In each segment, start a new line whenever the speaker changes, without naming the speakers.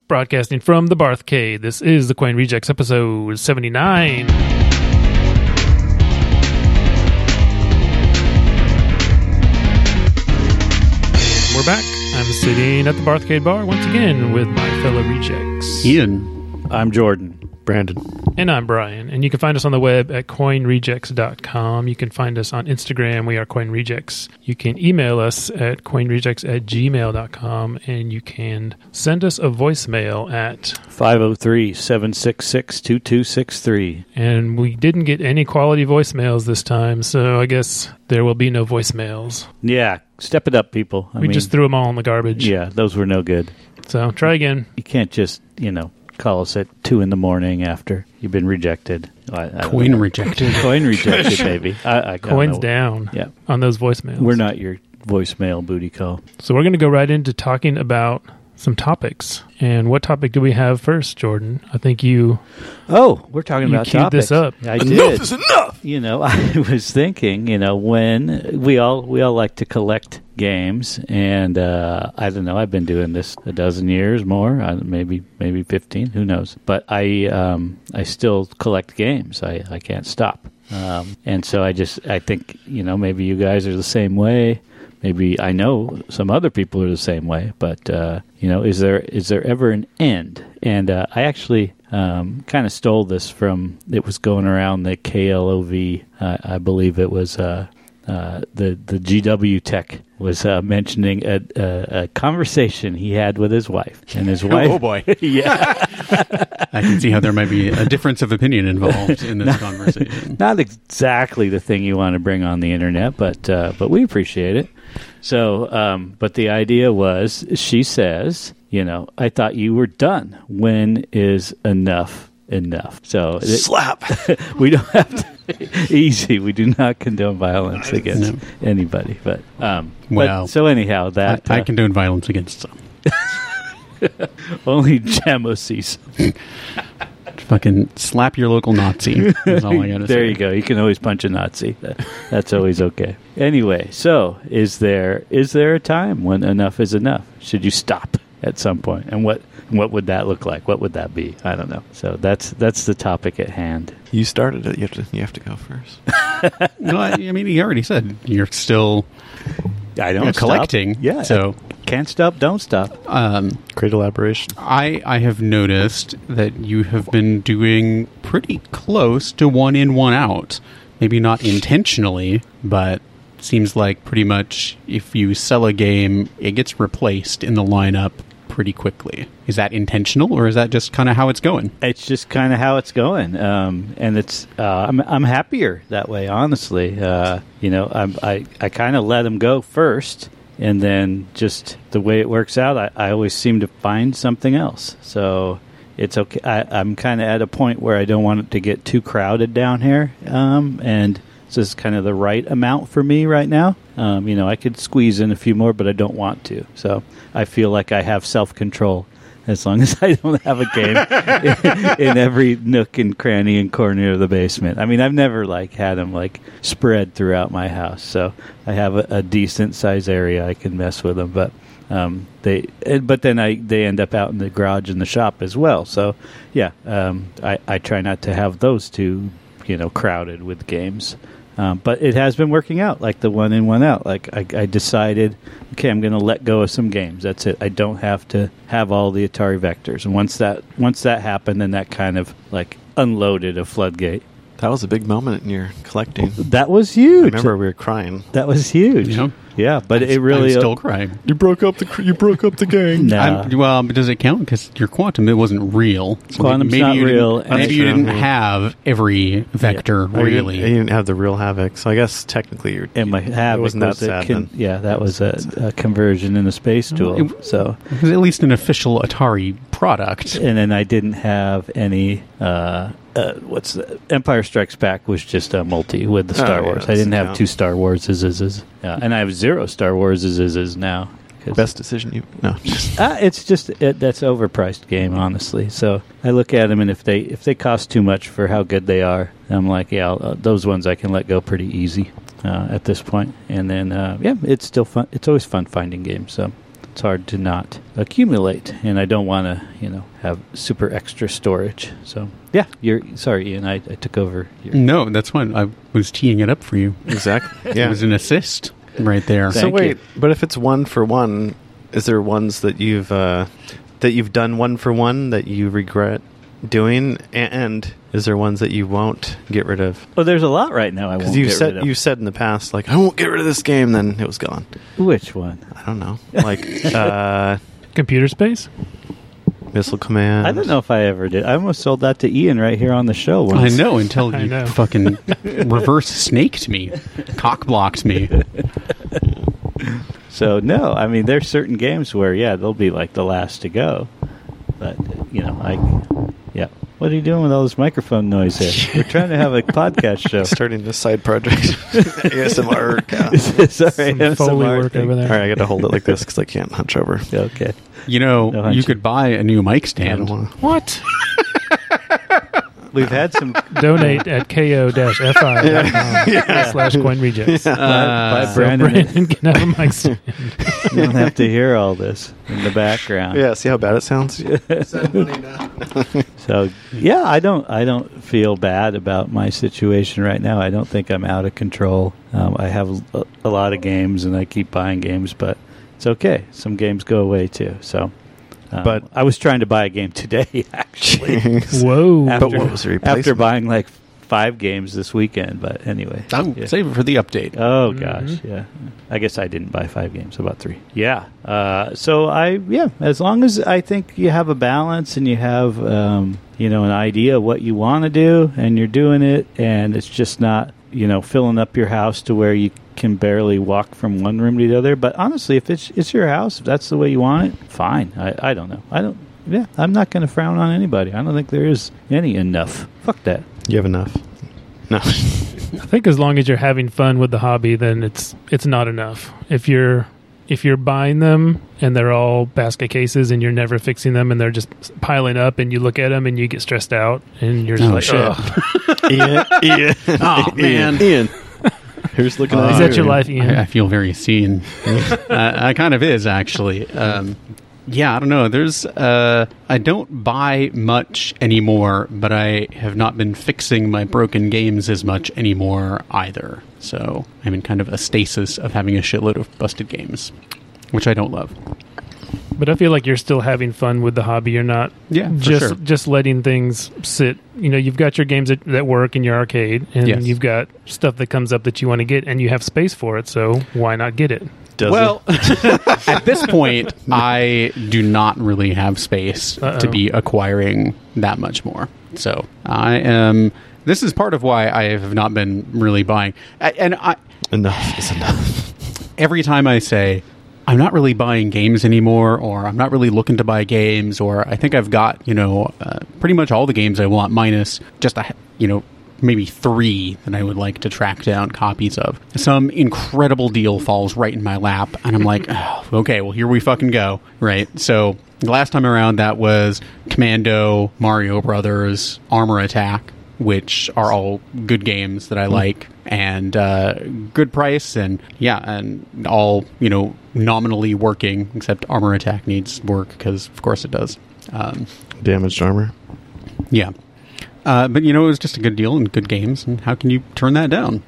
broadcasting from the Barthcade. This is the Coin Rejects episode 79. We're back. I'm sitting at the Barthcade bar once again with my fellow rejects.
Ian.
I'm Jordan.
Brandon.
And I'm Brian. And you can find us on the web at coinrejects.com. You can find us on Instagram. We are Coin Rejects. You can email us at coinrejects@gmail.com. And you can send us a voicemail at
503-766-2263.
And we didn't get any quality voicemails this time, so I guess there will be no voicemails.
Yeah, step it up, people. I mean,
just threw them all in the garbage.
Yeah, those were no good.
So try again.
You can't just, call us at 2 a.m. after you've been rejected.
Coin rejected.
Coin rejected, maybe. I
Coins down on those voicemails.
We're not your voicemail booty call.
So we're going to go right into talking about some topics. And what topic do we have first, Jordan? I think you...
Oh, we're talking about
queued
topics.
This up.
I did.
Enough is enough!
I was thinking, when we all like to collect games, and I don't know, I've been doing this a dozen years more, maybe 15, who knows. But I still collect games. I can't stop. And so I think, maybe you guys are the same way. Maybe I know some other people are the same way, but is there ever an end? And I actually kind of stole this from, it was going around the KLOV. I believe it was the GW Tech was mentioning a conversation he had with his wife, and his wife.
Oh boy!
Yeah,
I can see how there might be a difference of opinion involved in this conversation.
Not exactly the thing you want to bring on the internet, but we appreciate it. So, but the idea was, she says, I thought you were done. When is enough? So
slap.
We don't have to. Easy. We do not condone violence against anybody. But so anyhow, that
I condone violence against some.
Only Jamosies.
Fucking slap your local Nazi. That's all I gotta say.
There you go. You can always punch a Nazi. That's always okay. Anyway, so is there a time when enough is enough? Should you stop at some point? And what would that look like? What would that be? I don't know. So that's the topic at hand.
You started it. You have to go first.
No, I mean, he already said you're still.
I don't
collecting.
Stop. Yeah.
So
can't stop. Don't stop.
Great elaboration.
I have noticed that you have been doing pretty close to one in, one out. Maybe not intentionally, but seems like pretty much if you sell a game, it gets replaced in the lineup pretty quickly. Is that intentional, or is that just kind of how it's going?
It's just kind of how it's going, and it's I'm happier that way, honestly. I kind of let them go first, and then just the way it works out, I always seem to find something else. So it's okay. I'm kind of at a point where I don't want it to get too crowded down here, and this is kind of the right amount for me right now. I could squeeze in a few more, but I don't want to. So I feel like I have self-control as long as I don't have a game in every nook and cranny and corner of the basement. I mean, I've never had them spread throughout my house. So I have a decent size area I can mess with them. But they end up out in the garage and the shop as well. So yeah, I try not to have those two, crowded with games. But it has been working out, like the one in, one out. I decided, okay, I'm going to let go of some games. That's it. I don't have to have all the Atari Vectors. And once that happened, then that kind of unloaded a floodgate.
That was a big moment in your collecting.
That was huge.
I remember we were crying.
That was huge. Yeah, but it really...
I'm still crying.
You broke up the game.
No.
Well, does it count? Because your Quantum, it wasn't real. So
Quantum's not real.
Maybe you didn't have every vector, really.
You didn't have the real Havoc, so I guess technically
and my Havoc
wasn't that sad then.
Yeah, that was a conversion in a space tool.
It was at least an official Atari product.
And then I didn't have any... Empire Strikes Back was just a multi with the Star Wars. I didn't have two Star Wars and I have 0 Star Wars now.
Best decision
It's just that's an overpriced game, honestly. So I look at them, and if they cost too much for how good they are, I'm like, those ones I can let go pretty easy at this point. And then it's still fun. It's always fun finding games. So it's hard to not accumulate, and I don't want to, have super extra storage. So, yeah, sorry, Ian, I took over.
No, that's fine. I was teeing it up for you.
Exactly.
It
Yeah.
was an assist right there.
Thank
So wait,
you.
but if it's 1 for 1, is there ones that you've done 1 for 1 that you regret doing, and is there ones that you won't get rid of?
Oh, there's a lot right now I won't
Because
get rid of.
you said in the past, like, I won't get rid of this game, then it was gone.
Which one?
I don't know, like
Computer Space?
Missile Command.
I don't know if I ever did. I almost sold that to Ian right here on the show
I
once.
know, until
I
you
know.
fucking reverse snaked me, cock blocked me.
So, no, I mean, there's certain games where, they'll be like the last to go. But, yeah. What are you doing with all this microphone noise there? We're trying to have a podcast show.
Starting this side project. ASMR.
Sorry,
Some Foley work over
All
there.
right, I got to hold it like this because I can't hunch over.
Okay.
No
hunching.
you could buy a new mic
I
stand.
don't want to.
What?
We've had some
Donate at ko-fi.com/coinrejects.
by
So
Brandon.
Brandon can have a mic stand.
You don't have to hear all this in the background.
Yeah, see how bad it sounds?
So yeah, I don't feel bad about my situation right now. I don't think I'm out of control. I have a lot of games and I keep buying games, but it's okay. Some games go away too. So,
But-
I was trying to buy a game today actually.
Whoa.
But what was the replacement?
After buying like 5 games this weekend, but anyway.
I'll
Yeah.
save it for the update.
Oh gosh, yeah. I guess I didn't buy 5 games, about 3. Yeah. So as long as I think you have a balance and you have an idea of what you want to do and you're doing it, and it's just not filling up your house to where you can barely walk from one room to the other. But honestly, if it's your house, if that's the way you want it, fine. I don't know. I'm not going to frown on anybody. I don't think there is any enough. Fuck that.
You have enough. No.
I think as long as you're having fun with the hobby, then it's not enough. If you're buying them and they're all basket cases and you're never fixing them and they're just piling up and you look at them and you get stressed out and you're just
Oh,
like,
shit.
ugh.
Ian.
Oh, man.
Ian. Who's looking at
Is
you?
that your life, Ian?
I feel very seen. I kind of is, actually. Yeah, I don't know. I don't buy much anymore, but I have not been fixing my broken games as much anymore either. So I'm in kind of a stasis of having a shitload of busted games, which I don't love.
But I feel like you're still having fun with the hobby. You're not just letting things sit. You've got your games that work in your arcade, and
Yes.
you've got stuff that comes up that you want to get, and you have space for it. So why not get it?
Does
Well, at this point, I do not really have space to be acquiring that much more. So I am. This is part of why I have not been really buying. And
enough is enough.
every time I say I'm not really buying games anymore, or I'm not really looking to buy games, or I think I've got pretty much all the games I want, minus just maybe 3 that I would like to track down copies of. Some incredible deal falls right in my lap, and I'm like, oh, okay, well, here we fucking go, right? So the last time around, that was Commando, Mario Brothers, Armor Attack, which are all good games that I like, and good price, and all nominally working, except Armor Attack needs work, because of course it does.
Damaged armor.
Yeah. But it was just a good deal and good games, and how can you turn that down?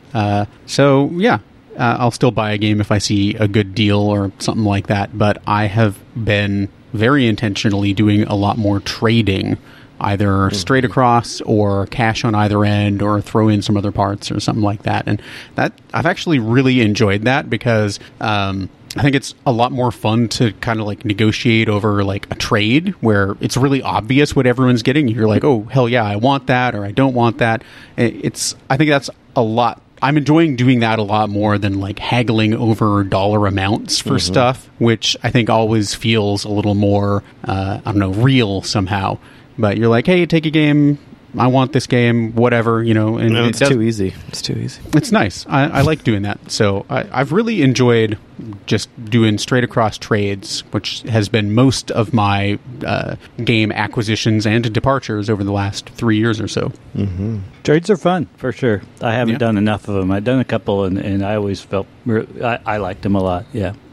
I'll still buy a game if I see a good deal or something like that, but I have been very intentionally doing a lot more trading, either straight across or cash on either end, or throw in some other parts or something like that. And that I've actually really enjoyed that, because I think it's a lot more fun to kind of like negotiate over like a trade where it's really obvious what everyone's getting. You're like, oh, hell yeah, I want that, or I don't want that. I think that's a lot. I'm enjoying doing that a lot more than like haggling over dollar amounts for stuff, which I think always feels a little more, real somehow. But you're like, hey, take a game. I want this game, whatever, and
No, it's too easy. It's too easy.
It's nice. I like doing that. So I've really enjoyed just doing straight across trades, which has been most of my game acquisitions and departures over the last 3 years or so.
Mm-hmm.
Trades are fun, for sure. I haven't
Yeah.
done enough of them. I've done a couple, and I always felt I liked them a lot. Yeah.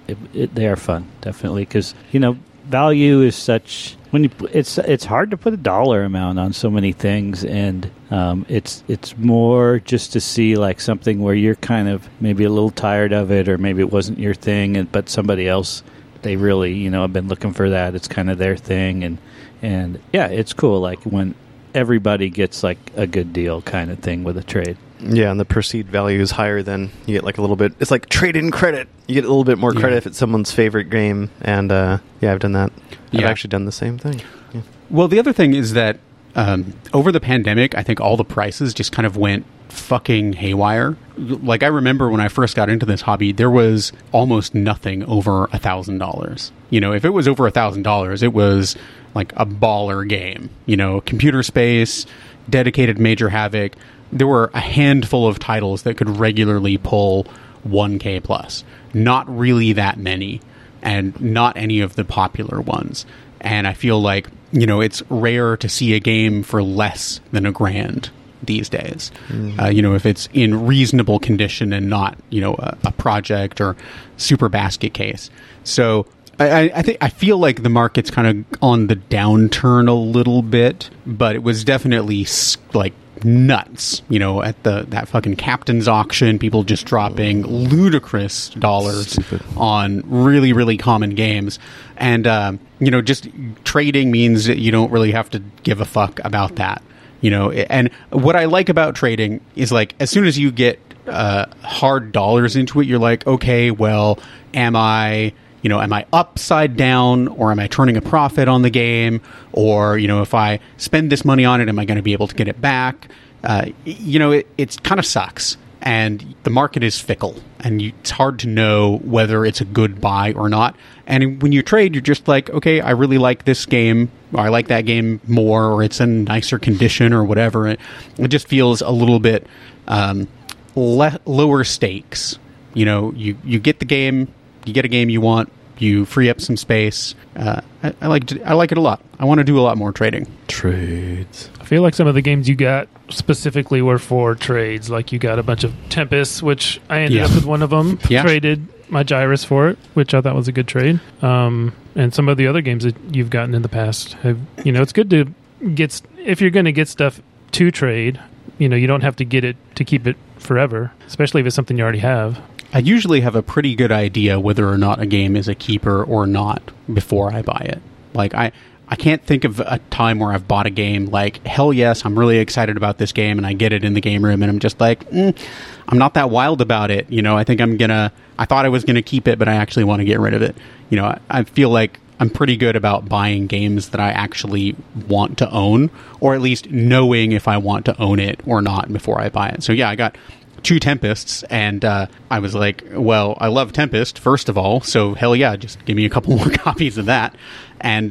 they are fun, definitely, because value is such it's hard to put a dollar amount on so many things, and it's more just to see like something where you're kind of maybe a little tired of it, or maybe it wasn't your thing, but somebody else, they really have been looking for that. It's kind of their thing, and yeah, it's cool. Like when everybody gets like a good deal kind of thing with a trade.
Yeah, and the perceived value is higher than you get like a little bit. It's like trade-in credit. You get a little bit more credit if it's someone's favorite game. And yeah, I've done that. I've actually done the same thing. Yeah.
Well, the other thing is that over the pandemic, I think all the prices just kind of went fucking haywire. Like I remember when I first got into this hobby, there was almost nothing over $1,000. If it was over $1,000, it was like a baller game. Computer space, dedicated Major Havoc. There were a handful of titles that could regularly pull 1K plus. Not really that many, and not any of the popular ones. And I feel like, it's rare to see a game for less than $1,000 these days. If it's in reasonable condition and not, a project or super basket case. So I feel like the market's kind of on the downturn a little bit, but it was definitely like nuts, at that fucking captain's auction, people just dropping ludicrous dollars on really, really common games. And, just trading means that you don't really have to give a fuck about that, and what I like about trading is like, as soon as you get hard dollars into it, you're like, okay, well, am I upside down, or am I turning a profit on the game? Or, if I spend this money on it, am I going to be able to get it back? It kind of sucks. And the market is fickle. And it's hard to know whether it's a good buy or not. And when you trade, you're just like, okay, I really like this game, or I like that game more, or it's in nicer condition or whatever. It just feels a little bit lower stakes. You get the game, you get a game you want, you free up some space. I like it a lot. I want to do a lot more trading.
Trades.
I feel like some of the games you got specifically were for trades. Like you got a bunch of Tempest, which I ended up with one of them. Traded my Gyrus for it, which I thought was a good trade. And some of the other games that you've gotten in the past have, it's good to get, if you're going to get stuff to trade, you don't have to get it to keep it forever, especially if it's something you already have.
I usually have a pretty good idea whether or not a game is a keeper or not before I buy it. Like I can't think of a time where I've bought a game like, hell yes, I'm really excited about this game, and I get it in the game room and I'm just like, I'm not that wild about it. I think I thought I was going to keep it, but I actually want to get rid of it. I feel like I'm pretty good about buying games that I actually want to own, or at least knowing if I want to own it or not before I buy it. So yeah, I got 2 Tempests, and I was like, well, I love Tempest, first of all, so hell yeah, just give me a couple more copies of that. And,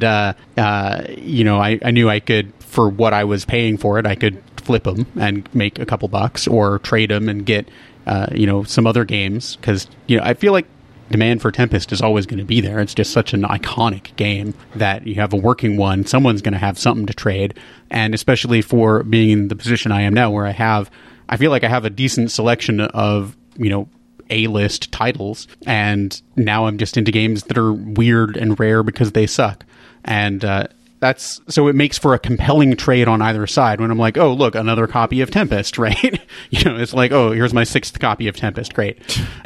I knew I could, for what I was paying for it, I could flip them and make a couple bucks, or trade them and get, some other games, because, I feel like demand for Tempest is always going to be there. It's just such an iconic game that you have a working one, someone's going to have something to trade, and especially for being in the position I am now, where I feel like I have a decent selection of, A-list titles, and now I'm just into games that are weird and rare because they suck. And so it makes for a compelling trade on either side when I'm like, oh, look, another copy of Tempest, right? It's like, oh, here's my 6th copy of Tempest. Great.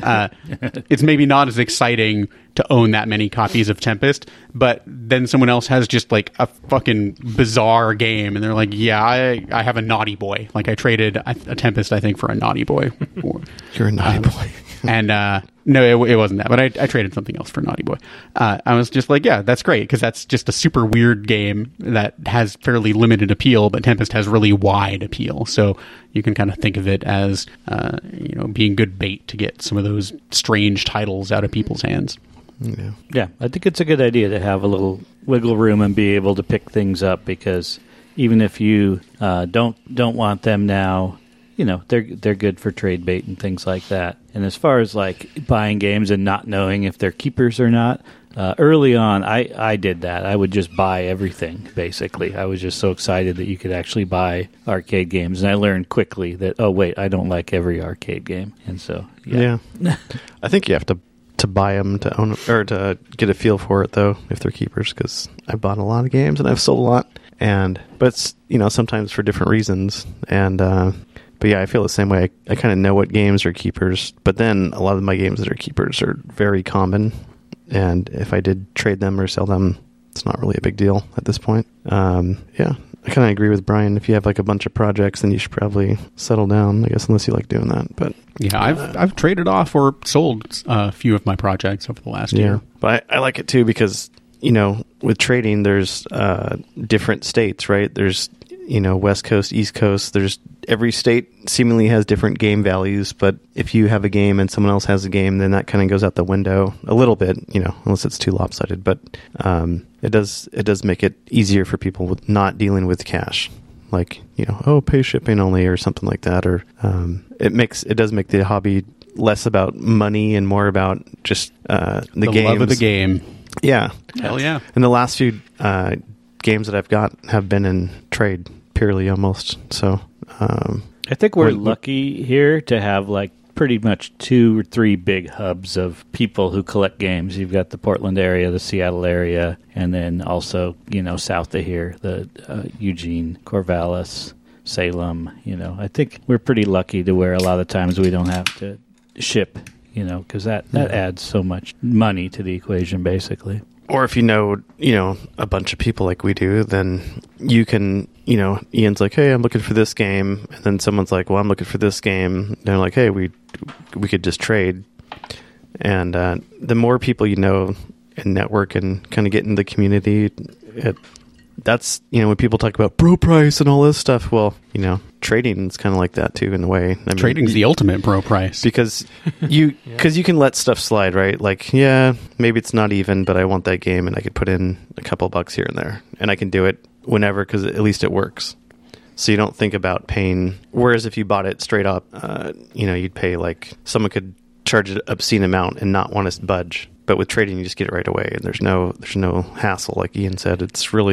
It's maybe not as exciting to own that many copies of Tempest, but then someone else has just like a fucking bizarre game, and they're like, yeah, I have a Naughty Boy. Like I traded a Tempest, I think, for a Naughty Boy.
You're a Naughty Boy.
And no, it wasn't that, but I traded something else for Naughty Boy. I was just like, yeah, that's great, because that's just a super weird game that has fairly limited appeal, but Tempest has really wide appeal. So you can kind of think of it as, being good bait to get some of those strange titles out of people's hands.
Yeah, I think it's a good idea to have a little wiggle room and be able to pick things up, because even if you don't want them now, they're good for trade bait and things like that. And as far as like buying games and not knowing if they're keepers or not, early on I did that. I would just buy everything, basically. I was just so excited that you could actually buy arcade games, and I learned quickly that, oh wait, I don't like every arcade game. And so yeah.
I think you have to to buy them, to own, or to get a feel for it, though, if they're keepers, because I bought a lot of games and I've sold a lot. But it's, sometimes for different reasons. But yeah, I feel the same way. I kind of know what games are keepers, but then a lot of my games that are keepers are very common. And if I did trade them or sell them, it's not really a big deal at this point. Yeah, I kind of agree with Brian. If you have like a bunch of projects, then you should probably settle down, I guess, unless you like doing that. But
yeah, I've traded off or sold a few of my projects over the last year.
But I like it too because, with trading, there's different states, right? There's, West Coast, East Coast. There's every state seemingly has different game values, but if you have a game and someone else has a game, then that kind of goes out the window a little bit, unless it's too lopsided. But it does make it easier for people with not dealing with cash, like pay shipping only or something like that. Or it does make the hobby less about money and more about just the games.
Love of the game.
Yeah,
hell yeah.
And the last few games that I've got have been in trade purely almost. So
I think we're lucky here to have like pretty much 2 or 3 big hubs of people who collect games. You've got the Portland area, the Seattle area, and then also, south of here, the Eugene, Corvallis, Salem. I think we're pretty lucky to where a lot of times we don't have to ship, because that adds so much money to the equation, basically.
Or if a bunch of people like we do, then you can, Ian's like, hey, I'm looking for this game. And then someone's like, well, I'm looking for this game. They're like, hey, we could just trade. And the more people and network and kind of get in the community, that's, when people talk about bro price and all this stuff, well, trading is kind of like that too in a way.
Trading's the ultimate bro price.
Because you can let stuff slide, right? Like, yeah, maybe it's not even, but I want that game and I could put in a couple bucks here and there. And I can do it whenever because at least it works. So you don't think about paying. Whereas if you bought it straight up, you'd pay like someone could charge an obscene amount and not want to budge. But with trading, you just get it right away. And there's no hassle. Like Ian said,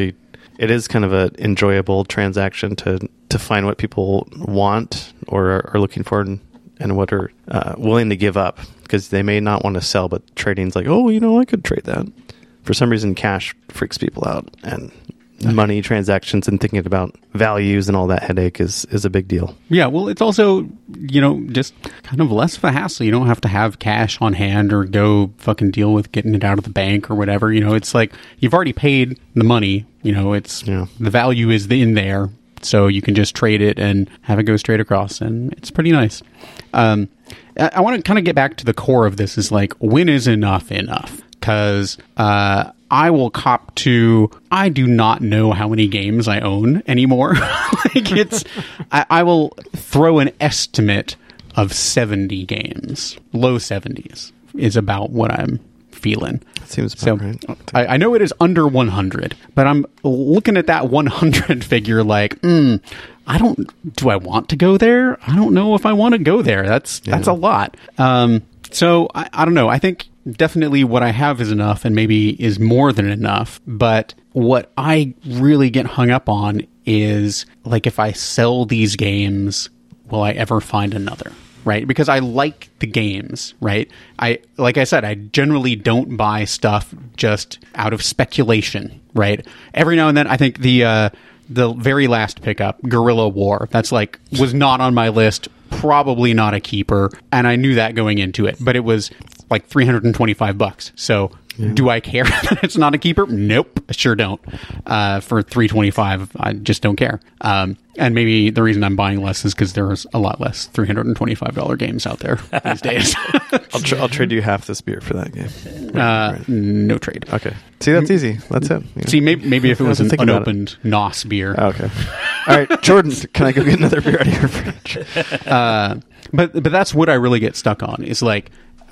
it is kind of an enjoyable transaction to find what people want or are looking for and what are willing to give up, because they may not want to sell, but trading's like, I could trade that. For some reason, cash freaks people out, and money transactions and thinking about values and all that headache is a big deal.
Yeah, well, it's also, just kind of less of a hassle. You don't have to have cash on hand or go fucking deal with getting it out of the bank or whatever. It's like you've already paid the money. The value is in there, so you can just trade it and have it go straight across, and it's pretty nice. I want to kind of get back to the core of this is like, when is enough? Because I will cop to, I do not know how many games I own anymore. I will throw an estimate of 70 games. Low 70s is about what I'm feeling.
That seems about right.
I know it is under 100, but I'm looking at that 100 figure like, do I want to go there? I don't know if I want to go there. That's a lot. So I don't know. I think definitely what I have is enough and maybe is more than enough. But what I really get hung up on is like, if I sell these games, will I ever find another? Right? Because I like the games, right? Like I said, I generally don't buy stuff just out of speculation, right? Every now and then, I think the very last pickup, Guerrilla War, that's like, was not on my list, probably not a keeper, and I knew that going into it, but it was like $325. So do I care that it's not a keeper? Nope, I sure don't. For $325, I just don't care. And maybe the reason I'm buying less is because there's a lot less $325 games out there these days.
I'll trade you half this beer for that game. Right.
No trade.
Okay. See, that's easy. That's it. Yeah.
See, maybe if it was an unopened NOS beer.
Okay. All right, Jordan, can I go get another beer out of your fridge?
But that's what I really get stuck on. Is like,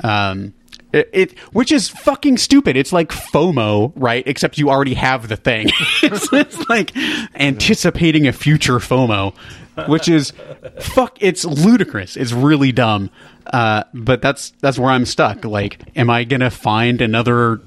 which is fucking stupid. It's like FOMO, right? Except you already have the thing. it's like anticipating a future FOMO, which is it's ludicrous. It's really dumb. But that's where I'm stuck. Like, am I gonna find another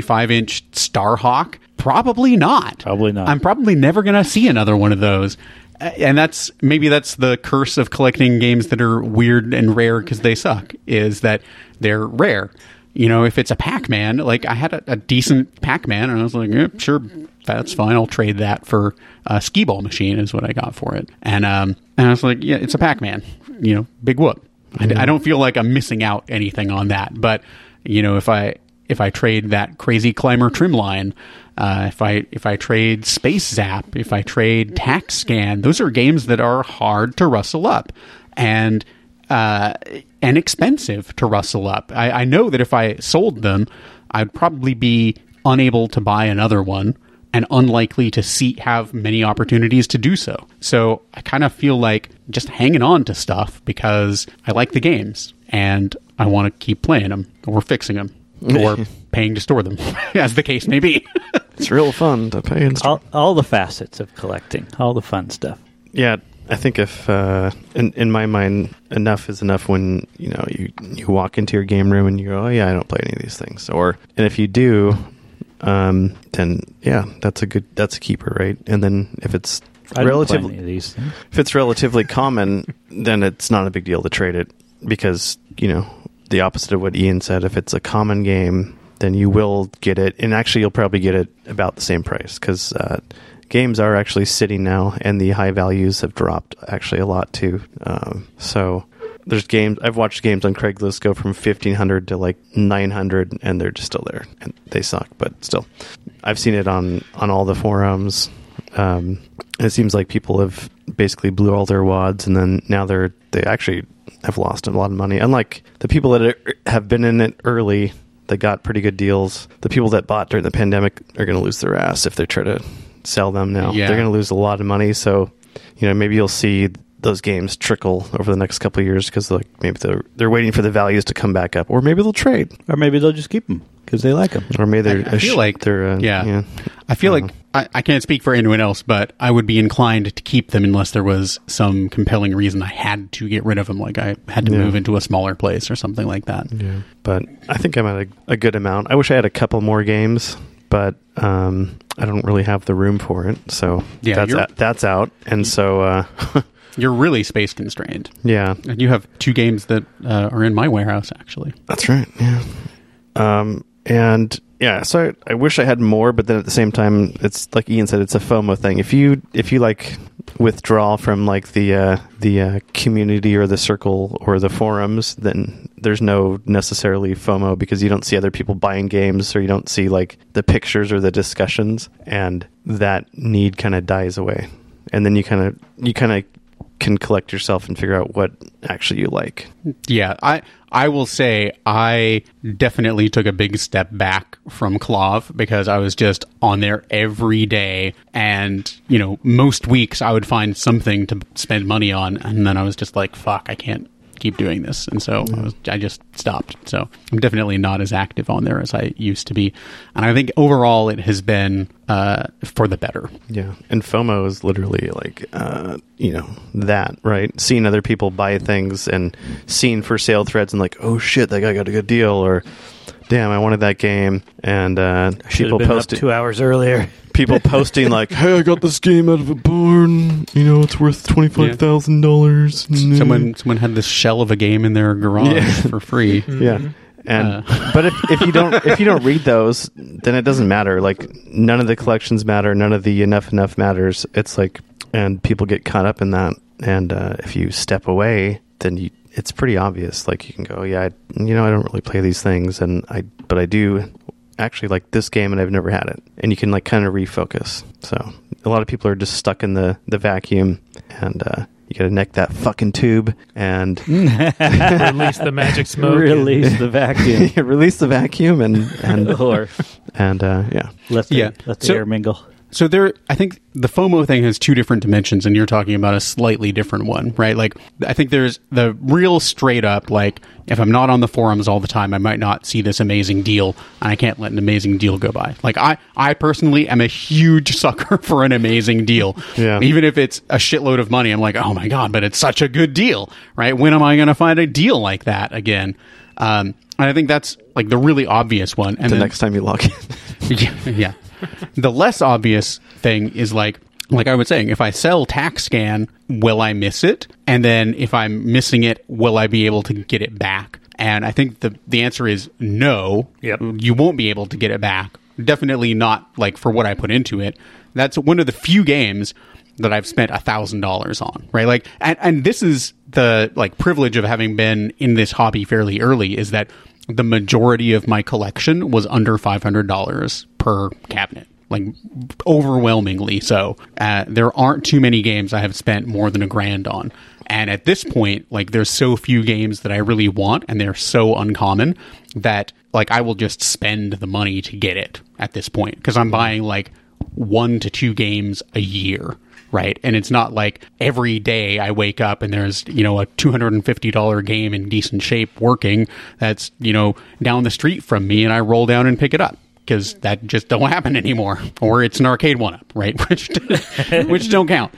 25-inch Starhawk? Probably not.
Probably not.
I'm probably never gonna see another one of those. and that's the curse of collecting games that are weird and rare because they suck, is that they're rare. You know, if it's a Pac-Man, like I had a decent Pac-Man, and I was like, yeah, sure, that's fine. I'll trade that for a skee-ball machine is what I got for it. And I was like, yeah, it's a Pac-Man. You know, big whoop. I don't feel like I'm missing out anything on that. But, you know, if I trade that Crazy Climber Trimline, if I trade Space Zap, if I trade Tax Scan, those are games that are hard to rustle up. And expensive to rustle up. I know that if I sold them, I'd probably be unable to buy another one and unlikely to have many opportunities to do so. So I kind of feel like just hanging on to stuff because I like the games and I want to keep playing them or fixing them or paying to store them, as the case may be.
It's real fun to pay and store.
All the facets of collecting, all the fun stuff.
Yeah, I think if in my mind, enough is enough when you walk into your game room and you go, oh yeah, I don't play any of these things, and if you do, then yeah, that's a keeper, right? And then if it's relatively common, then it's not a big deal to trade it, because the opposite of what Ian said, if it's a common game, then you will get it, and actually you'll probably get it about the same price, because games are actually sitting now, and the high values have dropped actually a lot too. So there's games, I've watched games on Craigslist go from 1,500 to like 900, and they're just still there, and they suck, but still. I've seen it on all the forums. It seems like people have basically blew all their wads, and then now they actually have lost a lot of money. Unlike the people that have been in it early, that got pretty good deals. The people that bought during the pandemic are going to lose their ass if they try to sell them now.
Yeah.
They're going to lose a lot of money. So, maybe you'll see those games trickle over the next couple of years, because maybe they're waiting for the values to come back up, or maybe they'll trade,
or maybe they'll just keep them because they like them,
or maybe
I feel like
they're
yeah. I feel like I can't speak for anyone else, but I would be inclined to keep them unless there was some compelling reason I had to get rid of them, like I had to move into a smaller place or something like that.
Yeah, but I think I'm at a good amount. I wish I had a couple more games, but I don't really have the room for it. So that's out, and so
you're really space constrained.
Yeah,
and you have 2 games that are in my warehouse, actually.
That's right. Yeah, and yeah, so I wish I had more, but then at the same time, it's like Ian said, it's a FOMO thing. If you like withdraw from like the community or the circle or the forums, then there's no necessarily FOMO, because you don't see other people buying games, or you don't see like the pictures or the discussions, and that need kind of dies away. And then you kind of can collect yourself and figure out what actually you like.
Yeah, I will say I definitely took a big step back from KLOV, because I was just on there every day, and most weeks I would find something to spend money on, and then I was just like, fuck, I can't keep doing this, and so I just stopped. So I'm definitely not as active on there as I used to be, and I think overall it has been for the better.
Yeah, and FOMO is literally like that, right? Seeing other people buy things and seeing for sale threads and like, oh shit, that guy got a good deal, or damn, I wanted that game, and people posted
2 hours earlier.
People posting like, hey, I got this game out of a barn. It's worth $25,000.
Someone had this shell of a game in their garage for free.
Yeah. And but if you don't read those, then it doesn't matter. Like, none of the collections matter, none of the enough matters. It's like, and people get caught up in that. And if you step away, then it's pretty obvious. Like, you can go, yeah, I don't really play these things, but I do actually like this game, and I've never had it. And you can like kind of refocus. So a lot of people are just stuck in the vacuum, and you got to neck that fucking tube and
release the magic smoke.
Release the vacuum.
Release the vacuum and yeah.
Let the air mingle.
So I think the FOMO thing has 2 different dimensions, and you're talking about a slightly different one, right? Like, I think there's the real straight up, like, if I'm not on the forums all the time, I might not see this amazing deal, and I can't let an amazing deal go by. Like, I personally am a huge sucker for an amazing deal.
Yeah.
Even if it's a shitload of money, I'm like, oh my God, but it's such a good deal, right? When am I going to find a deal like that again? And I think that's like the really obvious one. And
the next time you log in.
Yeah. The less obvious thing is like, like I was saying, if I sell TaxScan, will I miss it? And then if I'm missing it, will I be able to get it back? And I think the answer is no.
Yep.
You won't be able to get it back. Definitely not like for what I put into it. That's one of the few games that I've spent $1,000 on, right? Like, and this is the like privilege of having been in this hobby fairly early, is that the majority of my collection was under $500 per cabinet. Like overwhelmingly so. There aren't too many games I have spent more than $1,000 on. And at this point, like there's so few games that I really want, and they're so uncommon that like I will just spend the money to get it at this point, because I'm buying like 1 to 2 games a year. Right. And it's not like every day I wake up and there's, a $250 game in decent shape working that's, down the street from me, and I roll down and pick it up. Because that just don't happen anymore, or it's an arcade one-up, right? which don't count.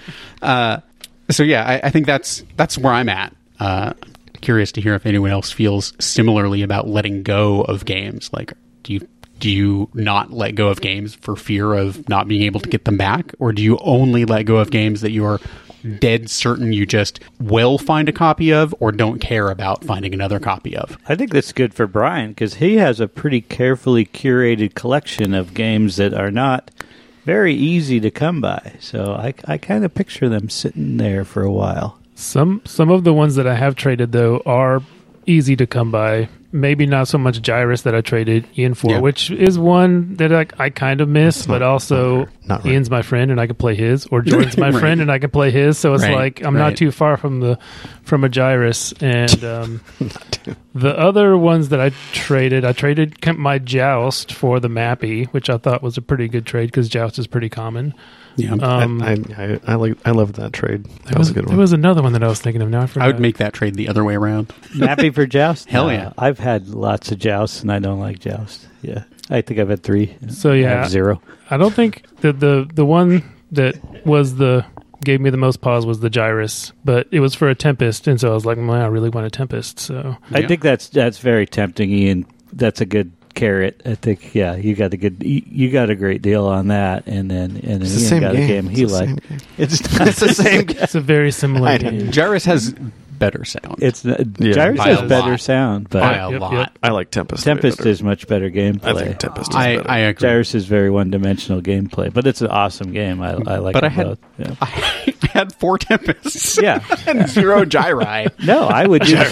So yeah, I think that's where I'm at. Curious to hear if anyone else feels similarly about letting go of games. Like, do you not let go of games for fear of not being able to get them back, or do you only let go of games that you are dead certain you just will find a copy of, or don't care about finding another copy of?
I think that's good for Brian, because he has a pretty carefully curated collection of games that are not very easy to come by. So I kind of picture them sitting there for a while.
Some of the ones that I have traded, though, are easy to come by. Maybe not so much Gyrus that I traded Ian for, which is one that I kind of miss, but also
not right.
Ian's my friend and I can play his, or Jordan's my
Right.
friend and I can play his. So it's
Right.
like I'm not too far from a Gyrus. And the other ones that I traded my Joust for the Mappy, which I thought was a pretty good trade because Joust is pretty common.
Yeah.
I loved that trade. That was a good one.
There was another one that I was thinking of now. I forgot.
I would make that trade the other way around.
Mappy for Joust?
Hell yeah.
I've had lots of Jousts, and I don't like Joust. Yeah. I think I've had 3.
So
I
yeah,
have 0.
I don't think the one that was gave me the most pause was the Gyrus, but it was for a Tempest, and so I was like, well, I really want a Tempest. So
I think that's very tempting, Ian. That's a good carrot. I think, yeah, you got a great deal on that, and then
It's the
Ian
same
got
game.
a game he
It's the same
liked.
game.
It's
the same game.
it's a very similar game.
Gyrus has better sound.
Gyrus
by
has
a
better
lot.
sound,
By
but
a
Yep,
lot.
yep.
I like Tempest.
Tempest
way better.
is much better gameplay.
I think Tempest is
I
better.
agree.
Gyrus is very one-dimensional gameplay, but it's an awesome game. I like
But
them
I had-
both. Yeah.
I had 4 Tempests.
Yeah.
And 0 Gyri.
No, I would do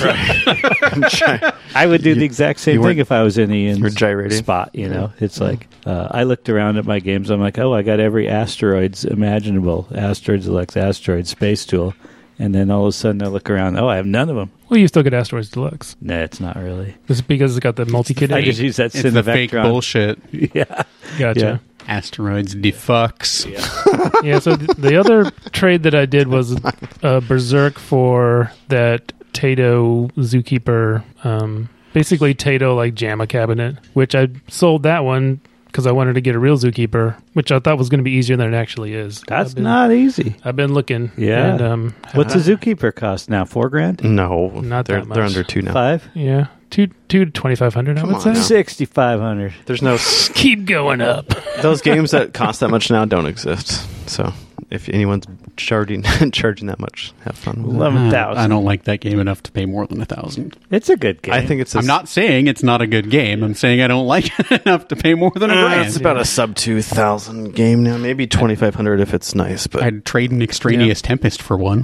I would do the exact same
You weren't-
thing if I was in Ian's
were gyrating?
spot. It's like I looked around at my games. I'm like, oh, I got every Asteroids imaginable. Asteroids Deluxe, Asteroids Space Tool. And then all of a sudden I look around, oh, I have none of them.
Well, you still get Asteroids Deluxe.
Nah, it's not really.
It's because it's got the multi-kit.
I
in it.
just use that
It's the fake
Cinevectron.
bullshit.
Yeah.
Gotcha.
Asteroids defucks.
Yeah, so the other trade that I did was Berserk for that Tato Zookeeper, basically Tato like JAMA cabinet, which I sold that one because I wanted to get a real Zookeeper, which I thought was going to be easier than it actually is.
That's not easy.
I've been looking.
Yeah.
And,
What's a Zookeeper cost now? $4,000?
No,
Not
they're
that much.
they're under 2 now.
5?
Yeah. Two to 2,500, I
Come
would
on
say.
now.
6,500.
There's no
Keep going up.
those games that cost that much now don't exist. So if anyone's charging that much, have fun with it.
11,000.
I don't like that game enough to pay more than 1,000.
It's a good game.
I think it's.
I'm not saying it's not a good game. I'm saying I don't like it enough to pay more than $1,000.
It's about a sub 2,000 game now. Maybe 2,500 if it's nice, but
I'd trade an extraneous Tempest for one.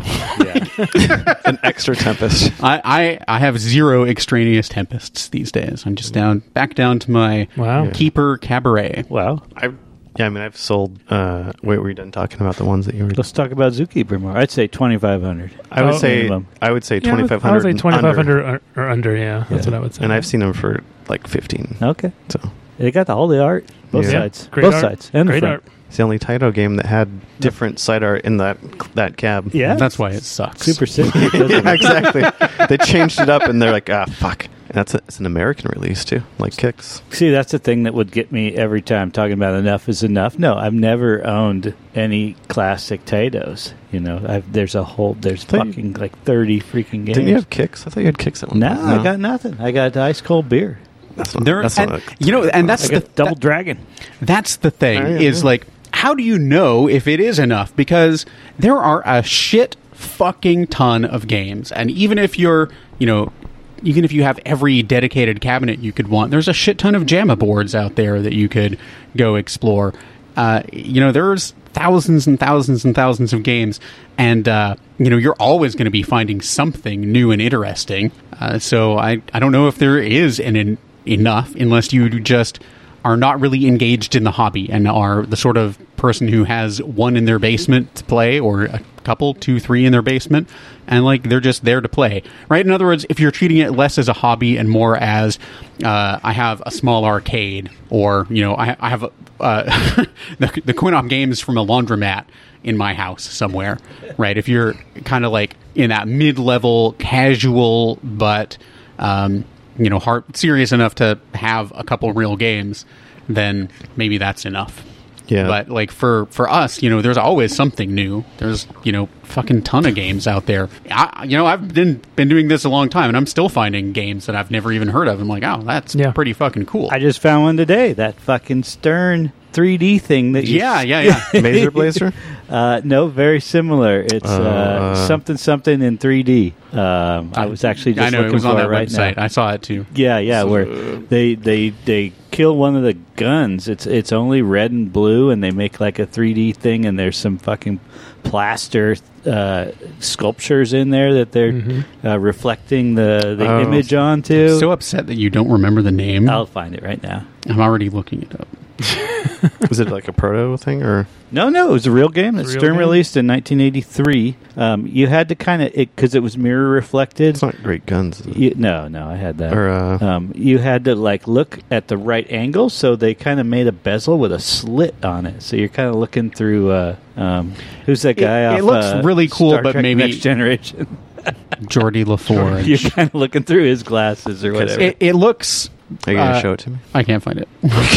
an extra Tempest.
I have 0 extraneous Tempests these days. I'm just back down to my
Wow.
Keeper Cabaret.
Wow.
I've sold. Wait, were you done talking about the ones that you were?
Let's talk about Zookeeper more. I'd say 2,500.
I would
Oh,
say.
minimum.
I would say
Yeah,
2,500.
I would say
and
2,500 or under, yeah. That's
Yeah.
what I would say.
And I've seen them for like 15.
Okay.
So
They got all the art. Both
Yeah.
sides.
Great
Both
art.
sides. And
Great
the front.
art.
it's the only Taito game that had different side art in that cab.
Yeah.
That's why it sucks.
Super sick.
Yeah, exactly. They changed it up and they're like, fuck. And it's an American release too, like Kicks.
See, that's the thing that would get me every time talking about enough is enough. No, I've never owned any classic Taitos. There's fucking like 30 freaking games.
Didn't you have Kicks? I thought you had Kicks at one
No,
point.
I got nothing. I got ice cold beer.
That's not.
There,
That's
and,
not.
and that's
I got Double
that-
Dragon.
That's the thing
Oh, yeah,
is
yeah.
like how do you know if it is enough? Because there are a shit fucking ton of games, and even if you're, even if you have every dedicated cabinet you could want, there's a shit ton of JAMA boards out there that you could go explore. There's thousands and thousands and thousands of games, and you're always going to be finding something new and interesting. So I don't know if there is enough, unless you just are not really engaged in the hobby and are the sort of person who has one in their basement to play, or a couple, 2, 3 in their basement, and they're just there to play, right? In other words, if you're treating it less as a hobby and more as I have a small arcade, or I have the Coin-Op games from a laundromat in my house somewhere, right? If you're kind of in that mid-level casual but serious enough to have a couple real games, then maybe that's enough.
Yeah.
But for us, there's always something new. There's fucking ton of games out there. I've been doing this a long time, and I'm still finding games that I've never even heard of. I'm like, oh, that's pretty fucking cool.
I just found one today. That fucking Stern 3D thing that you...
Yeah.
Mazer Blazer?
No, very similar. It's something in 3D. I was actually just looking
it was
for
on that
right
website.
now.
I saw it too.
Yeah, where they kill one of the guns. It's only red and blue, and they make a 3D thing, and there's some fucking plaster sculptures in there that they're reflecting the image onto.
I'm so upset that you don't remember the name.
I'll find it right now.
I'm already looking it up.
Was it a proto thing, or
No, it was a real game that Stern released in 1983. You had to kind of, because it was mirror reflected.
It's not great guns, is it?
No, I had that.
Or,
you had to look at the right angle, so they kind of made a bezel with a slit on it. So you're kind of looking through. Who's that guy?
It looks really cool,
Star
but
Trek
maybe
Next Generation.
Geordie LaForge.
You're kind of looking through his glasses or whatever.
It looks.
are you going to show it to me?
I can't find it.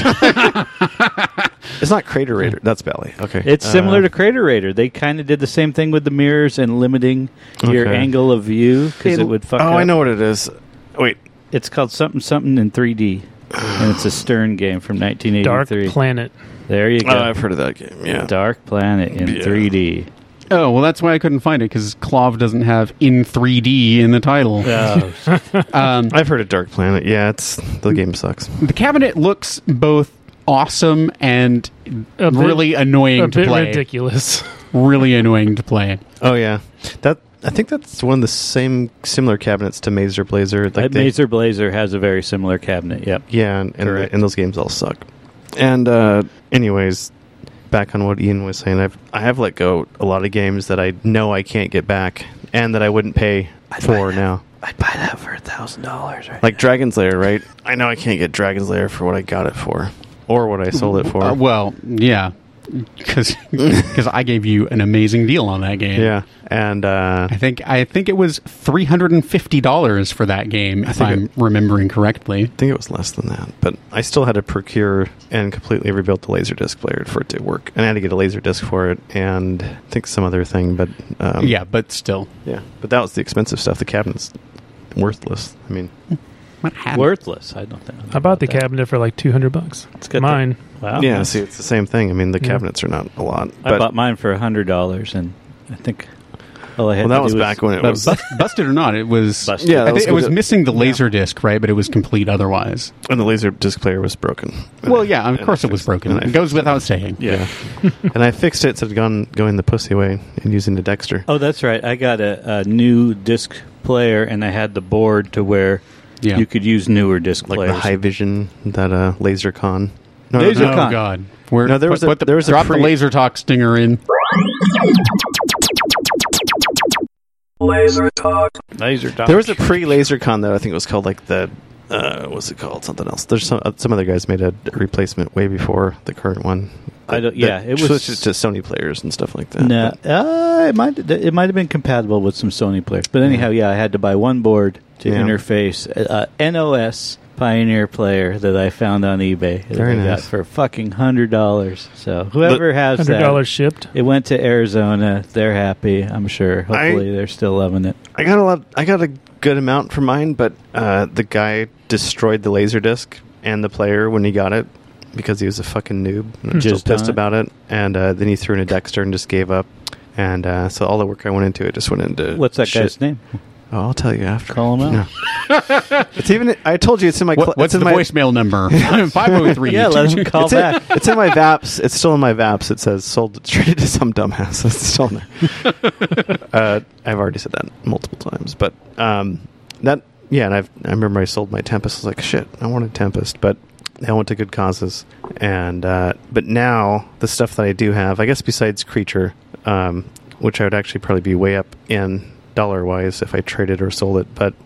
It's not Crater Raider. That's Bally. Okay.
It's similar to Crater Raider. They kind of did the same thing with the mirrors and limiting your angle of view because it would fuck up.
I know what it is. Wait.
It's called something in 3D, and it's a Stern game from 1983.
Dark Planet.
There you go.
Oh, I've heard of that game. Yeah.
Dark Planet in 3D.
Oh, well, that's why I couldn't find it, because Clove doesn't have in 3D in the title.
Oh.
I've heard of Dark Planet. Yeah, the game sucks.
The cabinet looks both awesome and really annoying to play.
Ridiculous.
Really annoying to play.
Oh, yeah. I think that's one of the similar cabinets to Mazer Blazer.
Mazer Blazer has a very similar cabinet, yep.
Yeah, and those games all suck. And anyways, back on what Ian was saying, I have let go a lot of games that I know I can't get back and that I wouldn't pay for now.
I'd buy that for $1,000 right
Like Dragon's Lair, right? I know I can't get Dragon's Lair for what I got it for. Or what I sold it for.
Well, yeah. Because I gave you an amazing deal on that game.
Yeah. And
I think it was $350 for that game, if I'm remembering correctly.
I think it was less than that. But I still had to procure and completely rebuild the Laserdisc player for it to work. And I had to get a Laserdisc for it and I think some other thing. But
yeah, but still.
Yeah. But that was the expensive stuff. The cabinet's worthless. I mean...
Worthless. I don't think.
I bought the cabinet for $200.
It's good.
Mine.
Wow.
Yeah, see, it's the same thing. I mean, the cabinets are not a lot.
I bought mine for $100, and I think all I had
that
to
was
do
back when it was
busted or not. It was
busted.
Yeah,
I think it was missing the laser disc, right? But it was complete otherwise.
And the Laserdisc player was broken.
Well, yeah, of course it was broken. It goes without saying.
Yeah. And I fixed it so it going the pussy way and using the Dexter.
Oh, that's right. I got a new disc player, and I had the board to where you could use newer disc players.
Like the High Vision, that LaserCon. No,
LaserCon.
Oh, God.
There was
drop the Laser Talk stinger in.
Laser Talk.
There was a pre-LaserCon, though. I think it was called what's it called? Something else. There's some other guys made a replacement way before the current one.
It was
switched to Sony players and stuff like that.
No, it might have been compatible with some Sony players, but anyhow, I had to buy one board to interface NOS Pioneer player that I found on eBay.
Very nice.
Got for fucking $100. So whoever has that,
$100 shipped.
It went to Arizona. They're happy. I'm sure. Hopefully, they're still loving it.
I got a good amount for mine, but the guy destroyed the Laserdisc and the player when he got it. because he was a fucking noob. And I'm
Just
still pissed
done it.
about it. And then he threw in a Dexter and just gave up. And so all the work I went into it just went into
What's that
shit.
guy's name?
Oh, I'll tell you after.
Call him out.
No. It's even. I told you it's in my.
What's
it's
the
in my
voicemail number? 503.
Yeah, let him call
It's,
back.
it's in my VAPS. It's still in my VAPS. It says sold traded to some dumbass. It's still in there. I've already said that multiple times, but that and I remember I sold my Tempest. I was like, shit, I wanted Tempest, but I went to good causes. And but now the stuff that I do have, I guess besides Creature, which I would actually probably be way up in dollar wise if I traded or sold it, but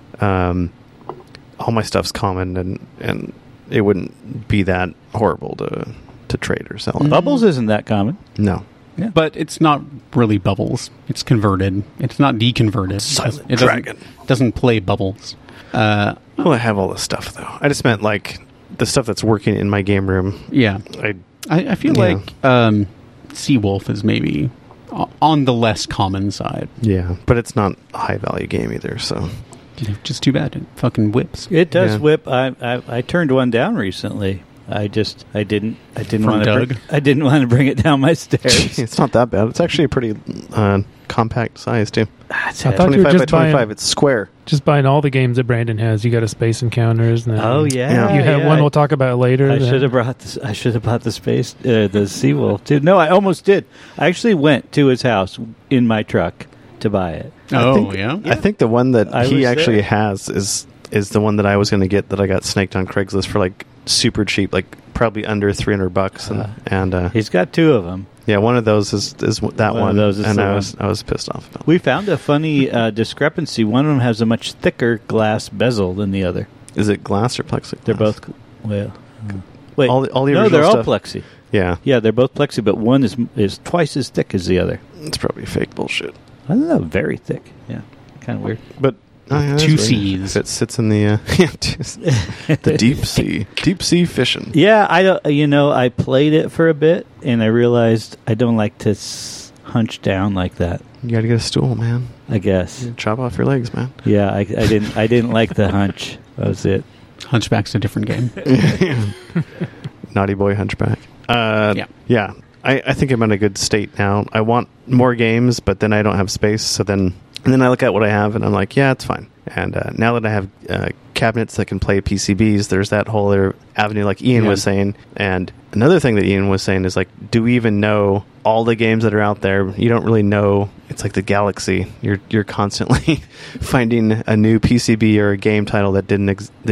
all my stuff's common and it wouldn't be that horrible to trade or sell it.
Bubbles isn't that common.
No.
But it's not really Bubbles. It's converted. It's not deconverted.
Silent
It doesn't-
Dragon.
Doesn't play Bubbles.
Well, I have all this stuff though. I just meant like the stuff that's working in my game room.
Yeah. I feel
Yeah.
like Seawolf is maybe on the less common side.
Yeah, but it's not a high value game either. So
Just too bad. It fucking whips.
It does
Yeah.
whip. I turned one down recently. I didn't
From
want
Doug?
I didn't want to bring it down my stairs.
it's not that bad. It's actually a pretty compact size too.
I thought you
25
were
by
just
25.
buying,
It's square.
just buying all the games that Brandon has. You got a Space Encounters. And then
Oh yeah,
you have
yeah.
one we'll talk about later.
I
that-
should have brought this. I should have bought the space, the Seawolf too. No, I almost did. I actually went to his house in my truck to buy it.
Oh,
think-
yeah?
I think the one that
I
he
was
actually
there.
has is the one that I was going to get that I got snaked on Craigslist for like super cheap, like probably under $300. And
He's got two of them.
yeah, one of those is that
One
one.
of those is
and
the
I
one.
was pissed off about.
We found a funny discrepancy. One of them has a much thicker glass bezel than the other.
Is it glass or plexiglass?
They're both wait.
all the
no,
original
they're all
stuff.
plexi.
Yeah,
Yeah, they're both plexi, but one is twice as thick as the other.
it's probably fake bullshit.
I don't know, very thick. Yeah, kind of weird.
But yeah,
Two
that's weird.
Cs.
If it sits in the the deep sea fishing.
Yeah, I don't. I played it for a bit, and I realized I don't like to hunch down like that.
You got to get a stool, man.
I guess.
Chop off your legs, man.
Yeah, I didn't like the hunch. That was it.
Hunchback's a different game.
Naughty boy hunchback.
Yeah.
I think I'm in a good state now. I want more games, but then I don't have space. So then I look at what I have, and I'm like, yeah, it's fine. And now that I have cabinets that can play PCBs, there's that whole other avenue, like Ian was saying. And another thing that Ian was saying is like, do we even know all the games that are out there? You don't really know. It's like the galaxy. You're constantly finding a new PCB or a game title that didn't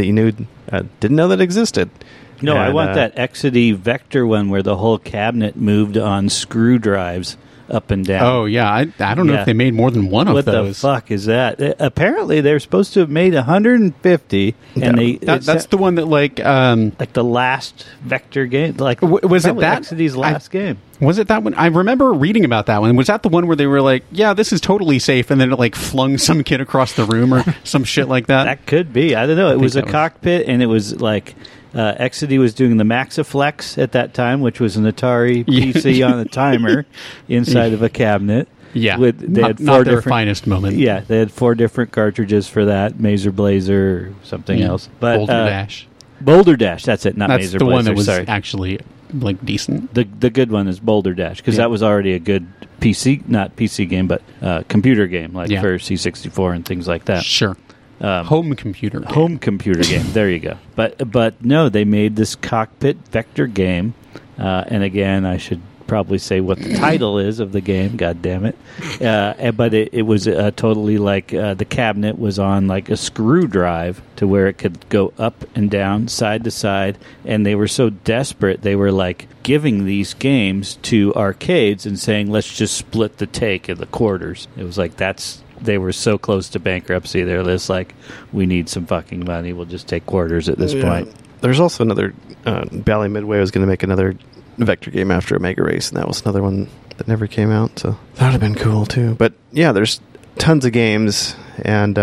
know that existed.
No, I
And,
want that Exidy Vector one where the whole cabinet moved on screw drives up and down.
Oh, yeah. I don't know
Yeah.
if they made more than one of
What
those.
the fuck is that? Apparently, they're supposed to have made 150, and
That's the one that, like
the last Vector game. Like,
was it that?
Exidy's last game?
Was it that one? I remember reading about that one. Was that the one where they were like, yeah, this is totally safe, and then it, like, flung some kid across the room or some shit like that?
That could be. I don't know. It was a
that was-
cockpit, and it was like Exidy was doing the Maxiflex at that time, which was an Atari PC on a timer inside of a cabinet.
Yeah.
They had
not
four
their
different.
finest moment.
Yeah, they had 4 different cartridges for that. Mazer Blazer, or something
Yeah.
else. But
Boulder Dash.
Boulder Dash. That's it. Not
That's
Mazer
the
Blazer.
one that was
sorry.
actually, like, decent.
The good one is Boulder Dash because
Yeah.
that was already a good not PC game, but computer game like
Yeah.
for C64 and things like that.
Sure. Home computer game.
Home computer game. There you go. But no, they made this cockpit vector game, and again, I should probably say what the title is of the game. God damn it! But it was totally like the cabinet was on like a screw drive to where it could go up and down, side to side, and they were so desperate they were like giving these games to arcades and saying, "Let's just split the take of the quarters." It was like that's. They were so close to bankruptcy. They're just like, we need some fucking money. We'll just take quarters at this point.
There's also another Bally Midway was going to make another vector game after Omega Race, and that was another one that never came out. So that would have been cool too. But yeah, there's tons of games, and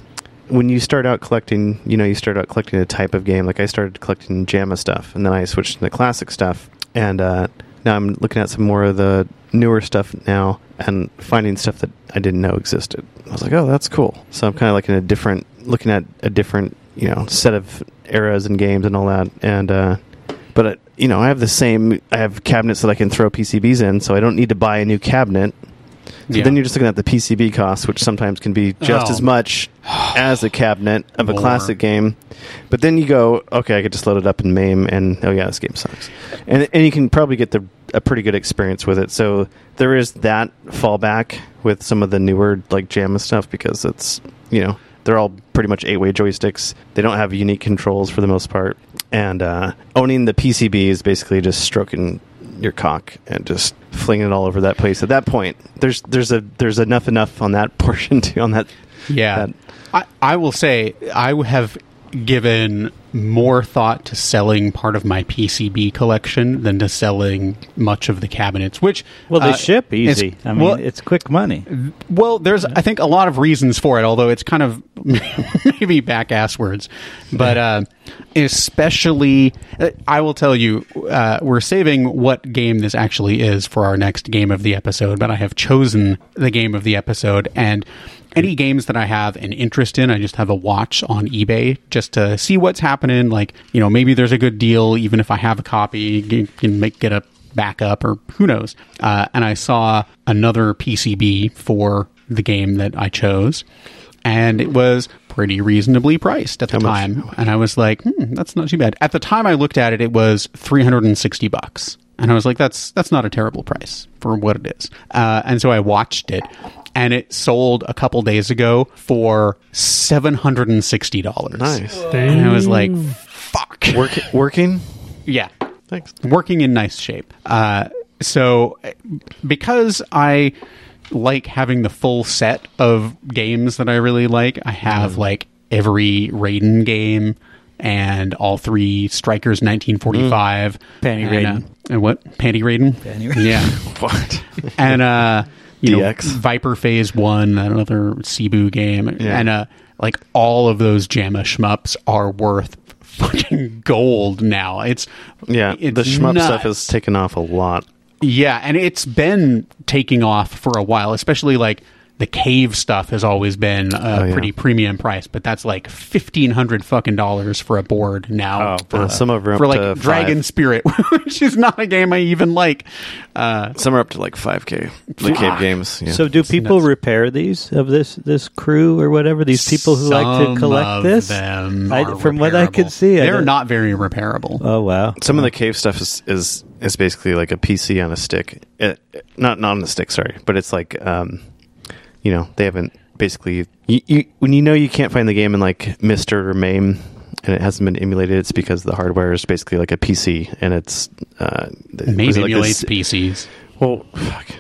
when you start out collecting, you start out collecting a type of game. Like I started collecting JAMA stuff, and then I switched into classic stuff, and now I'm looking at some more of the newer stuff now and finding stuff that I didn't know existed. I was like, oh, that's cool. So I'm kind of like looking at a different, set of eras and games and all that. And but But I have cabinets that I can throw PCBs in, so I don't need to buy a new cabinet. So then you're just looking at the PCB costs, which sometimes can be just as much as a cabinet of a classic game. But then you go, okay, I could just load it up in MAME, and oh yeah, this game sucks. And you can probably get a pretty good experience with it. So there is that fallback with some of the newer like JAMA stuff, because it's they're all pretty much 8-way joysticks. They don't have unique controls for the most part, and owning the PCB is basically just stroking your cock and just flinging it all over that place. At that point, there's enough on that portion too. On that,
I will say I have given more thought to selling part of my PCB collection than to selling much of the cabinets, which
they ship easy. It's quick money.
Well, there's I think a lot of reasons for it, although it's kind of maybe back-ass words. But especially, I will tell you, we're saving what game this actually is for our next game of the episode, but I have chosen the game of the episode, and any games that I have an interest in, I just have a watch on eBay just to see what's happening. Like, maybe there's a good deal, even if I have a copy, you can get a backup, or who knows. And I saw another PCB for the game that I chose, and it was pretty reasonably priced at the time. And I was like, that's not too bad. At the time I looked at it, it was $360. And I was like, that's not a terrible price for what it is. And so I watched it, and it sold a couple days ago for $760.
Nice.
And I was like, fuck.
Working?
Yeah.
Thanks.
Working in nice shape. So because I like having the full set of games that I really like, I have like every Raiden game and all 3 Strikers 1945.
Panty Raiden.
And what? Panty Raiden?
Panty Raiden.
Yeah.
What?
And,
DX.
Viper Phase 1, another Cebu game.
Yeah.
And, like, all of those JAMA shmups are worth fucking gold now. It's
the shmup
nuts.
stuff has taken off a lot.
Yeah, and it's been taking off for a while, especially like the Cave stuff has always been pretty premium price, but that's like $1,500 fucking dollars for a board now.
Some of them
for
up
like
to
Dragon
5.
Spirit, which is not a game I even like.
Some are up to like 5K. The Cave games. Yeah.
So do people
nuts.
repair these of this crew or whatever? These people who like to collect this?
Them
From what I could see,
they're not very repairable.
Oh wow!
Some of the Cave stuff is basically like a PC on a stick. Not on the stick, sorry, but it's like. They haven't basically. When you can't find the game in like Mister or MAME, and it hasn't been emulated, it's because the hardware is basically like a PC, and it's
MAME emulates PCs.
Well, fuck.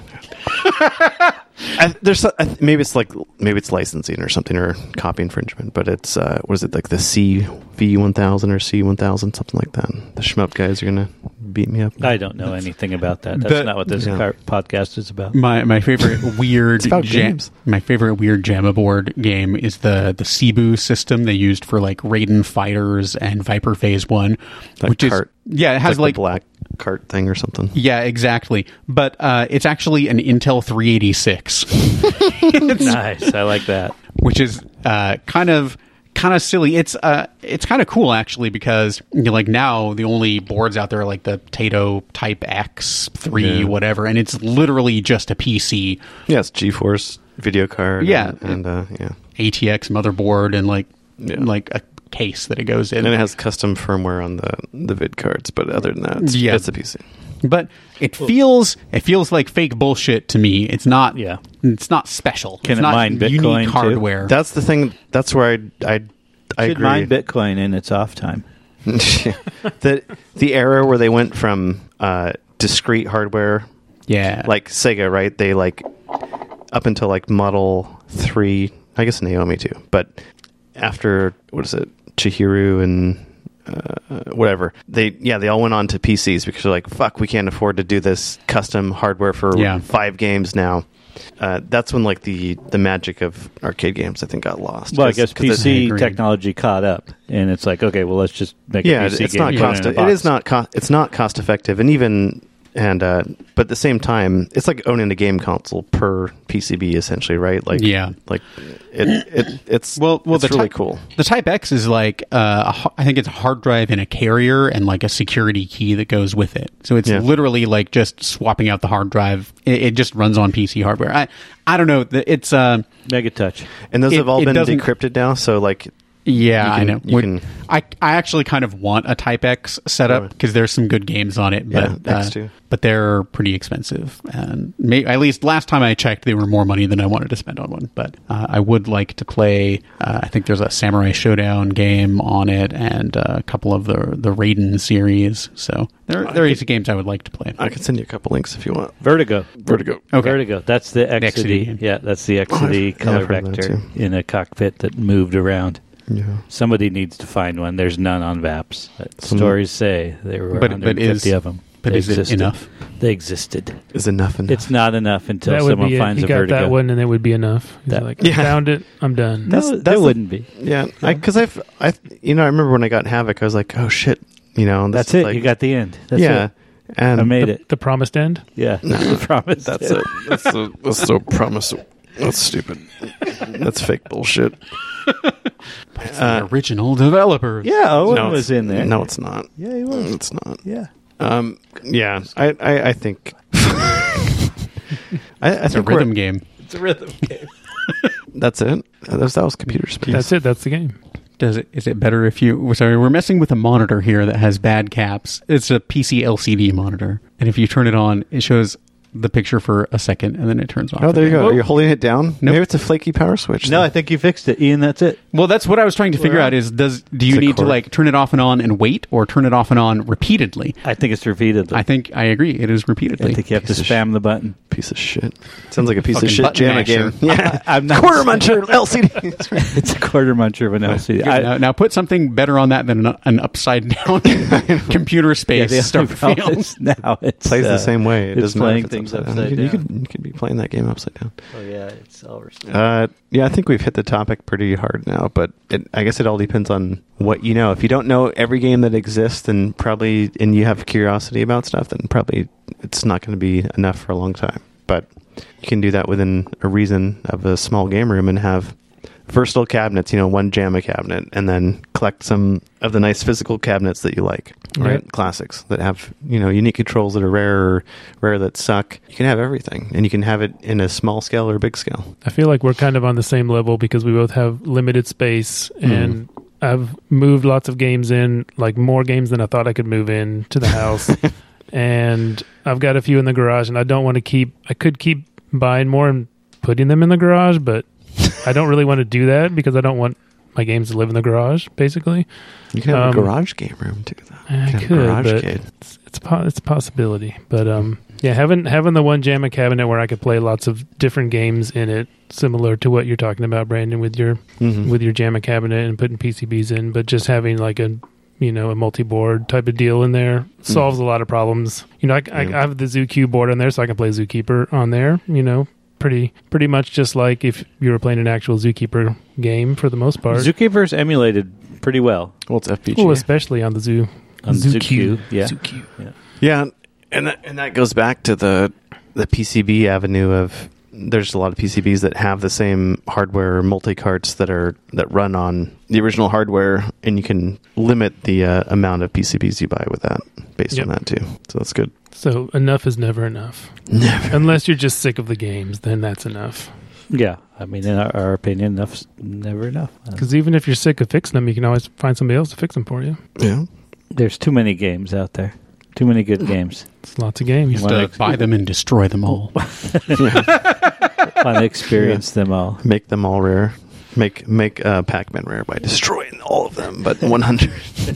Maybe it's licensing or something, or copy infringement, but it's what is it, like the CV1000 or C1000, something like that. The shmup guys are gonna beat me up.
I don't know anything about that. That's not what this podcast is about.
My favorite weird
games.
My favorite weird JAMA board game is the Cebu system they used for like Raiden Fighters and Viper Phase 1, which
cart.
it has like
the black cart thing or something.
Yeah, exactly. But it's actually an Intel 386.
Nice, I like that.
Which is kind of silly. It's kind of cool actually, because like now the only boards out there are like the Taito Type X 3 whatever, and it's literally just a PC.
Yeah, it's GeForce video card.
Yeah,
and
ATX motherboard and like a case that it goes in,
and it has custom firmware on the vid cards. But other than that, it's a PC.
But it feels like fake bullshit to me. It's not.
Yeah.
It's not special.
Can
it's
it
not
mine Bitcoin
unique hardware.
That's the thing. That's where I
should
agree.
mine Bitcoin in its off time.
the era where they went from discrete hardware.
Yeah.
Like Sega, right? They like up until like Model 3, I guess Naomi too. But after, what is it, Chihiro and whatever, they all went on to PCs because they're like, fuck, we can't afford to do this custom hardware for 5 games now. That's when like the magic of arcade games, I think, got lost.
Well, I guess PC technology caught up, and it's like, okay, well, let's just make a PC
it's
game.
not cost. It is not. It's not cost effective, and even And but at the same time, it's like owning a game console per PCB, essentially, right? Like,
Yeah.
like it's
it's
really
Type,
cool.
The Type X is like I think it's a hard drive and a carrier and like a security key that goes with it. So it's literally like just swapping out the hard drive. It just runs on PC hardware. I don't know. It's
Mega Touch.
And those have all been
doesn't-
decrypted now. So like,
Yeah,
You can-
I know.
you can-
I actually kind of want a Type X setup because there's some good games on it, but
Yeah, X2.
but they're pretty expensive. And at least last time I checked, they were more money than I wanted to spend on one. But I would like to play. I think there's a Samurai Showdown game on it, and a couple of the Raiden series. So there are easy games I would like to play.
I can send you a couple links if you want.
Vertigo.
Vertigo.
Okay.
Vertigo. That's the
XD
XD.
game.
Yeah, that's the XD
I've
color
heard of that
vector
too.
in a cockpit that moved around.
Yeah.
Somebody needs to find one. There's none on VAPS.
Some-
Stories say there were
But
150 of them.
But
They
is
existed.
it enough?
They existed.
Is enough enough?
It's not enough until
That would
someone
be it.
finds
He
a
got
Vertigo.
that one, and it would be enough. He's
That-
like,
Yeah.
I found it. I'm done.
No,
That's
there
the-
wouldn't be.
Yeah, because I remember when I got Havoc, I was like, oh shit, this
That's
is
it.
like-
you got the end. That's
yeah,
it.
and
I made
the,
it.
the promised end.
Yeah. I promise.
that's it. That's so promise. That's stupid. That's fake bullshit.
The original developer.
Yeah, Owen
No,
was in there.
No, it's not.
Yeah, he was.
It's not.
Yeah.
Yeah, I think. I
It's a
think we're-
rhythm game.
It's a rhythm game.
That's it. That was computer space.
That's it. That's the game.
Is it better if you... Sorry, we're messing with a monitor here that has bad caps. It's a PC LCD monitor. And if you turn it on, it shows the picture for a second, and then it turns off.
Oh, there you
again.
go. Are you holding it down?
Nope.
Maybe it's a flaky power switch.
No,
then.
I think you fixed it, Ian. That's it.
Well, that's what I was trying to figure out is, do you
It's a
need to
cord.
like turn it off and on and wait, or turn it off and on repeatedly?
I think it's repeatedly.
I think I agree. It is
I
repeatedly.
think you have to
Piece of
spam the button.
Piece of shit. Sounds like a piece of
Fucking
shit
button
JAMA
masher.
game. Yeah,
I'm not
quarter muncher LCD.
It's a quarter muncher of an LCD.
Now put something better on that than an upside down computer space
the
start
only problem
field.
is now it's
Plays the same way. It
it's
doesn't matter
playing
if it's
things
upside
upside
down.
down.
You could be playing that game upside down.
Oh yeah, it's overstated.
Yeah, I think we've hit the topic pretty hard now, but I guess it all depends on what you know. If you don't know every game that exists, and you have curiosity about stuff, then probably it's not going to be enough for a long time. But you can do that within a reason of a small game room and have versatile cabinets, one JAMA cabinet, and then collect some of the nice physical cabinets that you like, right?
Yep.
Classics that have, unique controls that are rare or rare that suck. You can have everything, and you can have it in a small scale or a big scale.
I feel like we're kind of on the same level because we both have limited space, and I've moved lots of games in, like more games than I thought I could move in to the house. And I've got a few in the garage, and I don't want to keep. I could keep buying more and putting them in the garage, but I don't really want to do that because I don't want my games to live in the garage. Basically,
You can have a
Um,
garage game room too. Though.
I
You can have a
could,
garage
but
kid.
it's a possibility. But yeah, having the one JAMA cabinet where I could play lots of different games in it, similar to what you're talking about, Brandon, with your
Mhm.
with your JAMA cabinet and putting PCBs in, but just having like a multi-board type of deal in there solves a lot of problems. I have the ZooQ board on there, so I can play Zookeeper on there. Pretty much just like if you were playing an actual Zookeeper game for the most part.
Zookeeper's emulated pretty well
Well, it's FPGA.
Well, especially on the
on ZooQ. Yeah.
ZooQ.
Yeah, and that goes back to the PCB avenue of there's a lot of PCBs that have the same hardware multi-carts that run on the original hardware, and you can limit the amount of PCBs you buy with that based on that too. So that's good.
So enough is never enough.
Never.
Unless you're just sick of the games, then that's enough.
Yeah. I mean, in our opinion, enough's never enough.
Because even if you're sick of fixing them, you can always find somebody else to fix them for you.
Yeah.
There's too many games out there. Too many good games.
It's lots of games.
Just buy them and destroy them all.
Want to experience them all.
Make them all rare. Make Pac-Man rare by destroying all of them, but 100.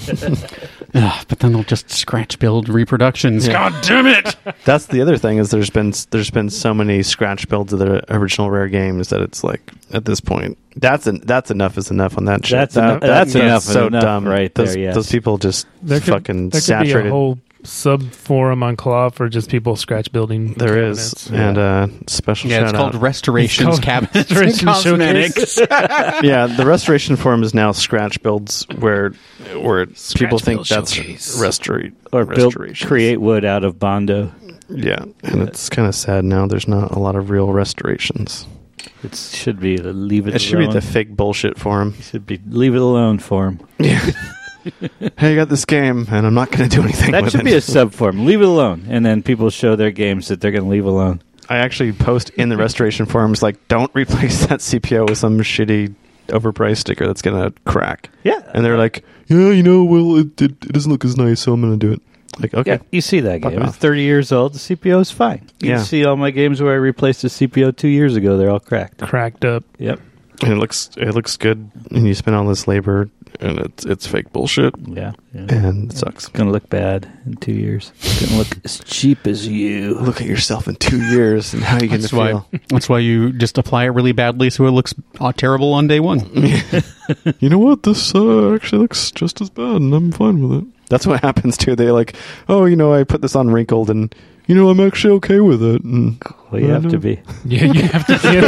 But then they'll just scratch build reproductions.
Yeah.
God damn it!
That's the other thing is there's been so many scratch builds of the original rare games that it's like at this point that's enough is enough on that shit.
That's enough.
So
enough
dumb,
right
those,
there. Yes.
Those people just
there could
fucking
be
saturated.
a whole sub forum on Claw for just people scratch building.
There is,
cabinets.
and special
Yeah,
shout
it's called
out.
Restorations
It's called
Cabinets and
Restoration
Cosmetics.
Yeah, the restoration forum is now scratch builds where people think
build
that's
showcase.
Or
restoration.
create wood out of Bondo.
Yeah, and it's kind of sad now. There's not a lot of real restorations.
It should be the leave it alone.
It should be the fake bullshit forum.
It should be leave it alone forum.
Yeah. Hey, I got this game, and I'm not going to do anything with it.
That should be a sub-forum. Leave it alone. And then people show their games that they're going to leave alone.
I actually post in the restoration forums, like, don't replace that CPO with some shitty overpriced sticker that's going to crack.
Yeah.
And they're like, yeah, well, it doesn't look as nice, so I'm going to do it. Like, okay.
Yeah, you see that
Fuck
game.
off.
It's 30 years old. The CPO is fine. You
Yeah.
see all my games where I replaced the CPO 2 years ago. They're all cracked.
Cracked up.
Yep.
And it looks good, and you spend all this labor, and it's fake bullshit,
Yeah.
and it sucks.
It's going to look bad in 2 years. It's going to look as cheap as you.
Look at yourself in 2 years, and how you going to feel.
That's why you just apply it really badly so it looks terrible on day one.
You know what? This actually looks just as bad, and I'm fine with it. That's what happens too. They like, oh, I put this on wrinkled, and I'm actually okay with it. And
Well, you have to be.
Yeah, you have to see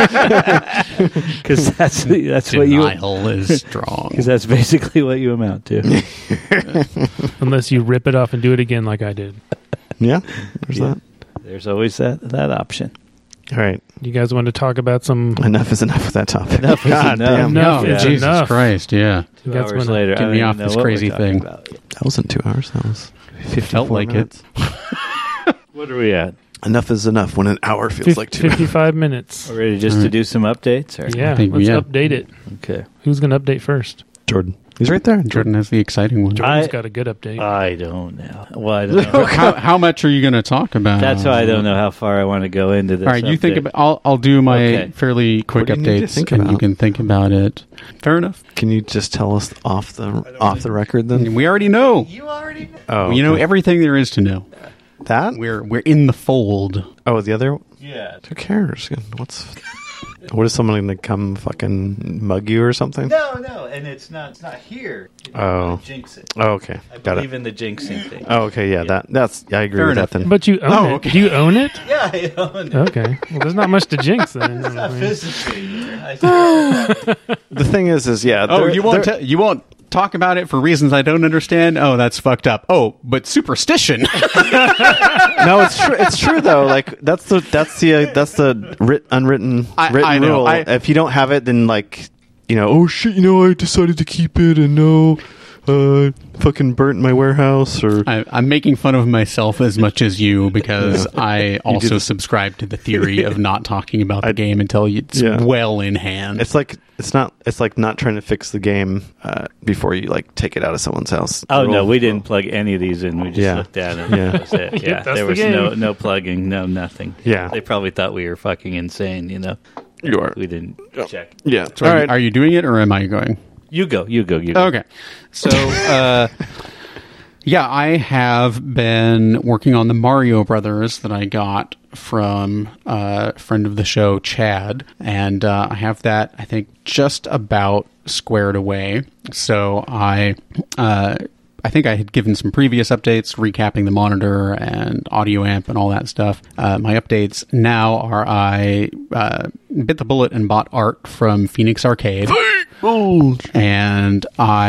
it.
Because that's what you...
Denial is strong.
Because that's basically what you amount to.
Unless you rip it off and do it again like I did.
Yeah, there's that.
There's always that option.
All right,
You guys want to talk about some...
enough is enough with that topic.
Enough is
God
enough.
damn.
Enough
Yeah.
is
Jesus
enough.
Christ, yeah.
You
2
guys
hours
wanna-
later,
get
I don't
me
even
off
know
this
what we're
crazy
talking
thing.
about.
That wasn't 2 hours. That was 54
Felt like
minutes.
What are we at?
Enough is enough when an hour feels like 2 hours.
55 minutes.
We're ready just to do some updates? Or?
Yeah,
think-
let's
yeah.
update it.
Okay.
Who's going to update first?
Jordan. He's right there.
Jordan has the exciting one.
Jordan's
I-
got a good update.
I don't know. Well, I don't know.
how much are you going to talk about?
That's why I don't know how far I want to go into this.
All right, you think
update.
about. I'll do my
Okay.
fairly quick
What do you need to
updates,
think
and you
about?
can think about it. Fair enough.
Can you just tell us off the record then?
We already know.
Oh,
You know
okay.
everything there is to know.
that?
We're in the fold.
Oh, the other.
Yeah.
Who cares? What is someone going to come fucking mug you or something?
No, and it's not here. You don't
Oh.
wanna jinx it.
Oh, okay.
I
Got
believe
it.
in the jinxing thing.
Oh, okay. Yeah, that's. I agree
Fair
with
enough.
that then.
But you own it.
okay.
Do you own it?
Yeah, I own it.
Okay. Well, there's not much to jinx then.
Not physically.
The thing is yeah.
Oh,
there-
you won't.
there-
You won't talk about it for reasons I don't understand. Oh, that's fucked up. Oh, but superstition.
No, it's true. It's true though. Like that's the unwritten
I know.
rule. If you don't have it, then oh shit, I decided to keep it, and fucking burnt my warehouse or.
I'm making fun of myself as much as you because I also subscribe to the theory of not talking about the game until it's well in hand.
It's like not trying to fix the game before you take it out of someone's house.
Oh,
Rule-
no, we didn't plug any of these in. We just
Yeah.
looked at them.
Yeah.
That was it.
Yep,
Yeah,
that's
there
the
was
game.
no plugging, no nothing.
Yeah.
They probably thought we were fucking insane,
You are.
We didn't check.
Yeah.
So
All right.
are you doing it or am I going?
You go.
Okay. So, yeah, I have been working on the Mario Brothers that I got from a friend of the show, Chad, and I have that, I think, just about squared away. So I think I had given some previous updates, recapping the monitor and audio amp and all that stuff. My updates now are I bit the bullet and bought art from Phoenix Arcade. And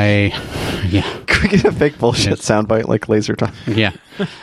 yeah.
Can we get a fake bullshit soundbite like Laser Time?
Yeah.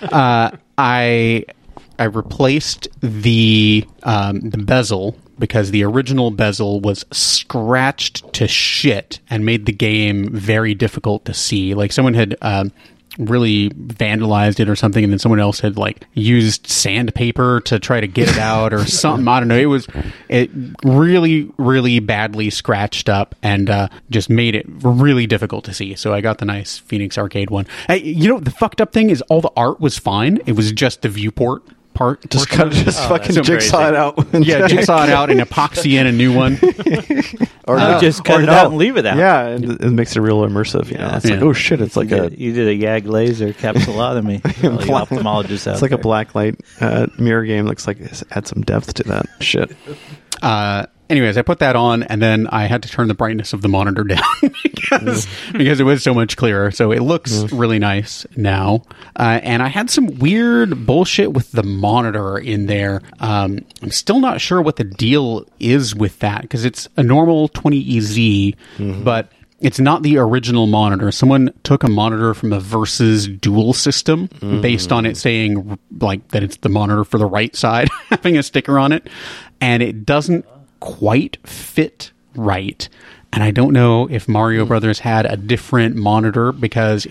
I replaced the bezel because the original bezel was scratched to shit and made the game very difficult to see. Like someone had really vandalized it or something, and then someone else had used sandpaper to try to get it out or something. I don't know. It really, really badly scratched up and just made it really difficult to see. So I got the nice Phoenix Arcade one. Hey, the fucked up thing is all the art was fine. It was just the viewport part.
Just
portion of it.
fucking
that's
jigsaw
crazy.
it out.
Yeah, jigsaw it out and epoxy in a new one.
or
No, just cut it out and leave it out.
Yeah, and it makes it real immersive. It's like,
Yeah.
oh shit, it's like
You did a YAG laser capsulotomy. Well, you ophthalmologist out
it's like a
there.
blacklight mirror game. Looks like it's add some depth to that shit.
Anyways, I put that on, and then I had to turn the brightness of the monitor down because it was so much clearer. So it looks really nice now. And I had some weird bullshit with the monitor in there. I'm still not sure what the deal is with that because it's a normal 20EZ, but it's not the original monitor. Someone took a monitor from a Versus Dual system based on it saying like that it's the monitor for the right side, having a sticker on it, and it doesn't quite fit right. And I don't know if Mario Brothers had a different monitor because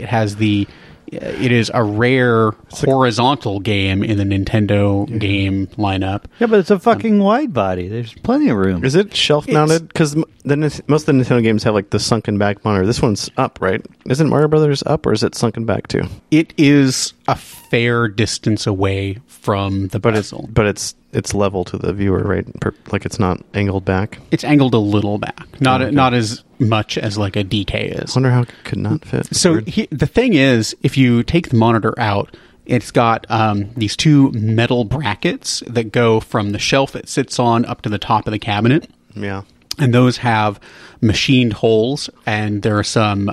it is a rare horizontal game in the Nintendo game lineup.
Yeah, but it's a fucking wide body. There's plenty of room.
Is it shelf mounted? Because most of the Nintendo games have like the sunken back monitor. This one's up, right? Isn't Mario Brothers up, or is it sunken back too?
It is a fair distance away from the bezel.
But it's level to the viewer, right? Like it's not angled back.
It's angled a little back, not as much as like a DK is.
I wonder how it could not fit.
So the thing is, if you take the monitor out, it's got these two metal brackets that go from the shelf it sits on up to the top of the cabinet.
Yeah.
And those have machined holes, and there are some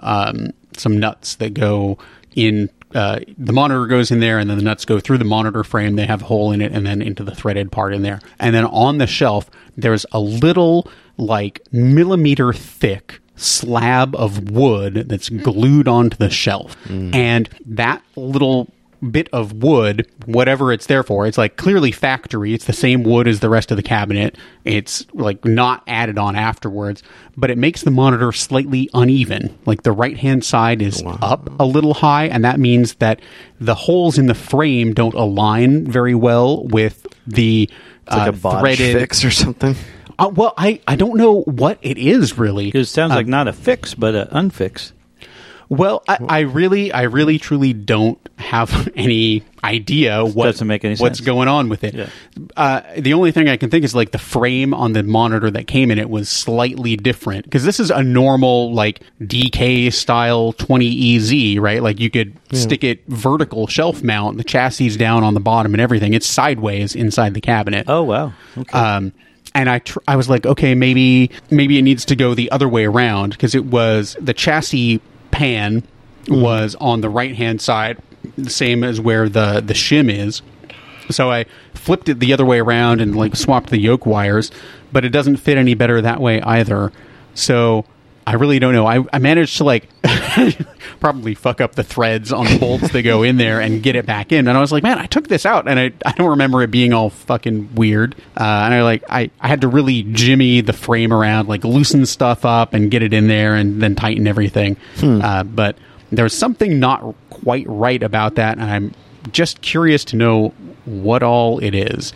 nuts that go in. The monitor goes in there, and then the nuts go through the monitor frame. They have a hole in it, and then into the threaded part in there. And then on the shelf, there's a little, like, millimeter thick slab of wood that's glued onto the shelf. And that little bit of wood, whatever it's there for, it's like clearly factory. It's the same wood as the rest of the cabinet. It's like not added on afterwards, but it makes the monitor slightly uneven. Like the right hand side is up a little high, and that means that the holes in the frame don't align very well with the
it's like a botch
threaded
fix or something.
Well, I don't know what it is really.
It sounds like not a fix, but an unfix.
Well, I really, truly don't have any idea
Doesn't make any
what's
sense.
going on with it.
Yeah.
The only thing I can think is like the frame on the monitor that came in it was slightly different because this is a normal like DK style 20EZ, right? Like you could stick it vertical shelf mount, the chassis is down on the bottom and everything. It's sideways inside the cabinet.
Oh, wow. Okay.
And I was like, okay, maybe it needs to go the other way around because it was the chassis pan was on the right hand side, the same as where the shim is. So I flipped it the other way around and like swapped the yoke wires, but it doesn't fit any better that way either. So I really don't know. I managed to like probably fuck up the threads on the bolts that go in there and get it back in. And I was like, man, I took this out and I don't remember it being all fucking weird. And I had to really jimmy the frame around, like loosen stuff up and get it in there and then tighten everything. But there's something not quite right about that. And I'm just curious to know what all it is.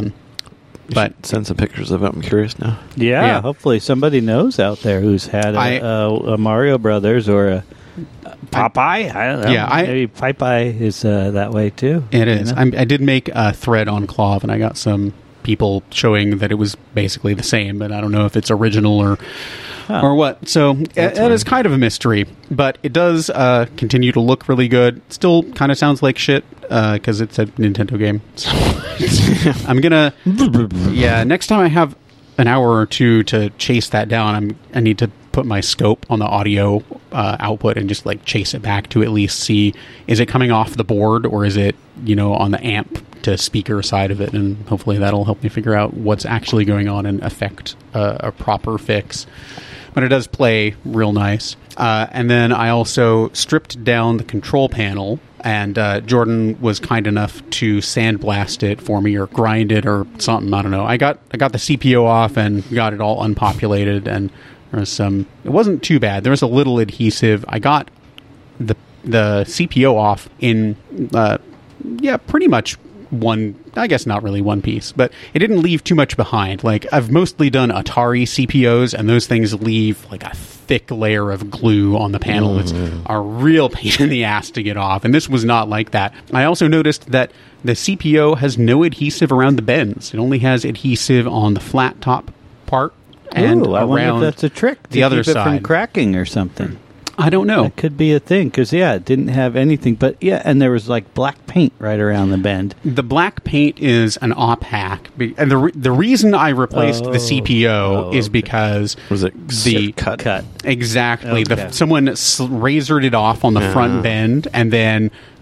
But
send some pictures of it. I'm curious now.
Yeah, hopefully somebody knows out there who's had a Mario Brothers or a Popeye. I don't know.
Yeah,
maybe Popeye is that way too.
It is. I did make a thread on Clove, and I got some people showing that it was basically the same, but I don't know if it's original or what. So it is kind of a mystery, but it does continue to look really good. Still kind of sounds like shit because it's a Nintendo game. So I'm gonna next time I have an hour or two to chase that down, I need to put my scope on the audio output and just like chase it back to at least see, is it coming off the board or is it on the amp to speaker side of it, and hopefully that'll help me figure out what's actually going on and affect a proper fix. But it does play real nice. And then I also stripped down the control panel, and Jordan was kind enough to sandblast it for me or grind it or something. I don't know. I got the CPO off and got it all unpopulated, and there was some. It wasn't too bad. There was a little adhesive. I got the CPO off in pretty much one, I guess not really one piece, but it didn't leave too much behind. Like, I've mostly done Atari CPOs, and those things leave like a thick layer of glue on the panel. It's a real pain in the ass to get off, and this was not like that. I also noticed that the CPO has no adhesive around the bends. It only has adhesive on the flat top part and
I wonder if that's a trick to
the other
keep it
side
from cracking or something.
I don't know.
That could be a thing, because, it didn't have anything. But, and there was, like, black paint right around the bend.
The black paint is an op hack. And the reason I replaced the CPO is because...
Was it
the
cut?
Exactly.
Okay.
Someone razored it off on the front bend and then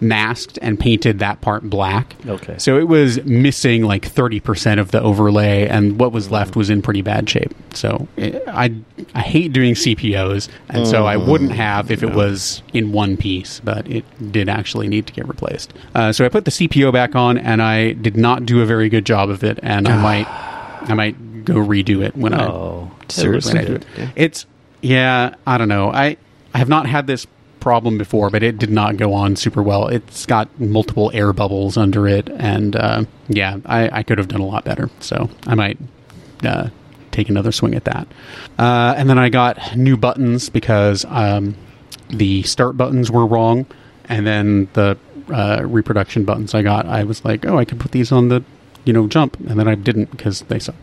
masked and painted that part black.
Okay.
So it was missing like 30% of the overlay, and what was left was in pretty bad shape. So I hate doing CPOs, and so I wouldn't have if it was in one piece, but it did actually need to get replaced. So I put the CPO back on, and I did not do a very good job of it, and I might go redo it when
seriously?
I do it. It's I don't know. I have not had this problem before, but it did not go on super well. It's got multiple air bubbles under it, and I could have done a lot better. So I might take another swing at that. And then I got new buttons because the start buttons were wrong, and then the reproduction buttons I was like, I could put these on the jump, and then I didn't because they suck.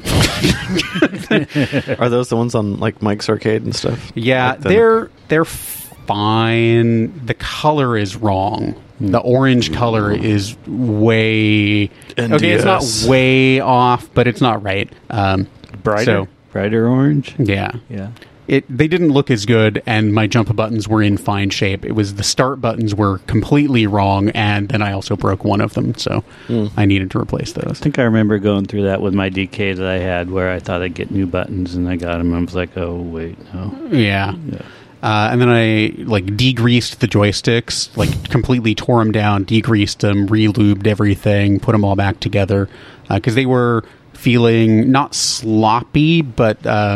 Are those the ones on like Mike's Arcade and stuff?
Yeah,
like
they're fine. The color is wrong. The orange color is way
NDS.
okay. It's not way off, but it's not right.
Brighter orange.
Yeah. They didn't look as good, and my jump buttons were in fine shape. It was the start buttons were completely wrong, and then I also broke one of them, so I needed to replace those.
I think I remember going through that with my DK that I had, where I thought I'd get new buttons, and I got them, and I was like, oh, wait, no.
Yeah. And then I degreased the joysticks, completely tore them down, degreased them, re-lubed everything, put them all back together, because they were feeling not sloppy, but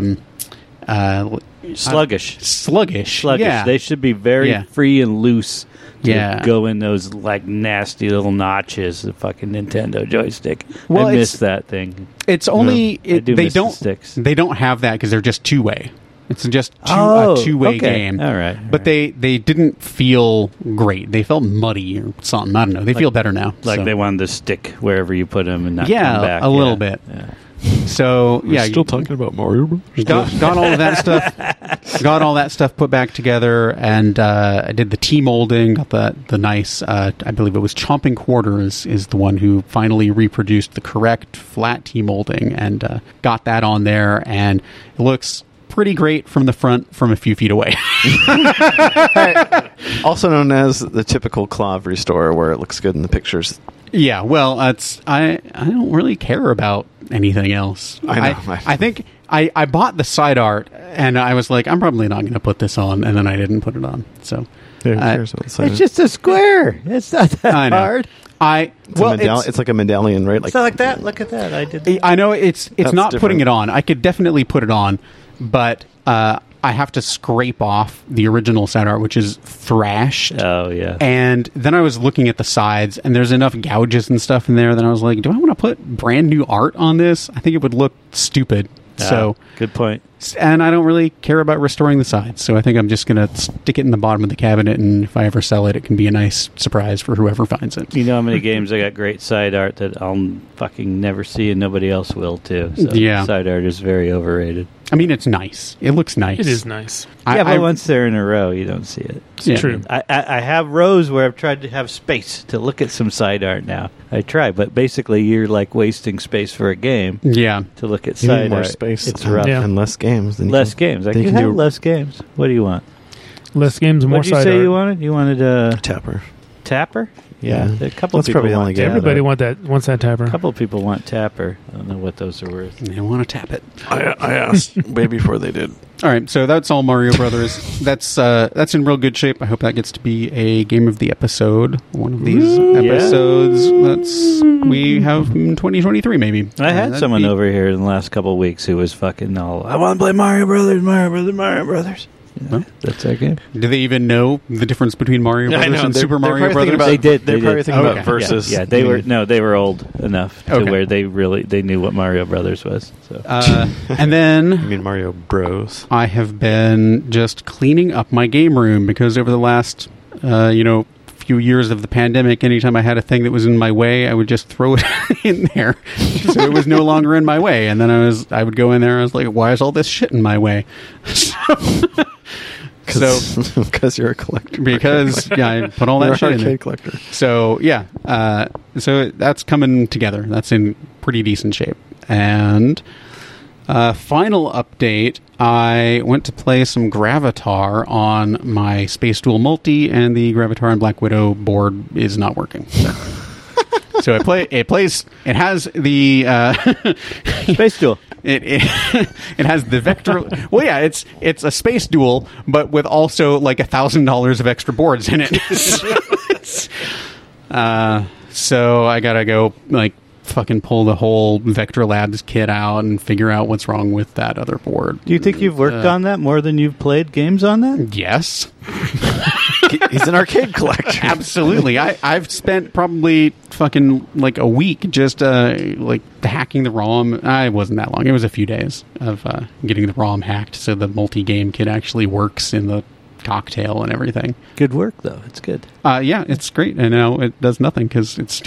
sluggish.
Sluggish. Yeah.
They should be very free and loose to go in those nasty little notches. The fucking Nintendo joystick.
Well,
I miss that thing.
It's only
they don't
sticks. They don't have that because they're just two-way. It's just a two-way game.
All right.
But they didn't feel great. They felt muddy or something. I don't know. They feel better now.
They wanted to stick wherever you put them and not come back.
A little bit.
Yeah.
So
We're still talking about Mario Bros.
Got all of that stuff. Got all that stuff put back together, and I did the T molding. Got the nice. I believe it was Chomping Quarters is the one who finally reproduced the correct flat T molding, and got that on there, and it looks pretty great from the front from a few feet away.
Also known as the typical Clav restore, where it looks good in the pictures.
Yeah, well, I don't really care about anything else.
I know.
I think I bought the side art, and I was like, I'm probably not going to put this on, and then I didn't put it on. So
it's just a square. It's not that hard.
It's like a medallion, right?
It's not like that. Look at that. I did.
I know it's not
different.
Putting it on. I could definitely put it on, but I have to scrape off the original side art, which is thrashed.
Oh, yeah.
And then I was looking at the sides, and there's enough gouges and stuff in there that I was like, do I want to put brand new art on this? I think it would look stupid. So
good point.
And I don't really care about restoring the sides, so I think I'm just going to stick it in the bottom of the cabinet, and if I ever sell it, it can be a nice surprise for whoever finds it.
You know how many games I got great side art that I'll fucking never see, and nobody else will, too. So side art is very overrated.
I mean, it's nice. It looks nice.
It is nice.
But once they're in a row, you don't see it.
It's true.
I have rows where I've tried to have space to look at some side art now. I try, but basically you're wasting space for a game.
Yeah.
To look at
You
side
need more
art.
space.
It's rough.
Yeah.
And less games.
Less games. I can have less games. What do you want?
Less games, more
What did you
side
say
art.
you wanted? You wanted a
Tapper.
Tapper?
Yeah.
A couple
That's
of people
probably the only
want
game.
Tapper.
Everybody wants that tapper.
A couple of people want Tapper. I don't know what those are worth.
They want to tap it.
I asked way before they did.
All right, so that's all Mario Brothers. That's in real good shape. I hope that gets to be a game of the episode. One of these episodes we have in 2023, maybe.
I had someone over here in the last couple of weeks who was fucking all, I want to play Mario Brothers, Mario Brothers, Mario Brothers. Yeah, that's our game.
Do they even know the difference between Mario Brothers and
They're
Super Mario
probably thinking
Brothers?
about- They're
They
probably
did.
thinking
Okay.
about versus.
Yeah, they were old enough to
Okay.
where they knew what Mario Brothers was. So
And
I
then
mean Mario Bros.
I have been just cleaning up my game room because over the last, few years of the pandemic, anytime I had a thing that was in my way, I would just throw it in there, so it was no longer in my way. And then I would go in there. And I was like, "Why is all this shit in my way?"
Because you're a collector.
Because I put all
You're
that shit
an
in there.
arcade collector.
So so that's coming together. That's in pretty decent shape. And Final update, I went to play some Gravatar on my Space Duel Multi, and the Gravatar and Black Widow board is not working. So it has the
Space Duel.
It has the vector. Well, yeah, it's a Space Duel, but with also like $1,000 of extra boards in it. So I gotta go like fucking pull the whole Vector Labs kit out and figure out what's wrong with that other board.
Do you think you've worked on that more than you've played games on that?
Yes.
He's an arcade collector.
Absolutely. I've spent probably fucking like a week just like hacking the ROM. It wasn't that long. It was a few days of getting the ROM hacked so the multi-game kit actually works in the cocktail and everything.
Good work, though. It's good.
Yeah, it's great. And now it does nothing because it's...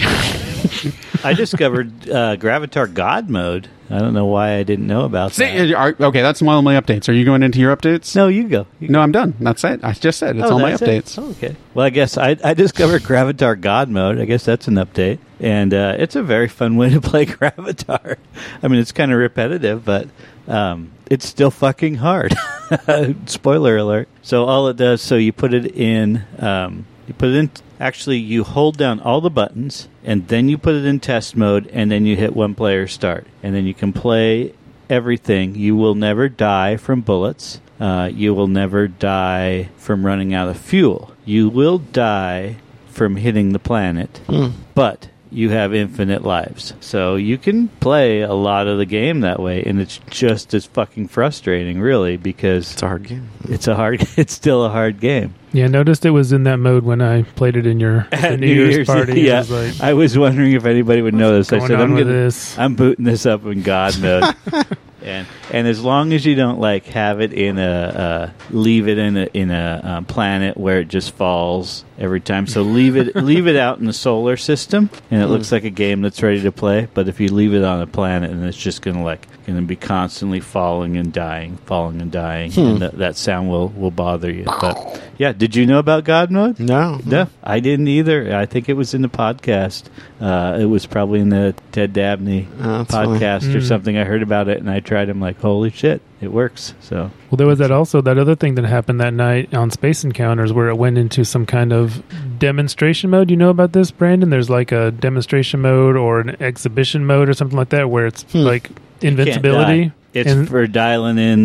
I discovered Gravatar God mode. I don't know why I didn't know about that.
Okay, that's one of my updates. Are you going into your updates?
No, you go.
No, I'm done. That's it. I just said it's all my updates.
Oh, okay. Well, I guess I discovered Gravatar God mode. I guess that's an update. And it's a very fun way to play Gravatar. I mean, it's kind of repetitive, but it's still fucking hard. Spoiler alert. So all it does, so you put it in... Actually, you hold down all the buttons, and then you put it in test mode, and then you hit one player start. And then you can play everything. You will never die from bullets. You will never die from running out of fuel. You will die from hitting the planet, but you have infinite lives. So you can play a lot of the game that way, and it's just as fucking frustrating, really, because...
It's a hard game.
It's still a hard game.
Yeah, I noticed it was in that mode when I played it in your New Year's party.
Yeah,
I was
wondering if anybody would know this. I said, I'm booting this up in God mode. And as long as you don't like have it in leave it in a planet where it just falls every time. So leave it out in the solar system, and it looks like a game that's ready to play. But if you leave it on a planet, and it's just gonna be constantly falling and dying, and that sound will bother you. But yeah, did you know about God mode?
No,
I didn't either. I think it was in the podcast. It was probably in the Ted Dabney podcast or something. I heard about it and I tried. I'm like, holy shit, it works. So
well, there was that other thing that happened that night on Space Encounters where it went into some kind of demonstration mode. You know about this, Brandon? There's like a demonstration mode or an exhibition mode or something like that where it's like invincibility.
It's for dialing in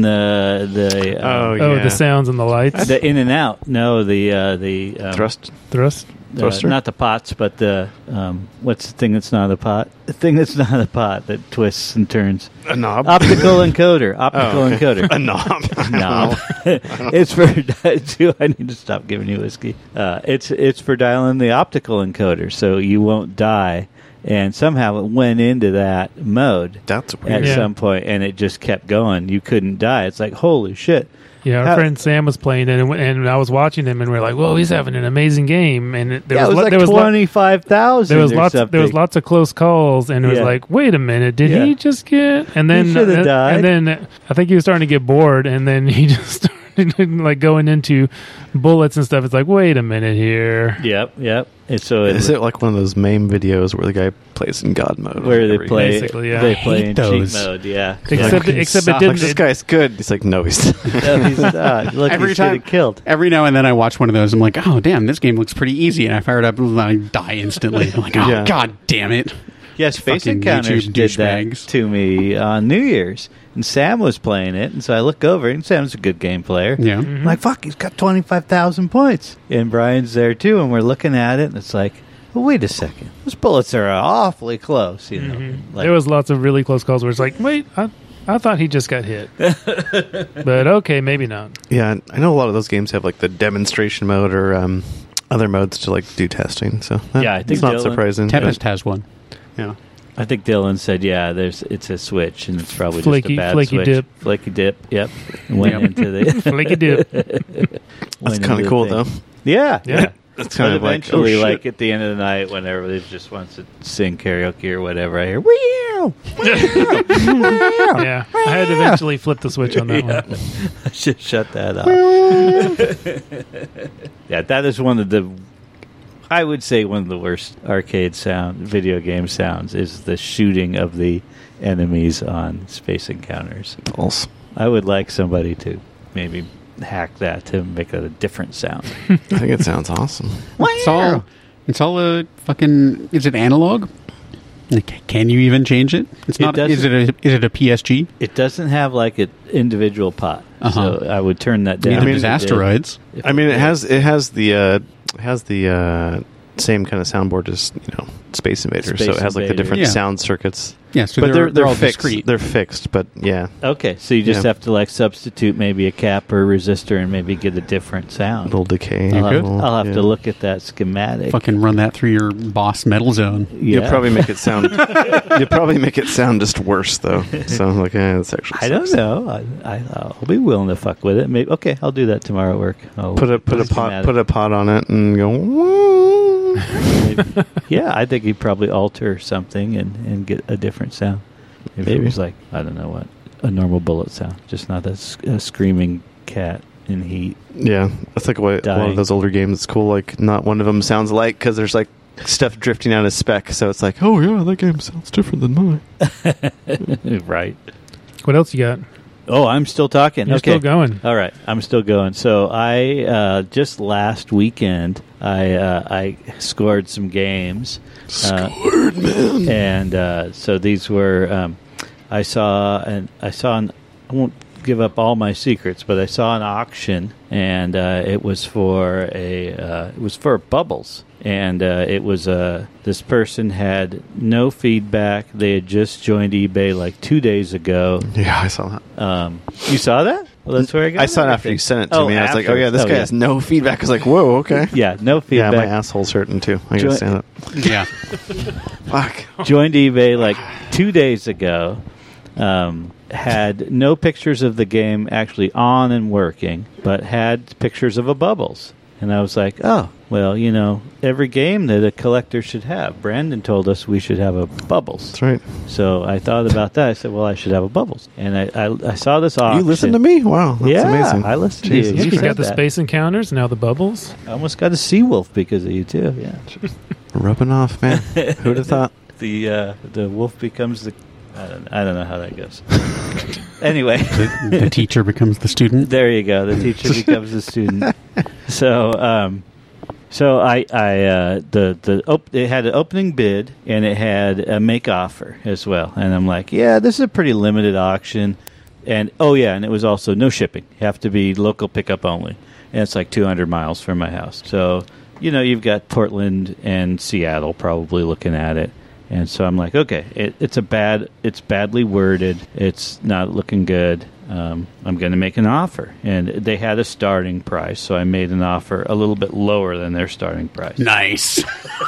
the
sounds and the lights.
The in and out. No, the
thrust.
Not the pots, but the what's the thing that's not a pot? The thing that's not a pot that twists and turns.
A knob.
Optical encoder. Encoder.
A knob.
It's for. I need to stop giving you whiskey. It's for dialing the optical encoder, so you won't die. And somehow it went into that mode.
That's weird.
At some point, and it just kept going. You couldn't die. It's like, holy shit.
Yeah, our friend Sam was playing it, and I was watching him, and we are like, "Whoa, he's having an amazing game!" And
it was like 25,000.
There was lots of close calls, and it was like, "Wait a minute, did he just get?" And then
he should have died.
And then I think he was starting to get bored, and then he just started like going into bullets and stuff. It's like, wait a minute here.
Yep. And so
is it like one of those MAME videos where the guy plays in God mode,
where they play
basically? Yeah,
they play in cheat mode. Yeah,
except it didn't.
This guy's good. He's like, no, he's
not. Look,
every time killed. Every now and then I watch one of those. I'm like, oh damn, this game looks pretty easy, and I fire it up and I die instantly. I'm like, oh god damn it.
Yeah, Space Encounters did that to me on New Year's. And Sam was playing it, and so I look over, and Sam's a good game player.
Yeah.
Mm-hmm. I'm like, fuck, he's got 25,000 points. And Brian's there, too, and we're looking at it, and it's like, well, wait a second. Those bullets are awfully close, you know.
Mm-hmm. There was lots of really close calls where it's like, wait, I thought he just got hit. But okay, maybe not.
Yeah, I know a lot of those games have like the demonstration mode or other modes to like do testing, so
I think
it's not surprising.
Tempest has one. Yeah.
I think Dylan said, it's a switch, and it's probably just a bad
flaky
switch.
Dip.
Flaky dip, yep. Went into the...
Flaky dip.
That's kind of cool, though.
Yeah.
It's kind of
eventually, like at the end of the night, when everybody just wants to sing karaoke or whatever, I hear, "Wow!"
Yeah, I had to eventually flip the switch on that one.
I should shut that off. Yeah, that is one of the... I would say one of the worst arcade video game sounds is the shooting of the enemies on Space Encounters.
False.
I would like somebody to maybe hack that to make it a different sound.
I think it sounds awesome.
It's all a fucking. Is it analog? Can you even change it? It's not. Is it a PSG?
It doesn't have like an individual pot, so I would turn that down.
Neither does Asteroids.
I mean, it has the same kind of soundboard as Space Invaders, so it has like the different sound circuits.
Yeah, so
but
they're all
fixed.
discrete.
They're fixed, but yeah.
Okay, so you just have to like substitute maybe a cap or a resistor and maybe get a different
A
sound.
little decay.
I'll have to look at that schematic.
Fucking run that through your Boss Metal Zone.
Yeah.
You'll probably make it sound. You'll probably make it sound just worse, though. So like, that's actually.
I don't know. I'll be willing to fuck with it. Maybe I'll do that tomorrow at work. I'll
Put a pot on it and go. Woo.
Yeah, I think he'd probably alter something and get a different sound. Maybe it's like, I don't know what, a normal bullet sound, just not a screaming cat in heat.
Yeah, that's like one of those older games. It's cool. Like, not one of them sounds alike because there's like stuff drifting out of spec. So it's like, oh yeah, that game sounds different than mine.
Right.
What else you got?
Oh, I'm still talking.
You're still going.
All right, I'm still going. So I just last weekend I scored some games.
Scored, man.
And so these were I won't give up all my secrets, but I saw an auction, and it was for Bubbles. And it was this person had no feedback. They had just joined eBay like 2 days ago.
Yeah, I saw that.
You saw that? Well, that's where I got.
I saw it after you sent it to me. I was like, oh yeah, this guy has no feedback. I was like, whoa, okay.
Yeah, no feedback.
Yeah, my asshole's hurting too. I gotta stand it.
Yeah.
Fuck.
Joined eBay like 2 days ago. Had no pictures of the game actually on and working, but had pictures of a Bubbles. And I was like, oh, well, every game that a collector should have. Brandon told us we should have a Bubbles.
That's right.
So I thought about that. I said, well, I should have a Bubbles. And I saw this auction.
You listen to me? Wow, that's amazing.
I listened to you.
You
said
got the
that.
Space Encounters, now the Bubbles.
I almost got a Seawolf because of you, too. Yeah.
Rubbing off, man. Who'd have thought?
The wolf becomes the... I don't know how that goes. Anyway.
The teacher becomes the student.
There you go. The teacher becomes the student. So it had an opening bid and it had a make offer as well. And I'm like, yeah, this is a pretty limited auction. And and it was also no shipping. You have to be local pickup only. And it's like 200 miles from my house. So, you've got Portland and Seattle probably looking at it. And so I'm like, okay, it's badly worded. It's not looking good. I'm going to make an offer. And they had a starting price, so I made an offer a little bit lower than their starting price.
Nice.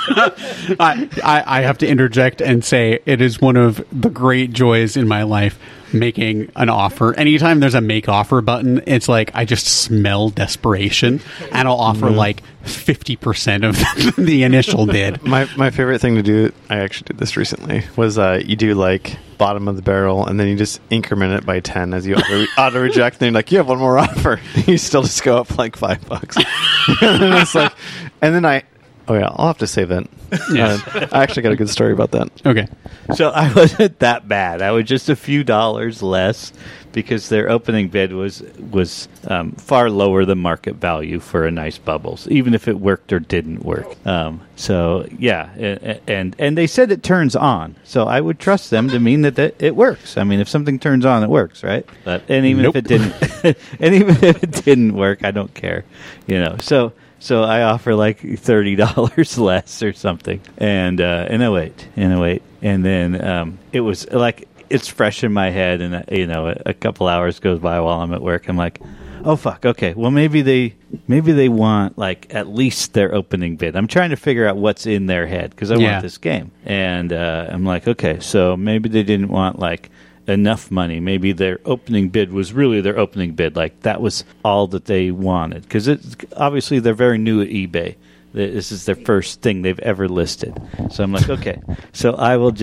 I have to interject and say it is one of the great joys in my life making an offer. Anytime there's a make offer button, it's like I just smell desperation, and I'll offer like 50% of the initial bid.
My favorite thing to do, I actually did this recently, was you do like bottom of the barrel, and then you just increment it by 10 as you auto reject, and then you're like, you have one more offer. You still just go up like $5. And then it's like, and then I'll have to save that.
Yeah.
I actually got a good story about that.
Okay.
So I wasn't that bad. I was just a few dollars less because their opening bid was far lower than market value for a nice Bubbles, even if it worked or didn't work. So yeah, and they said it turns on, so I would trust them to mean that it works. I mean, if something turns on, it works, right? And even if it didn't, and even if it didn't work, I don't care. So I offer like $30 less or something, and I wait, and then it was like it's fresh in my head, and a couple hours goes by while I'm at work. I'm like, oh fuck, okay, well maybe they want like at least their opening bid. I'm trying to figure out what's in their head because I want this game, and I'm like, okay, so maybe they didn't want like enough money. Maybe their opening bid was really their opening bid. Like that was all that they wanted. Because obviously they're very new at eBay. This is their first thing they've ever listed. So I'm like, okay. So I will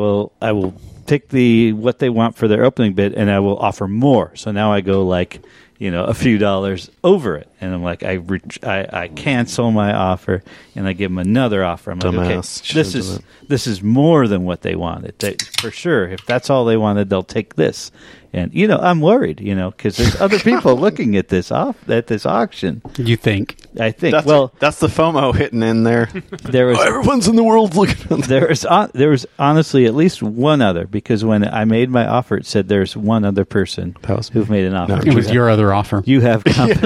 take what they want for their opening bid, and I will offer more. So now I go like, a few dollars over it. And I'm like, I cancel my offer, and I give them another offer. I'm like,
Dumbass.
okay, this is more than what they wanted. For sure, if that's all they wanted, they'll take this. And I'm worried, because there's other people looking at this auction.
You think?
I think.
That's the FOMO hitting in there.
There was
Everyone's in the world looking at
there was honestly at least one other, because when I made my offer, it said there's one other person who've made an offer.
It was your other offer.
You have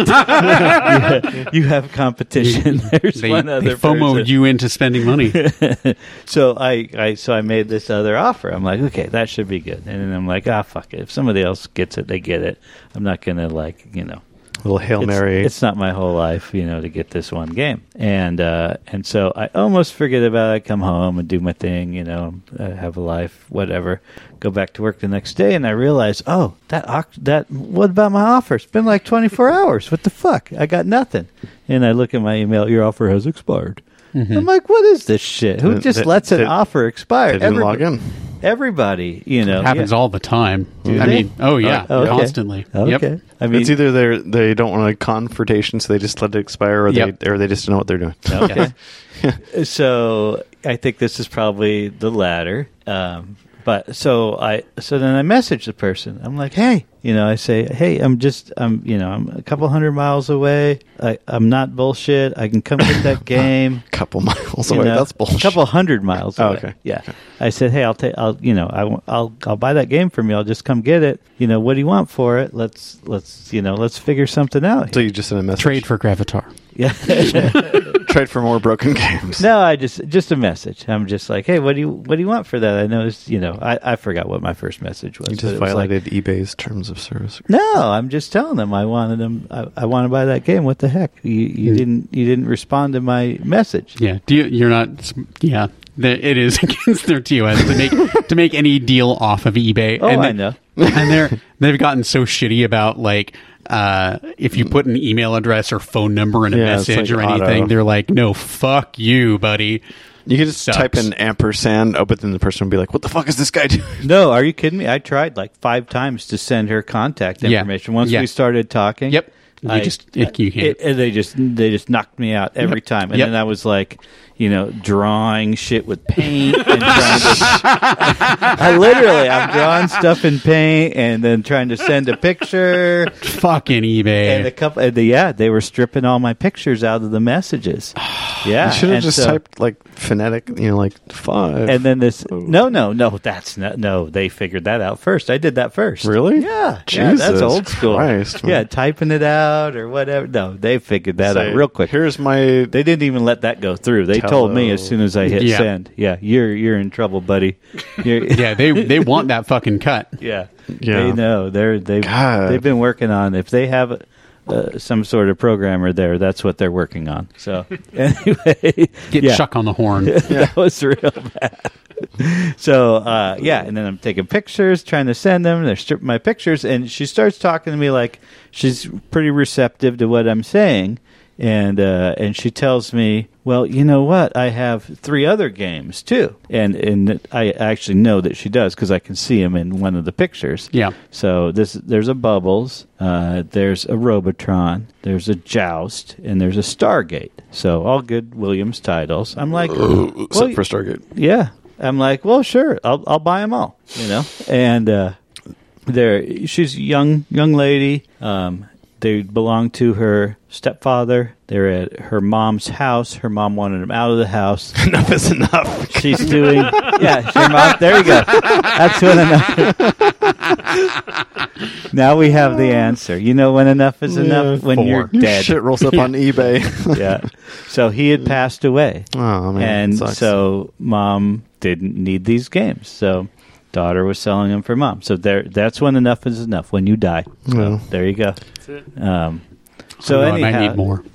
you have competition. There's one other
they FOMO'd
person.
you into spending money.
So I made this other offer. I'm like, okay, that should be good. And then I'm like, fuck it. If somebody else gets it, they get it. I'm not gonna
little Hail Mary.
It's not my whole life, to get this one game. And so I almost forget about it. I come home and do my thing, have a life, whatever. Go back to work the next day, and I realize, that what about my offer? It's been like 24 hours. What the fuck? I got nothing. And I look at my email. Your offer has expired. Mm-hmm. I'm like, what is this shit? Who just lets an offer expire?
They didn't log in.
Everybody,
It happens all the time. Oh yeah,
okay.
Constantly.
Okay.
Yep.
I mean,
It's either they don't want a confrontation, so they just let it expire, or they just don't know what they're doing.
okay. So I think this is probably the latter. But so then I message the person. I'm like, hey, I say, hey, I'm a couple hundred miles away. I'm not bullshit. I can come get that game.
Couple miles away. That's bullshit.
A couple hundred miles away.
Okay.
Yeah. Okay. I said, hey, I'll buy that game from you. I'll just come get it. What do you want for it? Let's figure something out.
So you just sent a message.
Trade for Gravatar.
Yeah.
Trade for more broken games.
No, I just a message. I'm just like, hey, what do you want for that? I noticed, I forgot what my first message was.
You just violated eBay's terms of service.
No, I'm just telling them I wanted them. I want to buy that game. What the heck? You didn't respond to my message.
Yeah. You're not. Yeah. It is against their TOS to make any deal off of eBay.
Oh, I know.
And they've gotten so shitty about if you put an email address or phone number in a message or anything, they're like, no, fuck you, buddy.
You can just type in ampersand, but then the person will be like, what the fuck is this guy doing?
No, are you kidding me? I tried 5 times to send her contact information. Once we started talking.
Yep. You can't.
They just knocked me out every time. And then I was like, drawing shit with paint and trying to. I'm drawing stuff in paint and then trying to send a picture.
Fucking eBay.
And they were stripping all my pictures out of the messages. Yeah,
you should have just typed phonetic, 5.
And then this. No, that's not. No, they figured that out first. I did that first.
Really?
Yeah.
Jesus
that's old school.
Christ, man.
Yeah, typing it out or whatever. No, they figured that out real quick.
Here's my.
They didn't even let that go through. They told me as soon as I hit send. Yeah, you're in trouble, buddy.
They want that fucking cut.
Yeah. They know. They've been working on. If they have some sort of programmer there, that's what they're working on. So anyway,
get Chuck on the horn.
That was real bad. So and then I'm taking pictures, trying to send them. They're stripping my pictures, and she starts talking to me like she's pretty receptive to what I'm saying. And she tells me, well, you know what? I have 3 other games too, and I actually know that she does because I can see them in one of the pictures.
Yeah.
So there's a Bubbles, there's a Robotron, there's a Joust, and there's a Stargate. So all good Williams titles. I'm like,
except for Stargate.
Yeah. I'm like, well, sure, I'll buy them all. And she's a young lady. They belong to her stepfather. They're at her mom's house. Her mom wanted them out of the house.
Enough is enough.
She's doing... Yeah, her mom... There you go. That's when enough... Now we have the answer. You know when enough is enough? When
4.
you're dead.
Shit rolls up on eBay.
Yeah. So he had passed away.
Oh, man.
And so mom didn't need these games. So... daughter was selling them for mom. So that's when enough is enough. When you die. So there you go.
That's it.
So anyhow,
I might need more.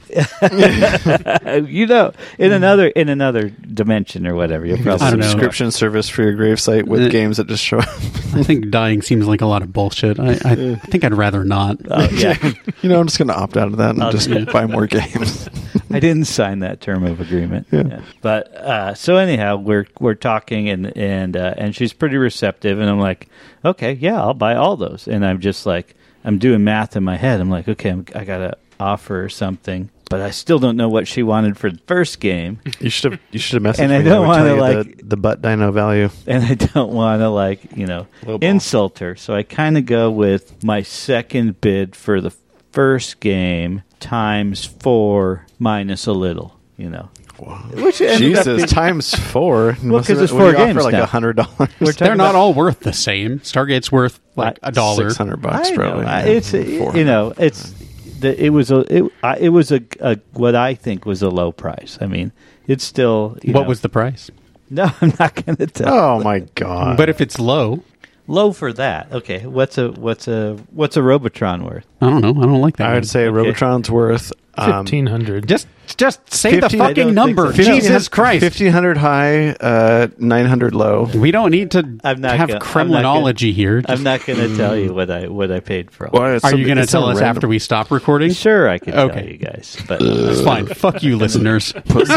in another dimension or whatever, you're probably
I don't know.
Subscription service for your gravesite with games that just show up.
I think dying seems like a lot of bullshit. I think I'd rather not.
Yeah.
I'm just going to opt out of that and just buy more games.
I didn't sign that term of agreement. Yeah. But so anyhow, we're talking and she's pretty receptive, and I'm like, okay, yeah, I'll buy all those, and I'm just like, I'm doing math in my head. I'm like, okay, I got to offer her something, but I still don't know what she wanted for the first game.
You should have messaged
And
me.
I don't
would tell
wanna,
you
like-
the butt dino value.
And I don't want to, like,
Lowball.
insult her. So I kind of go with my second bid for the first game times 4 minus a little,
Wow.
Which ended up
Jesus,
being-
times 4.
Well, 'cause it's
What do
4
you offer,
games
like
now.
$100.
We're
They're
talking
not
about-
all worth the same. Stargate's worth like $1.
$600
I
probably.
know.
Yeah.
It's
400.
it was a what I think was a low price. I mean, it's still
What was the price?
No, I'm not going to tell.
Oh my god!
But if it's low,
Low for that. Okay, what's a Robotron worth?
I don't know. I don't like that.
I
one.
would say
Okay.
Robotron's worth
1,500.
Just say the
15 I
fucking
don't
number.
think so.
Jesus Christ.
1,500 high, 900 low.
We don't need to
I'm not
have
gonna-
Kremlinology here.
I'm not going to tell you what I paid for. All.
Are you going to tell us after we stop recording?
Sure, I can tell
Okay.
you guys, but
It's fine. Fuck you, listeners.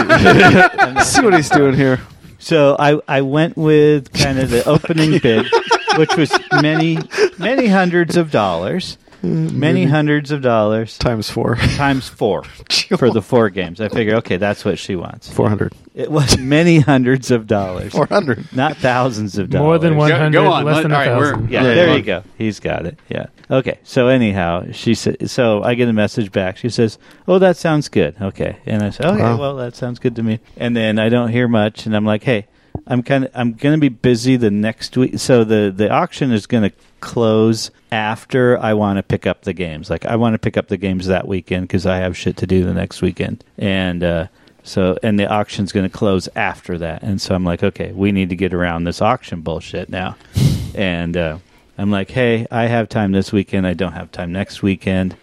See what he's doing here.
so I went with kind of the opening bid, which was many hundreds of dollars. Many hundreds of dollars
Times 4.
times 4 for the 4 games. I figure, okay, that's what she wants.
400.
It was many hundreds of dollars,
400.
not thousands of dollars.
More than 100,
go on.
less than
All right,
1,000.
Yeah,
Yeah,
there
yeah.
you go. He's got it. Yeah. Okay. So anyhow, she said. So I get a message back. She says, "Oh, that sounds good." Okay, and I said, "Okay,
Wow.
well, that sounds good to me." And then I don't hear much, and I'm like, "Hey, I'm going to be busy the next week. So the auction is going to close after I want to pick up the games. Like I want to pick up the games that weekend because I have shit to do the next weekend, and." And the auction's going to close after that. And so I'm like, okay, we need to get around this auction bullshit now. And I'm like, hey, I have time this weekend. I don't have time next weekend.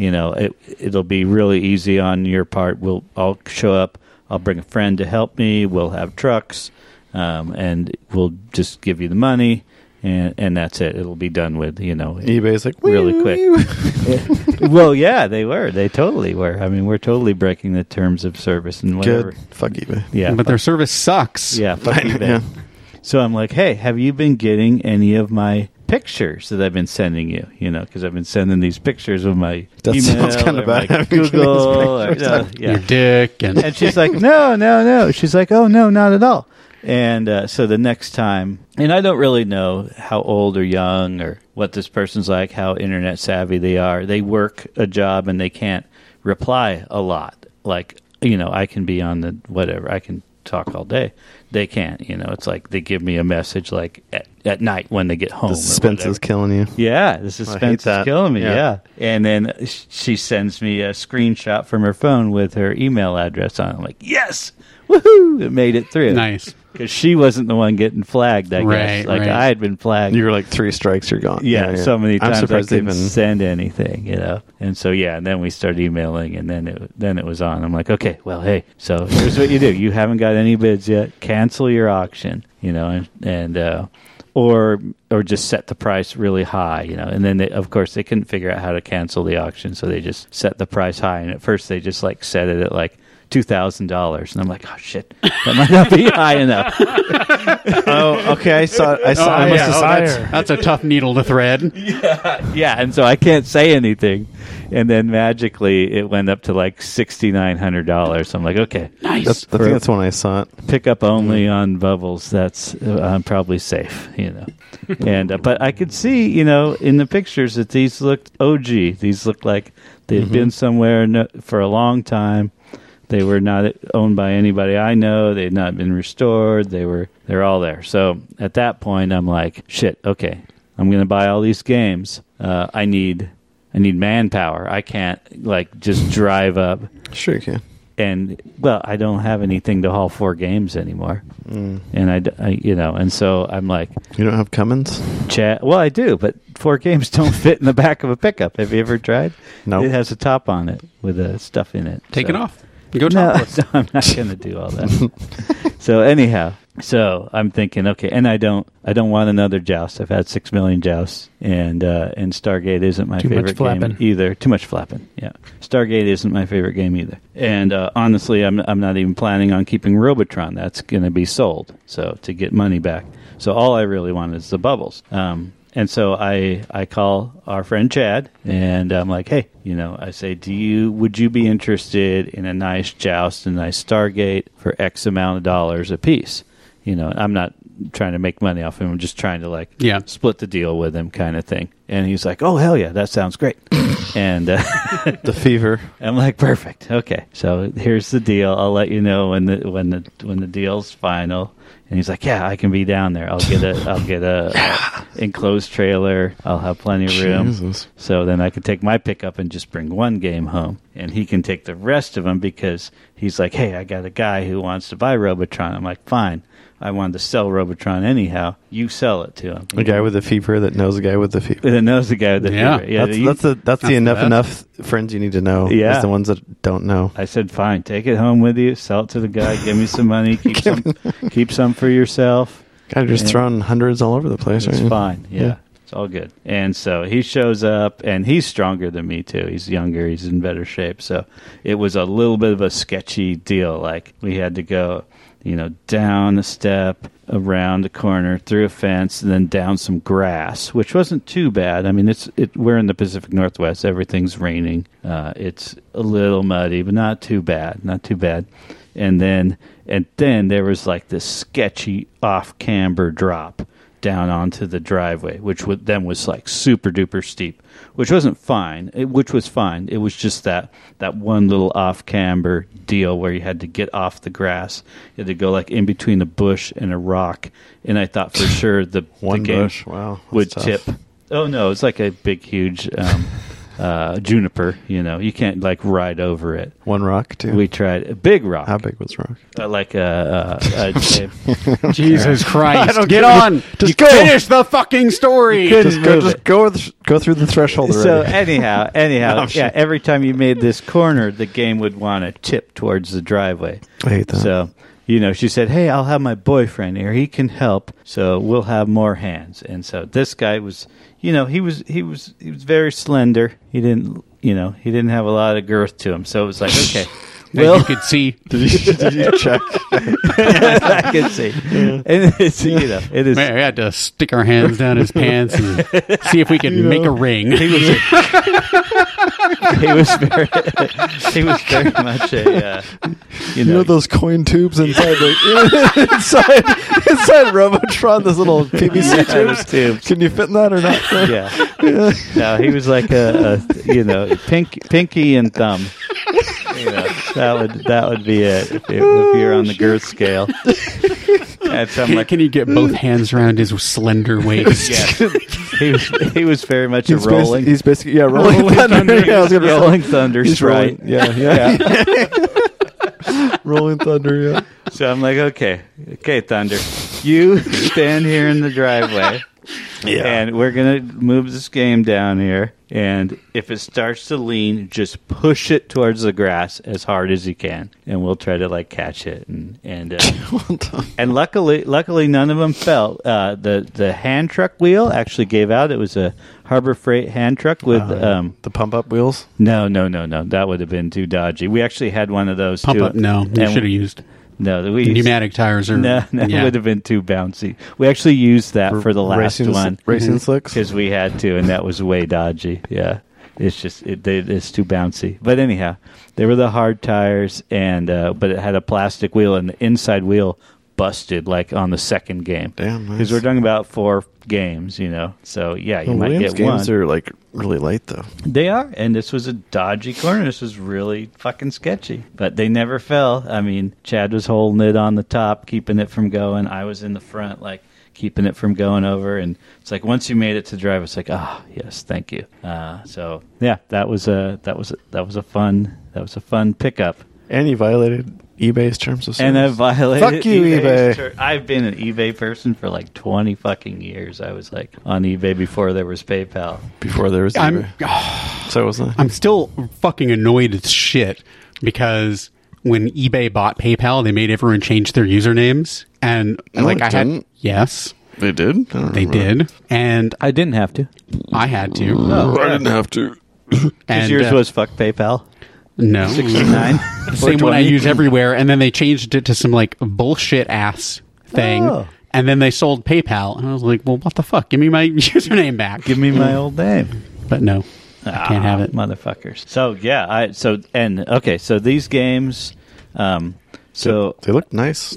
It'll be really easy on your part. I'll show up. I'll bring a friend to help me. We'll have trucks, and we'll just give you the money, and that's it. It'll be done with.
eBay's like,
Really
"Wee,
quick."
wee, wee."
Well, yeah, they were. They totally were. I mean, we're totally breaking the terms of service and whatever.
Good. Fuck eBay.
Yeah,
But their service sucks.
yeah, fuck eBay.
Yeah.
So I'm like, hey, have you been getting any of my pictures that I've been sending you? Because I've been sending these pictures with my
That
email
sounds kinda
or my
bad, having
Google.
these pictures.
Your dick and
And she's like, no. She's like, oh, no, not at all. And so the next time, and I don't really know how old or young or what this person's like, how internet savvy they are. They work a job and they can't reply a lot. Like, I can be on the whatever. I can talk all day. They can't. It's like they give me a message like at night when they get home.
The
or
suspense
whatever.
is killing you.
Yeah, the suspense is
that.
killing me.
Yeah.
Yeah. And then she sends me a screenshot from her phone with her email address on it. I'm like, yes, woohoo! It made it through.
nice.
Because she wasn't the one getting flagged, I
Right,
guess. Like,
right.
I had been flagged.
You were like 3 strikes, you're gone.
Yeah, so many
I'm
times I
surprised they
couldn't send anything, And so, and then we started emailing, and then it was on. I'm like, okay, well, hey, so here's what you do. You haven't got any bids yet. Cancel your auction, or just set the price really high, And then, of course, they couldn't figure out how to cancel the auction, so they just set the price high. And at first, they just, set it at, $2,000, and I'm like, oh shit, that might not be high enough.
Oh, okay. I saw. I saw. I
Oh,
must
yeah.
have
Higher.
That's a tough needle to thread.
Yeah, and so I can't say anything, and then magically it went up to $6,900. I'm like, okay,
Nice.
I think that's when I saw it.
pick up only on Bubbles. That's I'm probably safe, And but I could see, in the pictures that these looked OG. These looked like they'd been somewhere for a long time. They were not owned by anybody I know. They had not been restored. They're all there. So at that point, I'm like, shit. Okay, I'm going to buy all these games. I need manpower. I can't just drive up.
Sure, you can.
And I don't have anything to haul 4 games anymore. And I and so I'm like,
You don't have Cummins?
chat. Well, I do, but 4 games don't fit in the back of a pickup. Have you ever tried?
No.
It has a top on it with stuff in it.
Take
So-
it off. Go
no,
topless.
no, I'm not going to do all that. So anyhow, I'm thinking, okay, and I don't want another Joust. I've had 6 million Jousts, and Stargate isn't my
Too much
favorite game
flapping.
either. Too much flapping. Yeah, Stargate isn't my favorite game either. And honestly, I'm not even planning on keeping Robotron. That's going to be sold, so to get money back. So all I really want is the Bubbles. And so I call our friend Chad, and I'm like, hey, I say, would you be interested in a nice Joust and a nice Stargate for X amount of dollars a piece? I'm not trying to make money off him. I'm just trying to split the deal with him, kind of thing. And he's like, oh, hell yeah, that sounds great. And
the fever.
I'm like, perfect. Okay, so here's the deal. I'll let you know when the deal's final. And he's like, yeah, I can be down there. I'll get a enclosed trailer. I'll have plenty of room.
Jesus.
So then I can take my pickup and just bring one game home. And he can take the rest of them because he's like, hey, I got a guy who wants to buy Robotron. I'm like, fine. I wanted to sell Robotron anyhow. You sell it to him.
A guy with the fever that knows a guy with the fever.
That knows the guy with the fever. Yeah,
that's the enough friends you need to know.
Yeah.
Is the ones that don't know.
I said, fine, take it home with you, sell it to the guy, give me some money, keep some for yourself.
God, you're just throwing hundreds all over the place,
it's
right?
Fine, yeah. It's all good. And so he shows up, and he's stronger than me, too. He's younger. He's in better shape. So it was a little bit of a sketchy deal. Like, we had to go, down a step, around a corner, through a fence, and then down some grass, which wasn't too bad. I mean, we're in the Pacific Northwest. Everything's raining. It's a little muddy, but not too bad. Not too bad. And then there was like this sketchy off-camber drop down onto the driveway, which then was like super duper steep, which wasn't fine. Which was fine. It was just that one little off camber deal where you had to get off the grass. You had to go like in between a bush and a rock, and I thought for sure the game
bush. Wow,
would
tough.
tip. Oh no, it's like a big huge juniper. You can't like ride over it.
One rock too.
We tried a big rock.
How big was the rock?
Like
Jesus Christ!
don't
Get
care.
on.
Just
You
go.
Finish the fucking story.
Just go through the threshold already.
So anyhow,
No,
yeah. Every time you made this corner, the game would want to tip towards the driveway.
I hate that.
So, she said, "Hey, I'll have my boyfriend here. He can help. So we'll have more hands." And so this guy was, he was very slender. He didn't have a lot of girth to him. So it was like, okay.
Well, you could see.
Did you check?
I could see. Yeah. And it's, it is.
Man, we had to stick our hands down his pants and see if we could make a ring.
He was very much a
those coin tubes inside inside Robotron, those little PVC tubes. Can you fit in that or not?
Yeah. No, he was like a pinky and thumb. That would be it if you're on the girth scale.
Can you get both hands around his slender waist?
Yeah. He was very much a rolling.
He's basically rolling thunder. Yeah, I was gonna say,
rolling thunder sprite.
Yeah. Rolling thunder. Yeah.
So I'm like, okay, Thunder, you stand here in the driveway. Yeah. And we're going to move this game down here. And if it starts to lean, just push it towards the grass as hard as you can. And we'll try to catch it. And luckily none of them fell. The hand truck wheel actually gave out. It was a Harbor Freight hand truck with
the pump up wheels.
No. That would have been too dodgy. We actually had one of those
pump
too.
up. No, you should have used.
No,
pneumatic tires are.
No, it would have been too bouncy. We actually used that for the last one,
racing slicks,
because we had to, and that was way dodgy. Yeah, it's just it's too bouncy. But anyhow, they were the hard tires, and but it had a plastic wheel, and the inside wheel busted on the second game.
Damn, nice.
Because we're talking about 4 games, So yeah, you might
Williams
get one.
Games are really light though.
They are, and this was a dodgy corner. This was really fucking sketchy, but they never fell. I mean, Chad was holding it on the top, keeping it from going. I was in the front, keeping it from going over. And it's like once you made it to drive, it's like, yes, thank you. So yeah, that was a fun pickup.
And you violated eBay's terms of service.
And I violated.
Fuck you, eBay.
I've been an eBay person for 20 fucking years. I was on eBay before there was PayPal.
Before there was eBay. So was I.
I'm still fucking annoyed as shit because when eBay bought PayPal, they made everyone change their usernames, and yes,
they did.
They did, and
I didn't have to.
I had to.
I didn't have to.
And yours was fuck PayPal.
No,
69.
Same one I use everywhere, and then they changed it to some bullshit ass thing. And then they sold PayPal, and I was like, well, what the fuck? Give me my username back.
Give me my old name.
But no, I can't have it.
Motherfuckers. So, yeah, so these games, so
they look nice.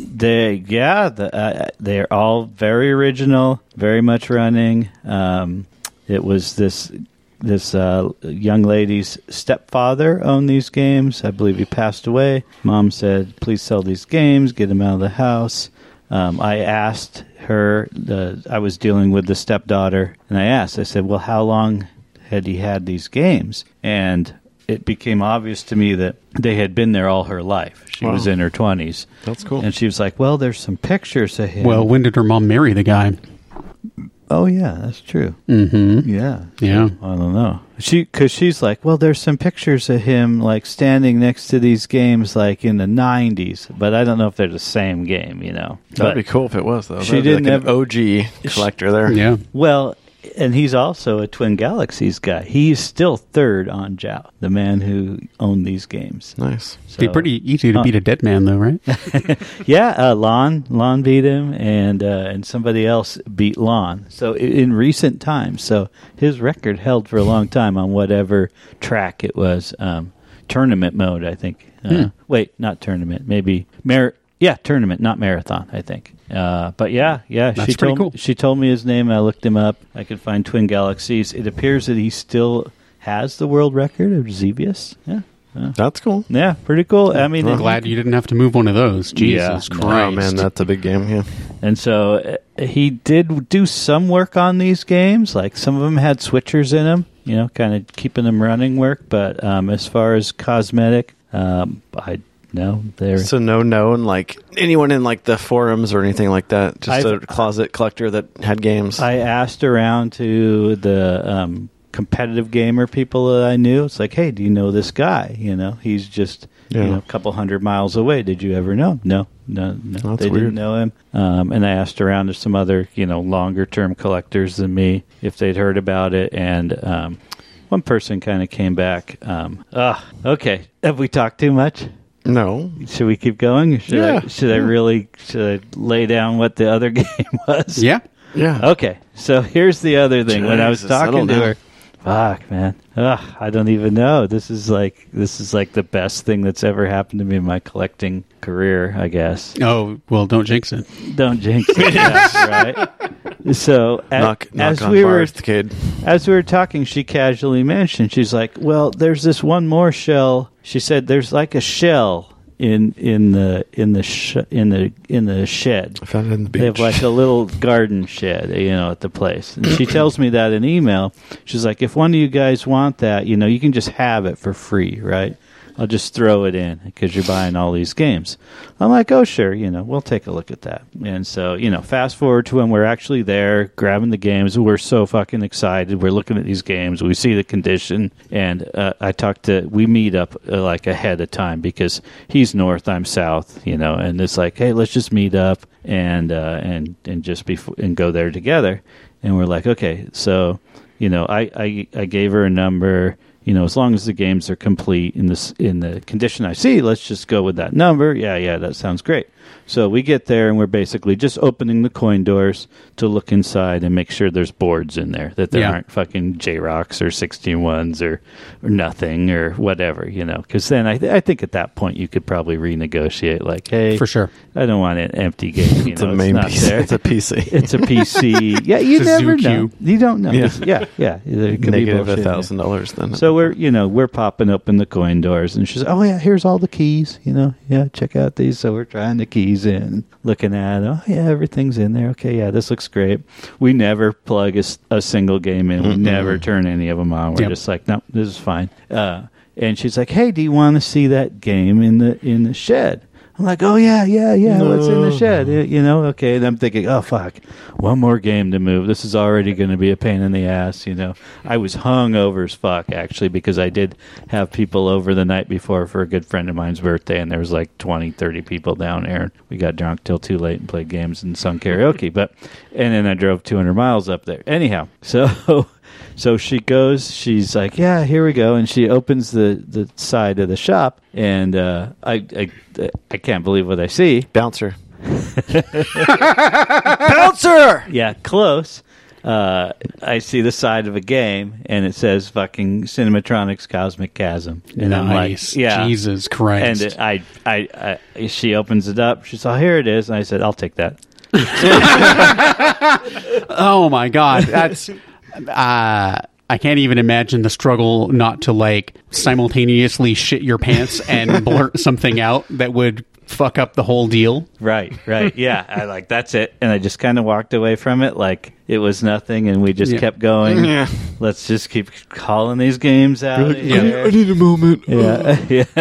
They're all very original, very much running. It was this young lady's stepfather owned these games. I believe he passed away. Mom said, please sell these games, get them out of the house. I asked her, I was dealing with the stepdaughter, and I said, well, how long had he had these games? And it became obvious to me that they had been there all her life. She was in her 20s.
That's cool.
And she was like, well, there's some pictures of him.
Well, when did her mom marry the guy?
Oh, yeah, that's true.
Mm-hmm.
Yeah.
Yeah.
I don't know. Because she's like, well, there's some pictures of him, like, standing next to these games, like, in the 90s. But I don't know if they're the same game, you know.
That'd be cool if it was, though.
She
That'd
didn't
be like
have
an OG collector there.
Yeah.
Well, and he's also a Twin Galaxies guy. He's still third on Joust, the man who owned these games.
Nice.
So,
Be pretty easy to beat a dead man, though, right?
Yeah, Lon beat him, and somebody else beat Lon. So in recent times, so his record held for a long time on whatever track it was. Tournament mode, I think. Wait, not tournament. Maybe tournament, not marathon, I think. But yeah,
That's pretty cool.
She told me his name. I looked him up. I could find Twin Galaxies. It appears that he still has the world record of Xevious. Yeah.
That's cool.
Yeah, pretty cool. I mean,
I'm glad you didn't have to move one of those. Jesus Christ.
Oh, man, that's a big game, yeah.
And so he did do some work on these games. Like some of them had switchers in them, you know, kind of keeping them running work. But as far as cosmetic, no, they're...
So no known, like, anyone in, like, the forums or anything like that? Just a closet collector that had games?
I asked around to the competitive gamer people that I knew. It's like, hey, do you know this guy? You know, he's just a couple 100 miles away. Did you ever know him? No.
That's
They
weird.
didn't know him. And I asked around to some other, longer-term collectors than me if they'd heard about it. And one person kind of came back. Okay. Have we talked too much?
No.
Should we keep going? Should I lay down what the other game was?
Yeah.
Yeah.
Okay. So here's the other thing. When I was
Jesus,
talking to
settle
her, fuck, man. I don't even know. This is like the best thing that's ever happened to me in my collecting career, I guess.
Oh, well, don't jinx it.
Don't jinx it. Yeah, right. So
Knock
as
on
we
bars, kid.
as we were talking, she casually mentioned, she's like, well, there's this one more shell. She said there's like a shell in the shed.
I found it in the beach.
They have like a little garden shed, at the place. And she tells me that in email. She's like, if one of you guys want that, you can just have it for free, right? I'll just throw it in because you're buying all these games. I'm like, oh, sure, we'll take a look at that. And so, fast forward to when we're actually there, grabbing the games. We're so fucking excited. We're looking at these games. We see the condition. And we meet up like ahead of time because he's north, I'm south, and it's like, hey, let's just meet up and go there together. And we're like, okay, so, I gave her a number. As long as the games are complete in the condition I see, let's just go with that number. Yeah, that sounds great. So we get there, and we're basically just opening the coin doors to look inside and make sure there's boards in there, that there aren't fucking J-Rocks or 16-1s or nothing or whatever, Because then I think at that point you could probably renegotiate, like, hey,
For sure.
I don't want an empty game.
It's a main
not
PC.
there.
It's a PC.
It's a PC. Yeah, you
It's a
never
Zoo
know.
Cube.
You don't know.
Yeah.
Yeah. There could be
Negative
bullshit in there.
$1,000 then.
So we're popping open the coin doors, and she's, oh yeah, here's all the keys. Yeah, check out these. So we're trying the keys in, looking at, oh yeah, everything's in there. Okay, yeah, this looks great. We never plug a single game in. We never turn any of them on. We're just like, no, this is fine. And she's like, hey, do you want to see that game in the shed? I'm like, oh, yeah, what's in the shed? Okay. And I'm thinking, oh, fuck, one more game to move. This is already going to be a pain in the ass, I was hung over as fuck, actually, because I did have people over the night before for a good friend of mine's birthday, and there was like 20, 30 people down there, and we got drunk till too late and played games and sung karaoke. And then I drove 200 miles up there. Anyhow, So she goes, she's like, yeah, here we go. And she opens the side of the shop, and I can't believe what I see.
Bouncer. Bouncer!
Yeah, close. I see the side of a game, and it says fucking Cinematronics Cosmic Chasm. And I'm like,
Nice.
yeah.
Jesus Christ.
And she opens it up. She said, oh, here it is. And I said, I'll take that.
Oh my God. That's I can't even imagine the struggle not to like simultaneously shit your pants and blurt something out that would fuck up the whole deal.
Right. Yeah. I like, that's it. And I just kind of walked away from it like it was nothing, and we just kept going.
Yeah.
Let's just keep calling these games out.
I need a moment.
Yeah.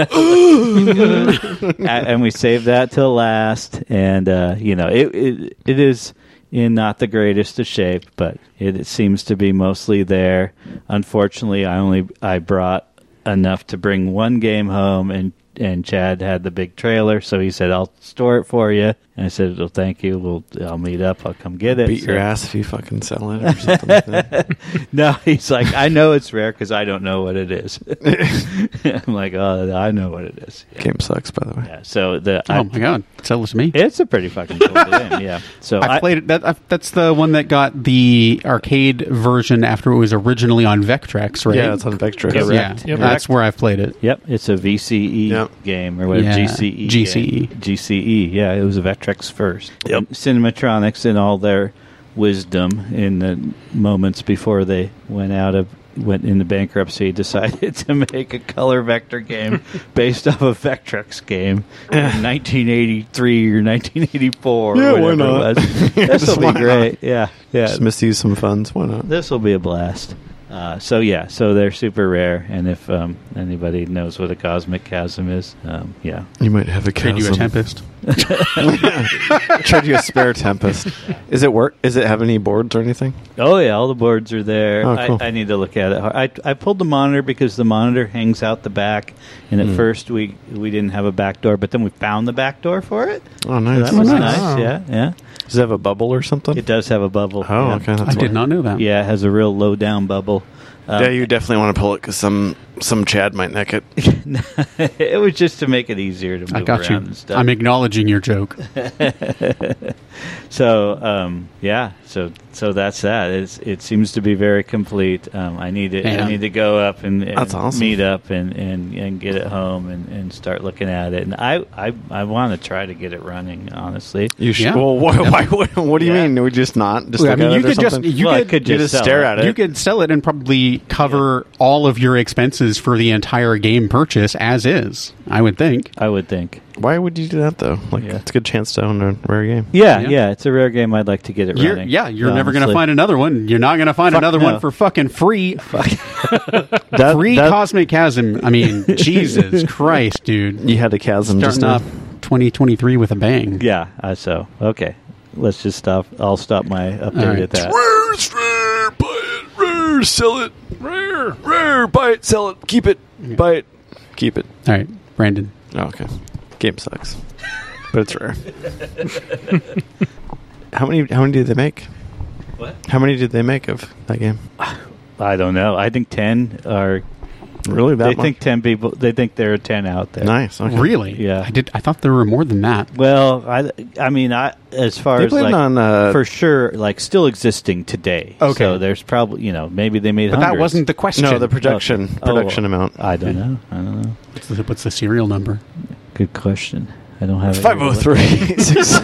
And we saved that till last, and it is in not the greatest of shape, but it seems to be mostly there. Unfortunately, I brought enough to bring one game home, and Chad had the big trailer, so he said, I'll store it for you. And I said, well, thank you. I'll meet up. I'll come get it.
Beat your ass if you fucking sell it or something like that.
No, he's like, I know it's rare because I don't know what it is. I'm like, oh, I know what it is. Yeah.
Game sucks, by the way.
Yeah, so
Oh my God. Sell it to me.
it's a pretty fucking cool game. Yeah. So
I played it. That's the one that got the arcade version after it was originally on Vectrex, right?
Yeah, it's on Vectrex.
Correct.
Yeah,
Yep.
that's where I've played it.
Yep, it's a VCE game or whatever.
Yeah,
GCE.
GCE.
game. GCE. Yeah, it was a Vectrex first.
Yep.
And Cinematronics, in all their wisdom, in the moments before they went into bankruptcy, decided to make a color vector game based off a Vectrex game in 1983 or 1984.
Yeah,
or
why
whatever
not?
it was. This will
Why
be great. Yeah.
Just misuse some funds. Why not?
This will be a blast. So they're super rare, and if anybody knows what a cosmic chasm is, yeah.
You might have a
Trade you a
chasm.
Tempest.
Trade you a spare Tempest. Is it work? Does it have any boards or anything?
Oh yeah, all the boards are there.
Oh, cool.
I need to look at it. I pulled the monitor because the monitor hangs out the back, and at first we didn't have a back door, but then we found the back door for it.
Oh,
So
nice.
that was
nice.
nice.
Wow.
Yeah.
Does it have a bubble or something?
It does have a bubble.
Oh,
yeah.
okay. That's
I did
why.
not know that.
Yeah, it has a real low down bubble.
Yeah, you definitely want to pull it because some Chad might neck it.
It was just to make it easier to move
I got
around
you.
and stuff.
I'm acknowledging your joke.
So so that's that. It seems to be very complete. I need to go up and
That's awesome.
meet up and get it home and start looking at it. And I want to try to get it running. Honestly,
You should.
Yeah.
Well, what do you
Yeah.
mean? Would you just not? Just
I
look
mean,
at
you
it or
could just
something?
you
Well, I
could,
could
you
just
just
sell
stare
it.
at it.
you could sell it and probably cover all of your expenses for the entire game purchase as is. I would think.
I would think.
Why would you do that though? Like,
Yeah.
it's a good chance to own a rare game.
Yeah,
Yeah.
it's a rare game. I'd like to get it
You're
running.
never going to
honestly.
find another one. You're not going to find
Fuck
another
no.
one for fucking free.
That,
Free
that-
Cosmic Chasm. I mean, Jesus Christ, dude.
You had a chasm just
Starting
now.
off 2023 with a bang.
Yeah. So okay, let's just stop. I'll stop my update
All right.
at that.
Rare, it's rare. Buy it. Rare, sell it. Rare. Buy it. Sell it. Keep it. Buy it. Keep it.
All right, Brandon.
Oh, okay. Game sucks, but it's rare. How many did they make?
What?
How many did they make of that game?
I don't know. I think 10 are.
Really, that
They
much?
think 10 people. They think there are 10 out there.
Nice. Okay.
Really?
Yeah.
I thought there were more than that.
Well, I mean, as far
They
as
played
like
it on.
for sure, like still existing today.
Okay.
So there's probably maybe they made.
But that
hundreds.
wasn't the question.
No, the production
Oh,
amount.
I don't know.
What's the serial number?
Good question. I don't have it.
503.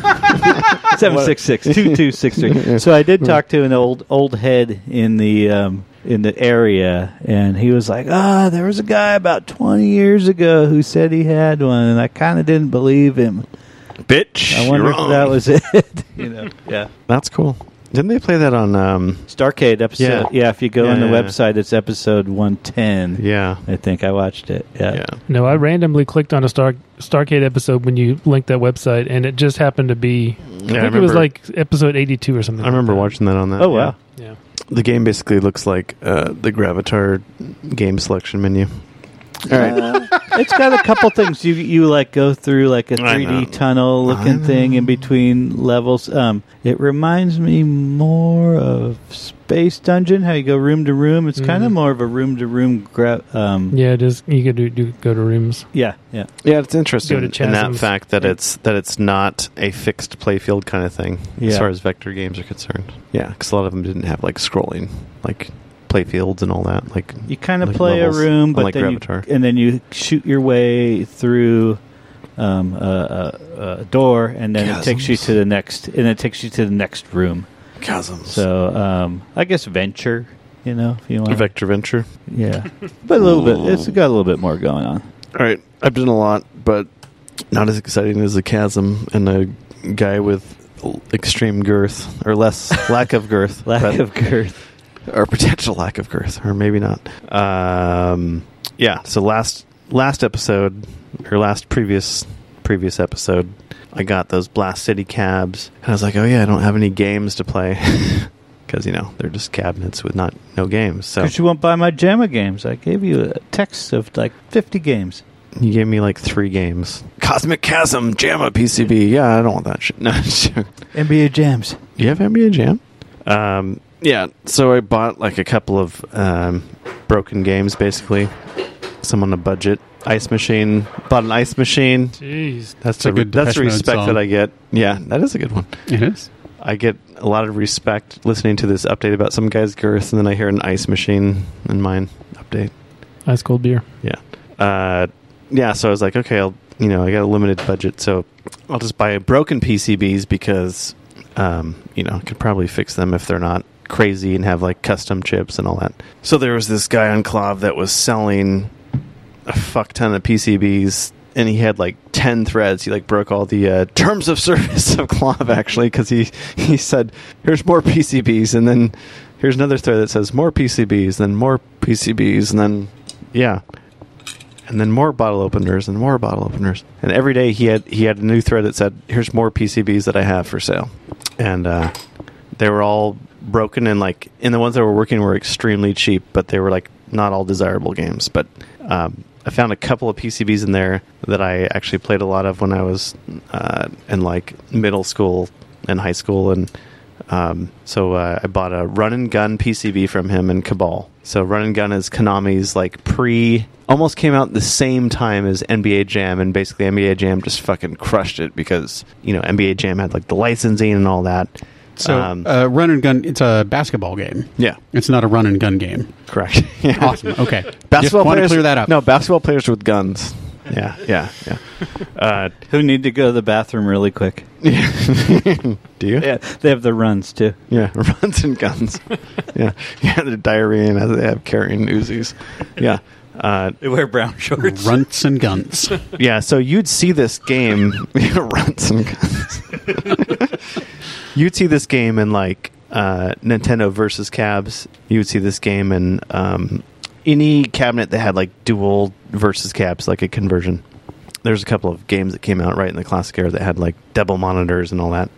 766-2263. So I did talk to an old head in the area, and he was like, there was a guy about 20 years ago who said he had one, and I kind of didn't believe him.
Bitch.
I wonder
you're
if
wrong.
that was it. Yeah.
That's cool. Didn't they play that on?
Starcade episode. Yeah, if you go on the
Yeah.
website, it's episode 110.
Yeah.
I think I watched it. Yeah.
Yeah.
No, I randomly clicked on a Starcade episode when you linked that website, and it just happened to be. I think it was
remember-
like episode 82 or something.
I remember
like that.
watching that on that.
Oh, wow.
Yeah.
The game basically looks like the Gravatar game selection menu. All right.
It's got a couple things. You like go through like a 3D tunnel looking thing in between levels. It reminds me more of Space Dungeon, how you go room to room. It's kind of more of a room to room.
Yeah, it is. You could go to rooms.
Yeah.
It's interesting
Go to
in that
chasms.
fact that it's not a fixed playfield kind of thing as
Yeah.
far as vector games are concerned. Yeah, because a lot of them didn't have like scrolling, like playfields and all that. Like
You kind of
like
play
levels,
a room, but
unlike
then
Gravatar.
then you shoot your way through a door, and then it takes you to the next, and it takes you to the next room.
Chasms.
So I guess venture, if you want.
Vector Venture.
Yeah, but a little bit. It's got a little bit more going on.
All right, I've done a lot, but not as exciting as a chasm and a guy with extreme girth or less lack of girth,
Lack of girth.
or potential lack of girth, or maybe not. So last episode or last previous episode, I got those Blast City cabs, and I was like, oh yeah, I don't have any games to play because they're just cabinets with no games. So
Because you won't buy my JAMA games. I gave you a text of like 50 games.
you gave me like 3 games. Cosmic Chasm, JAMA PCB. Yeah, I don't want that shit. No, sure.
NBA Jams.
Do you have NBA Jam? Yeah, so I bought like a couple of broken games, basically. Some on a budget. Ice Machine. Bought an Ice Machine.
Jeez.
That's
a good
that's the
Depeche Mode
respect
song.
that I get. Yeah, that is a good one.
It is.
I get a lot of respect listening to this update about some guy's girth, and then I hear an Ice Machine in mine update.
Ice cold beer.
Yeah. So I was like, okay, I got a limited budget, so I'll just buy broken PCBs because, I could probably fix them if they're not crazy and have like custom chips and all that. So there was this guy on Clav that was selling a fuck ton of PCBs, and he had like 10 threads. He like broke all the terms of service of Clav, actually, because he said, here's more PCBs, and then here's another thread that says more PCBs, then more PCBs, and then and then more bottle openers and more bottle openers. And every day he had a new thread that said, here's more PCBs that I have for sale. And they were all broken, and like, and the ones that were working were extremely cheap, but they were like not all desirable games. But I found a couple of PCBs in there that I actually played a lot of when I was in like middle school and high school. And so I bought a Run and Gun PCB from him in Cabal. So Run and Gun is Konami's like almost came out at the same time as NBA Jam, and basically NBA Jam just fucking crushed it because, NBA Jam had like the licensing and all that.
So, run and gun, it's a basketball game.
Yeah.
It's not a run and gun game.
Correct. Yeah.
Awesome. Okay.
Basketball
Just want to
players,
clear that up.
No, basketball players with guns. Yeah.
Who need to go to the bathroom really quick?
Do you?
Yeah, they have the runs too.
Yeah, runs and guns. Yeah, they're diarrhea and they have carrying Uzis. Yeah.
They wear brown shorts.
Runts and guns.
Yeah, so you'd see this game, runs and guns. You'd see this game in like Nintendo versus cabs. You would see this game in any cabinet that had like dual versus cabs, like a conversion. There's a couple of games that came out right in the classic era that had like double monitors and all that.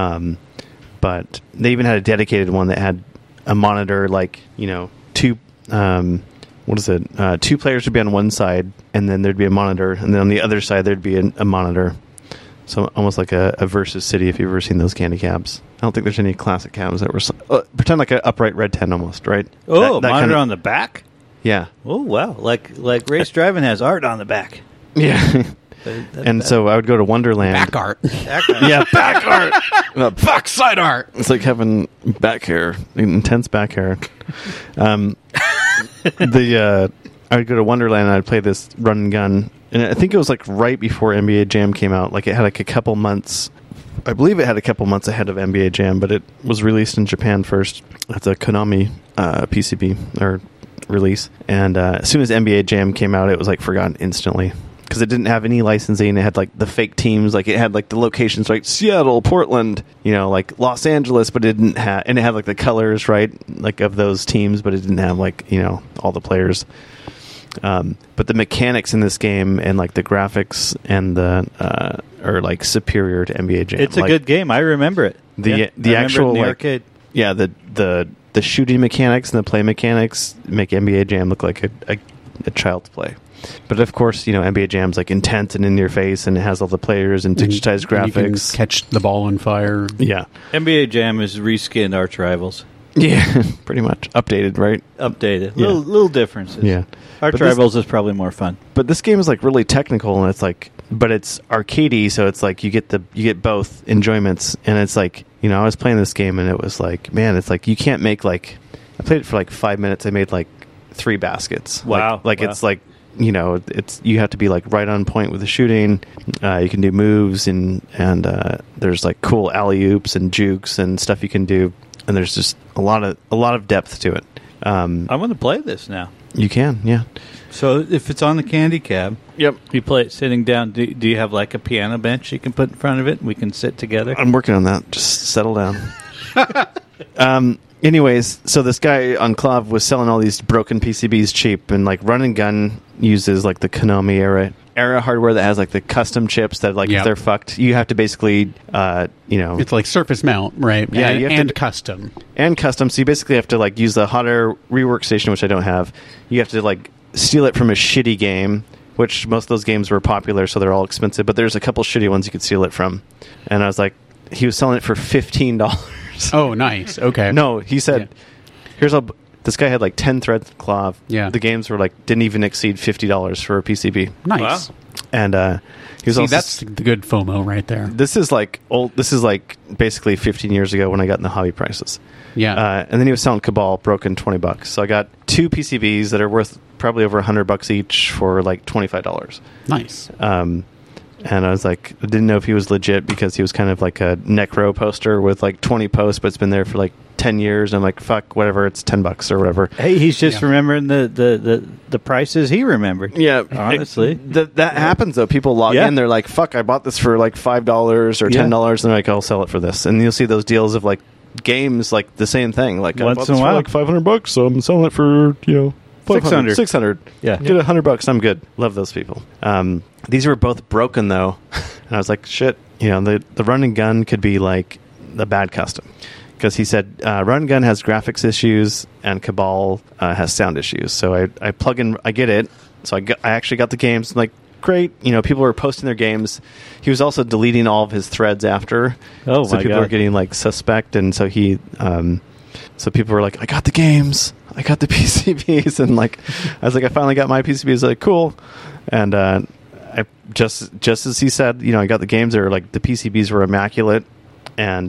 But they even had a dedicated one that had a monitor, like, two. Two players would be on one side, and then there'd be a monitor, and then on the other side there'd be a monitor. So almost like a Versus City, if you've ever seen those candy cabs. I don't think there's any classic cabs that were... pretend like an upright Red 10 almost, right?
Oh,
that
monitor
kinda-
on the back?
Yeah.
Oh, wow. Like Race Driving has art on the back.
Yeah. And so I would go to Wonderland.
Back art.
Yeah, back art.
Back side art.
It's like having back hair, intense back hair. I would go to Wonderland and I'd play this Run and Gun, and I think it was like right before NBA Jam came out. Like it had like a couple months. I believe it had a couple months ahead of NBA Jam, but it was released in Japan first. That's a Konami PCB or release, and as soon as NBA Jam came out, it was like forgotten instantly. Because it didn't have any licensing. It had like the fake teams, like it had like the locations, like Seattle, Portland, like Los Angeles, but it didn't have, and it had like the colors, right, like of those teams, but it didn't have like all the players. But the mechanics in this game and like the graphics and the are like superior to NBA Jam.
It's a
like,
good game. I remember it.
The
I
actual
remember it in the
like,
arcade.
yeah, the shooting mechanics and the play mechanics make NBA Jam look like a child's play. But of course, NBA Jam's like intense and in your face, and it has all the players and digitized
And you can
graphics.
catch the ball on fire.
Yeah.
NBA Jam is reskinned Arch Rivals.
Yeah, pretty much. Updated, right?
Updated.
Yeah.
Little differences.
Yeah.
Arch
But this-
Rivals is probably more fun.
But this game is like really technical, and it's like, but it's arcadey, so it's like you get both enjoyments, and it's like, I was playing this game, and it was like, man, it's like you can't make like, I played it for like 5 minutes, I made like 3 baskets.
Wow.
Like
Wow.
it's like, it's you have to be like right on point with the shooting. You can do moves, and there's like cool alley oops and jukes and stuff you can do, and there's just a lot of depth to it.
I want to play this now.
You can, yeah.
So if it's on the candy cab,
Yep.
you play it sitting down. Do you have like a piano bench you can put in front of it? We can sit together.
I'm working on that. Just settle down. Anyways, so this guy on Clav was selling all these broken PCBs cheap, and like Run and Gun uses like the Konami era hardware that has like the custom chips that like
Yep.
if they're fucked, you have to basically
It's like surface mount, right?
Yeah,
and,
you have
and
to-
custom.
and custom. So you basically have to like use the hot air rework station, which I don't have. You have to like steal it from a shitty game, which most of those games were popular, so they're all expensive. But there's a couple shitty ones you could steal it from. And I was like, he was selling it for $15.
Oh, nice. Okay.
No, he said, "Here's a." This guy had like 10 threads of Clav.
Yeah.
The games were like didn't even exceed $50 for a PCB.
Nice.
Wow.
And he was
See,
also
that's the good FOMO right there.
this is like old. This is like basically 15 years ago when I got in the hobby prices.
Yeah.
And then he was selling Cabal broken $20. So I got 2 PCBs that are worth probably over $100 each for like $25.
Nice.
And I was like, I didn't know if he was legit because he was kind of like a Necro poster with like 20 posts, but it's been there for like 10 years. And I'm like, fuck, whatever, it's $10 or whatever.
Hey, he's just
Yeah.
remembering the prices he remembered.
Yeah,
Honestly.
that happens though. People log
Yeah.
in, they're like, "Fuck, I bought this for like $5 or $10," and they're like, "I'll sell it for this." And you'll see those deals of like games, like the same thing. Like, I
Once
bought
in a
this for
while.
like $500, so I'm selling it for
600.
600.
Yeah.
Get $100. I'm good. Love those people. These were both broken though, and I was like, shit. The Run and Gun could be like the bad custom. Because he said Run and Gun has graphics issues and Cabal has sound issues. So I plug in, I get it. So I actually got the games. I'm like, great. People were posting their games. He was also deleting all of his threads after.
Oh,
so
my
people
God.
were getting like suspect, and so he, so people were like, I got the games, I got the PCBs, and like, I was like, I finally got my PCBs. Like, cool, and I just as he said, I got the games. Or like the PCBs were immaculate, and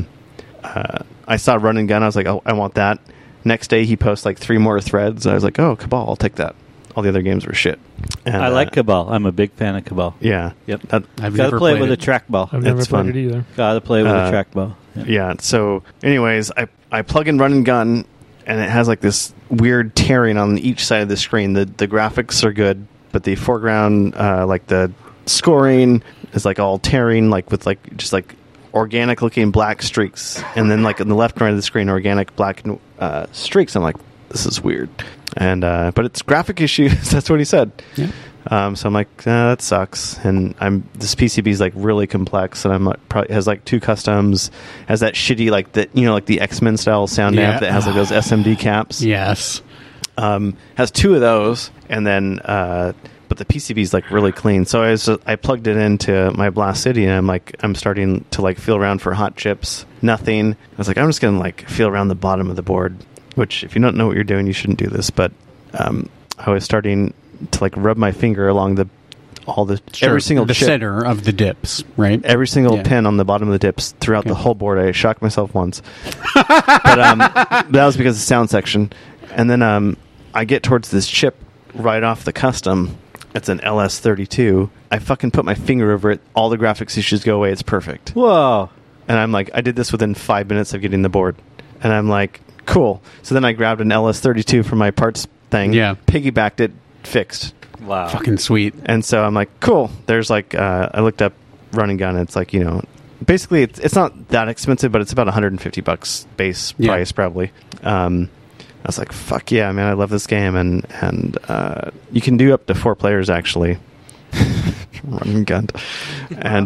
I saw Run and Gun. I was like, oh, I want that. Next day, he posts like 3 more threads. I was like, oh, Cabal, I'll take that. All the other games were shit. And,
I like Cabal. I'm a big fan of Cabal.
Yeah.
Yep.
I've
Gotta
never
play
played
with
it.
a trackball.
I've never
It's
played
fun.
it either.
Gotta play with a
Uh,
trackball.
Yeah. So, anyways, I plug in Run and Gun, and it has like this weird tearing on each side of the screen. The graphics are good, but the foreground, like the scoring, is like all tearing, like with like just like organic looking black streaks, and then like on the left and right of the screen, organic black streaks. I'm like, this is weird, and but it's graphic issues. That's what he said.
Yeah.
So I'm like, that sucks. And this PCB is like really complex, and I'm like, probably has like 2 customs, has that shitty like the X-Men style sound
Yeah.
amp that has like those SMD caps.
Yes.
Has 2 of those, and then but the PCB is like really clean. So I plugged it into my Blast City, and I'm starting to like feel around for hot chips. Nothing. I was like, I'm just gonna like feel around the bottom of the board. Which, if you don't know what you're doing, you shouldn't do this. But I was starting to like rub my finger along every single
the
chip,
center of the dips, right?
every single
Yeah.
pin on the bottom of the dips throughout the
Okay.
whole board. I shocked myself once, but that was because of the sound section. And then I get towards this chip right off the custom. It's an LS32. I fucking put my finger over it. All the graphics issues go away. It's perfect.
Whoa.
And I'm like, I did this within 5 minutes of getting the board. And I'm like, cool. So then I grabbed an LS32 from my parts thing,
Yeah.
piggybacked it, fixed.
Wow.
Fucking sweet.
And so I'm like, cool. There's like, I looked up Run and Gun. It's like, basically it's not that expensive, but it's about $150 base
Yeah.
price probably. I was like, fuck yeah, man, I love this game. And you can do up to 4 players actually. Run and Gun. And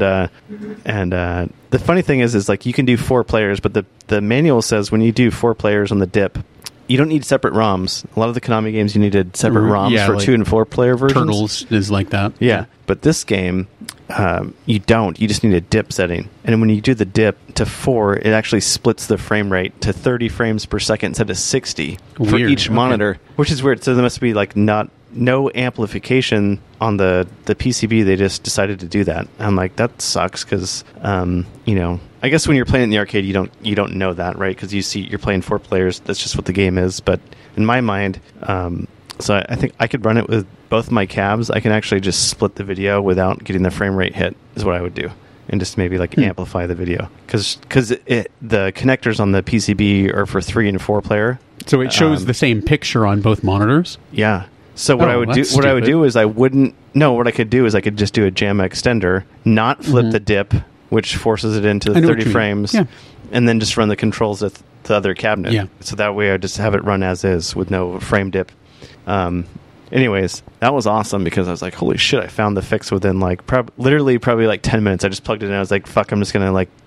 the funny thing is like you can do 4 players, but the manual says when you do 4 players on the dip, you don't need separate ROMs. A lot of the Konami games you needed separate ROMs
Yeah,
for
like
2 and 4 player versions.
Turtles is like that.
Yeah, but this game, you don't. You just need a dip setting. And when you do the dip to 4, it actually splits the frame rate to 30 frames per second instead of 60 for
Weird.
each monitor, which is weird. So there must be like no amplification on the PCB. They just decided to do that. I'm like, that sucks because, I guess when you're playing in the arcade, you don't know that, right? Because you're playing 4 players. That's just what the game is. But in my mind, so I think I could run it with both my cabs. I can actually just split the video without getting the frame rate hit is what I would do. And just maybe like amplify the video. Because the connectors on the PCB are for 3 and 4 player.
So it shows the same picture on both monitors?
Yeah. So what I would do is what I could do is I could just do a JAMA extender, not flip the dip, which forces it into 30 frames, and then just run the controls at the other cabinet.
Yeah.
So that way I just have it run as is with no frame dip. Anyways, that was awesome because I was like, holy shit, I found the fix within like probably like 10 minutes. I just plugged it in. I was like, fuck, I'm just going to like...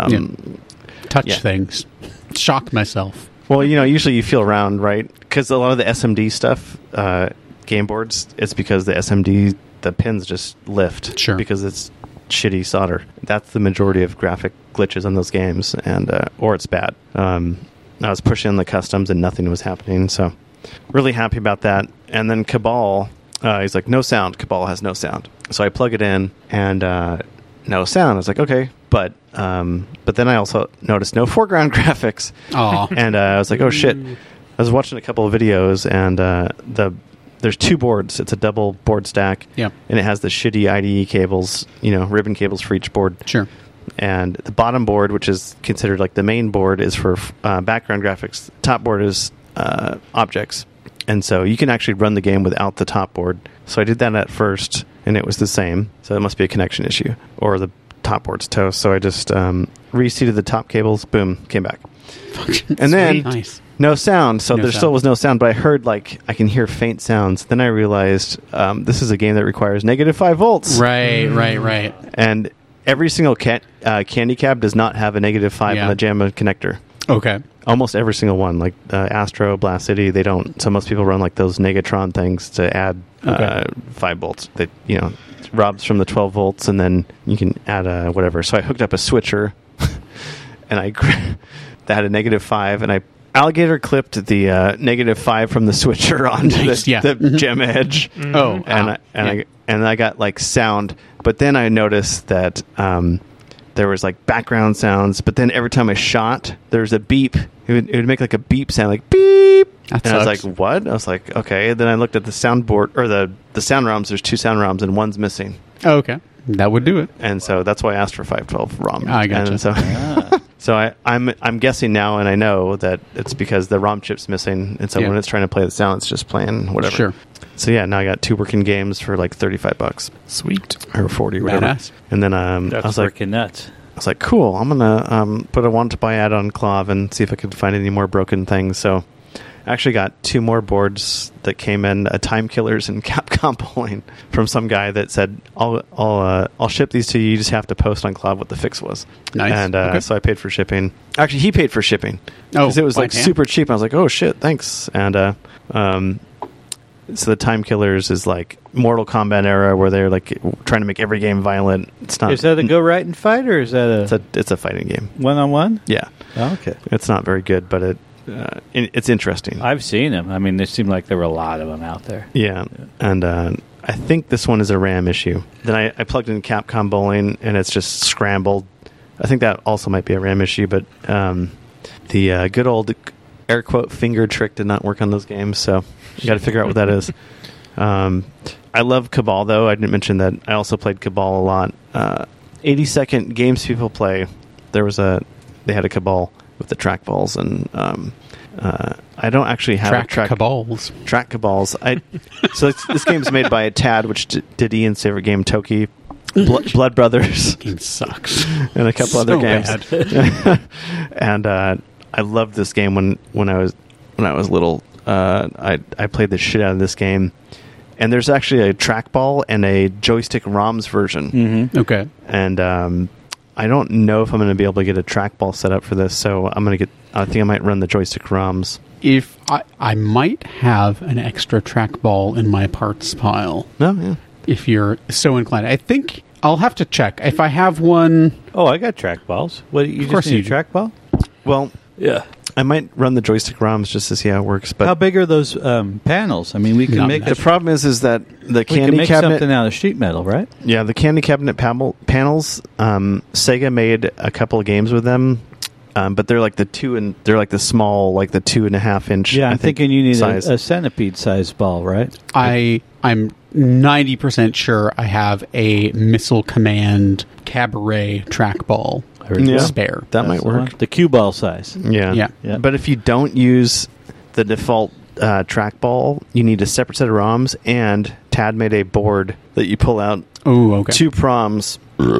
touch things. Shock myself.
Well, usually you feel around, right? Because a lot of the SMD stuff, game boards, it's because the SMD, the pins just lift.
Sure.
Because it's shitty solder. That's the majority of graphic glitches on those games, and or it's bad. I was pushing on the customs and nothing was happening, so really happy about that. And then Cabal, he's like, no sound. Cabal has no sound. So I plug it in, and no sound. I was like, okay. But then I also noticed no foreground graphics.
Aw.
And I was like, oh, shit. I was watching a couple of videos, and there's 2 boards. It's a double board stack.
Yep.
And it has the shitty IDE cables, ribbon cables for each board.
Sure.
And the bottom board, which is considered like the main board, is for background graphics. Top board is objects. And so you can actually run the game without the top board. So I did that at first, and it was the same. So it must be a connection issue. Or the top board's toast. So I just reseated the top cables. Boom, came back. And then
nice.
No sound. So
No
there
sound.
still was no sound, but I heard I can hear faint sounds. Then I realized this is a game that requires -5 volts.
Right.
And every single candy cab does not have a -5 on the JAMA connector.
Okay.
Almost every single one, like Astro, Blast City, they don't. So most people run like those Negatron things to add 5 volts. That robs from the 12 volts, and then you can add whatever. So I hooked up a switcher, and that had a -5, and I alligator clipped the -5 from the switcher onto the JAMA edge.
Oh,
and I got like sound, but then I noticed that. There was like background sounds, but then every time I shot, there was a beep. It would make like a beep sound, like beep.
That
and I was
sucks.
like, what? I was like, okay. Then I looked at the soundboard, or the sound ROMs. There's 2 sound ROMs, and one's missing.
Oh, okay. That would do it.
And so that's why I asked for 512 ROM.
I gotcha.
And so, so I'm guessing now, and I know that it's because the ROM chip's missing, and so when it's trying to play the sound, it's just playing whatever.
Sure.
So yeah, now I got 2 working games for like $35.
Sweet.
Or 40, whatever.
Badass.
And then
That's
I was like,
freaking nuts.
I was like, cool, I'm going to put a want to buy ad on Clav and see if I could find any more broken things. So I actually got 2 more boards that came in, Time Killers and Capcom polling from some guy that said, I'll ship these to you. You just have to post on Clav what the fix was.
Nice.
And so I paid for shipping. Actually, he paid for shipping.
Oh,
because it was like
yeah.
super cheap. I was like, oh, shit, thanks. And so the Time Killers is like Mortal Kombat era where they're like trying to make every game violent. It's not.
Is that a Go Right and Fight, or is that
It's a fighting game.
one-on-one?
Yeah.
Oh, okay.
It's not very good, but it's interesting.
I've seen them. I mean, there seemed like there were a lot of them out there.
Yeah. And I think this one is a RAM issue. Then I plugged in Capcom Bowling, and it's just scrambled. I think that also might be a RAM issue, but the good old air quote finger trick did not work on those games, so you got to figure out what that is. I love Cabal, though. I didn't mention that I also played Cabal a lot. 80-second games people play. They had a Cabal with the trackballs, and I don't actually have a
Cabals.
track Cabals. So this game's made by Tad, which did Ian's favorite game, Toki, Blood Brothers,
Game sucks.
and a couple other games.
Bad.
And I loved this game when I was little. I played the shit out of this game. And there's actually a trackball and a joystick ROMs version.
Mm-hmm.
Okay.
And I don't know if I'm going to be able to get a trackball set up for this, so I think I might run the joystick ROMs.
if I might have an extra trackball in my parts pile.
No, yeah.
If you're so inclined. I think I'll have to check. If I have one...
Oh, I got trackballs. What, you
course
just need
you
a trackball?
Well,
Yeah.
I might run the joystick ROMs just to see how it works. But
How big are those panels? I mean, we can
Not
make
much.
the problem is that the
we can
candy
make
cabinet...
something out of sheet metal, right?
Yeah, the candy cabinet panels. Sega made a couple of games with them, but they're like they're like the small, like the 2.5 inch.
Yeah, I'm thinking you need
size.
a centipede-sized ball, right?
I'm 90% sure I have a Missile Command Cabaret trackball
Yeah.
spare.
That might
That's the one.
work.
The cue ball size.
Yeah.
Yeah.
But if you don't use the default trackball, you need a separate set of ROMs, and Tad made a board that you pull out
Oh, okay.
2 proms,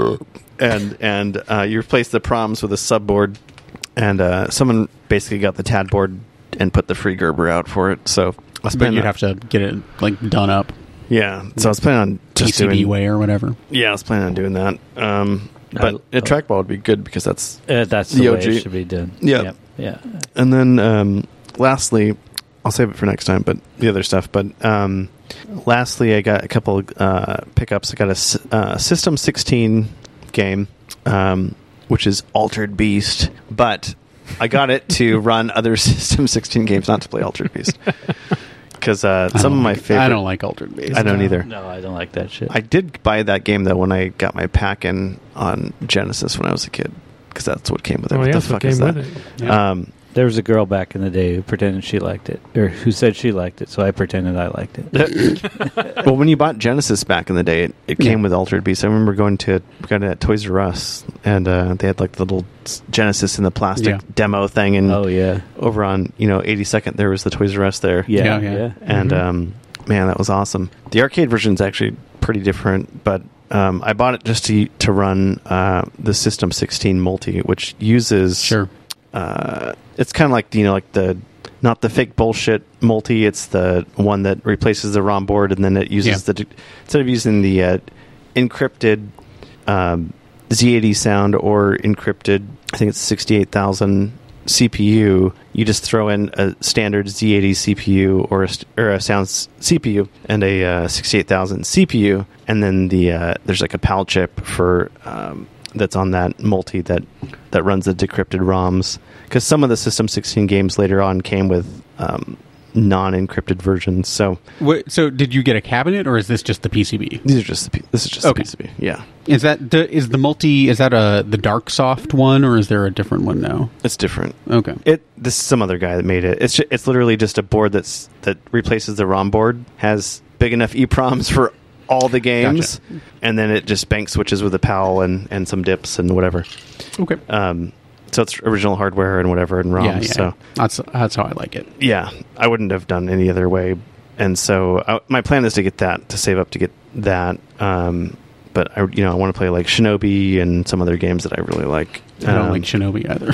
and you replace the proms with a subboard, and someone basically got the Tad board and put the free Gerber out for it. So I was
But
planning
you'd have to get it like done up
yeah. So I was planning on just
PCB
doing
way or whatever.
Yeah, I was planning on doing that. But a trackball would be good because that's
That's
The
the way
OG.
it should be done.
Yeah.
Yeah.
And then lastly, I'll save it for next time, but the other stuff. But lastly, I got a couple pickups. I got a System 16 game, which is Altered Beast, but I got it to run other System 16 games, not to play Altered Beast. Because some of my favorite...
I don't like Altered Beast.
I don't either.
No, I don't like that shit.
I did buy that game, though, when I got my pack-in on Genesis when I was a kid, because that's what came with it.
Oh,
What
yeah,
the
that's what
fuck is
came
that?
with it.
Yeah.
There was a girl back in the day who pretended she liked it, or who said she liked it, so I pretended I liked it.
Well, when you bought Genesis back in the day, it came with Altered Beast. I remember going to Toys R Us, and they had like the little Genesis in the plastic demo thing, and
Oh, yeah.
over on 82nd there was the Toys R Us there,
Yeah.
Yeah.
and man, that was awesome. The arcade version is actually pretty different, but I bought it just to run the System 16 multi, which uses
Sure.
it's kind of like like the not the fake bullshit multi. It's the one that replaces the ROM board, and then it uses instead of using the encrypted Z80 sound or encrypted, I think it's 68,000 CPU. You just throw in a standard Z80 CPU or a sound CPU and a 68,000 CPU, and then there's like a PAL chip for that's on that multi that runs the decrypted ROMs. Because some of the System 16 games later on came with non-encrypted versions. So
did you get a cabinet, or is this just the PCB?
this is just the PCB. Yeah,
Is that the multi? Is that the DarkSoft one, or is there a different one now?
it's different.
Okay.
This is some other guy that made it. It's literally just a board that replaces the ROM board. Has big enough EPROMs for all the games, and then it just bank switches with a PAL and some dips and whatever.
Okay.
So it's original hardware and whatever and ROMs. So
that's how I like it.
yeah, I wouldn't have done any other way. And so my plan is to get that, to save up to get that. But I want to play like Shinobi and some other games that I really like.
I don't like Shinobi either.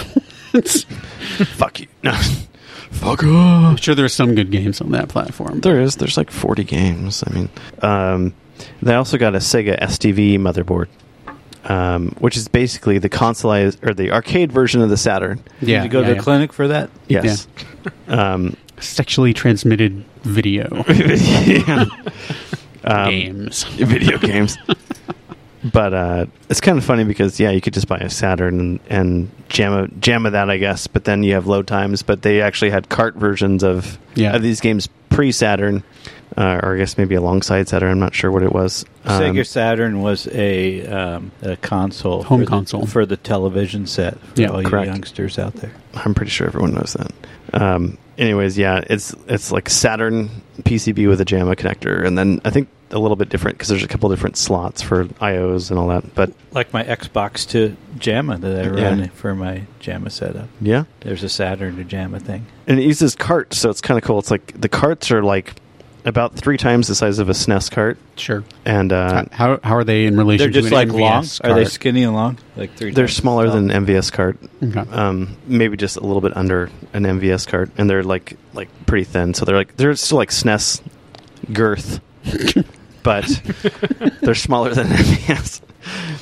Fuck you. No. Fuck off.
I'm sure there's some good games on that platform.
There's like 40 games. I mean, they also got a Sega STV motherboard, which is basically the consoleized or the arcade version of the Saturn.
Yeah.
Did you go to the clinic for that?
Yes.
Sexually transmitted video games.
Video games. But it's kind of funny because you could just buy a Saturn and jam that, I guess. But then you have load times. But they actually had cart versions of these games pre-Saturn, or I guess maybe alongside Saturn. I'm not sure what it was.
Sega Saturn was a console,
console
for the television set for all you youngsters out there.
I'm pretty sure everyone knows that. Anyways, it's like Saturn PCB with a JAMA connector, and then I think a little bit different because there's a couple different slots for IOs and all that. But
like my Xbox to JAMA that I run for my JAMA setup.
Yeah,
there's a Saturn to JAMA thing,
and it uses carts, so it's kind of cool. It's like the carts are like about 3 times the size of a SNES cart.
Sure.
And
how are they in relation?
They're just
to an
like
MVS
long.
cart?
Are they skinny and long? Like 3
They're
times
smaller than an MVS cart.
Okay.
Maybe just a little bit under an MVS cart, and they're like pretty thin. So they're still like SNES girth, but they're smaller than MVS.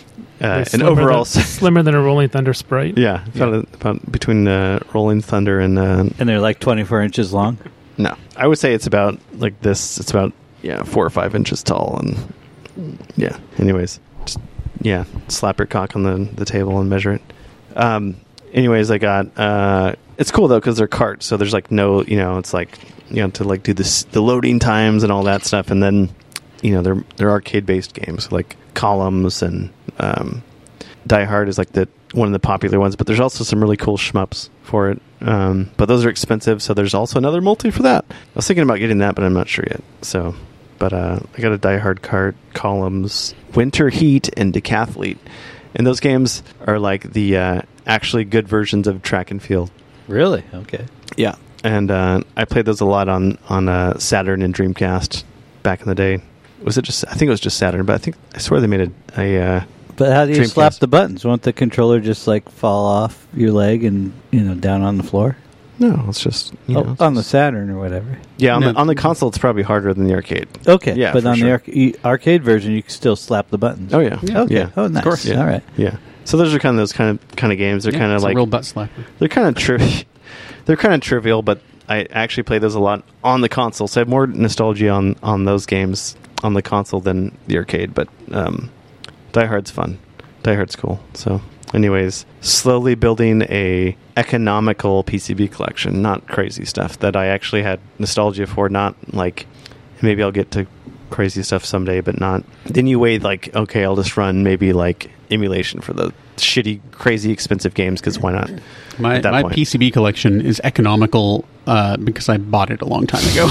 and
Slimmer
overall,
than, slimmer than a Rolling Thunder Sprite.
yeah, about between Rolling Thunder and
And they're like 24 inches long.
no, I would say it's about like this. It's about 4 or 5 inches tall, and yeah. Anyways, just, slap your cock on the table and measure it. Anyways, I got. It's cool though because they're carts, so there's like no, it's like to like do the loading times and all that stuff, and then they're arcade based games like Columns and Die Hard is like one of the popular ones, but there's also some really cool shmups for it. But those are expensive, so there's also another multi for that. I was thinking about getting that, but I'm not sure yet. So, but I got a Die Hard cart, Columns, Winter Heat, and Decathlete, and those games are like the actually good versions of Track and Field.
Really? Okay.
Yeah, and I played those a lot on Saturn and Dreamcast back in the day. Was it just? I think it was just Saturn, but I swear they made a
But how do you
Dreamcast.
slap the buttons? Won't the controller just like fall off your leg and down on the floor?
no, it's just
On the Saturn or whatever.
yeah
No.
on the console it's probably harder than the arcade.
Okay.
Yeah,
but
for
on
sure.
the arcade version, you can still slap the buttons.
Oh yeah,
Okay.
yeah,
Oh, nice.
course.
Yeah.
All right.
yeah. So those are kind of those kind of games. They're kind of
it's a
like
real butt slapper.
they're kind of they're kind of trivial, but I actually play those a lot on the console, so I have more nostalgia on those games on the console than the arcade. But Die Hard's fun. Die Hard's cool. So, anyways, slowly building a economical PCB collection, not crazy stuff that I actually had nostalgia for. Not like maybe I'll get to crazy stuff someday, but not. Then you wait like, okay, I'll just run maybe like emulation for the shitty, crazy, expensive games because why not?
My
at that point.
PCB collection is economical because I bought it a long time ago.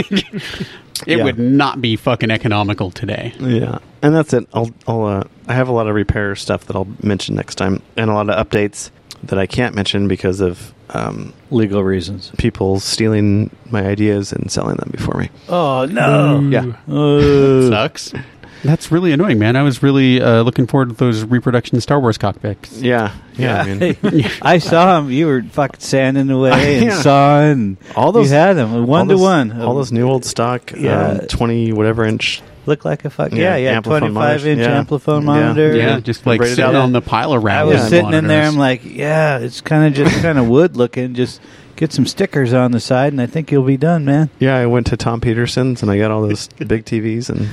It
Yeah.
would not be fucking economical today.
Yeah, and that's it. I have a lot of repair stuff that I'll mention next time, and a lot of updates that I can't mention because of
Legal reasons.
people stealing my ideas and selling them before me.
Oh, no.
Yeah.
Oh.
Sucks. That's really annoying, man. I was really looking forward to those reproduction Star Wars cockpits.
Yeah. I mean,
I saw him. You were fucking sanding away and
Yeah.
sawing.
all those
You had them one to one.
all those new old stock,
Yeah.
20 whatever inch.
Look like a fuck.
Yeah,
Yeah,
Amplifone
25-inch
monitors. Yeah.
Amplifone
Yeah.
monitor.
Yeah, just like
Braided
sitting
out.
on the pile of
I
round
was sitting in there.
monitors.
I'm like, yeah, it's kind of wood looking. Just get some stickers on the side, and I think you'll be done, man.
Yeah, I went to Tom Peterson's and I got all those big TVs and.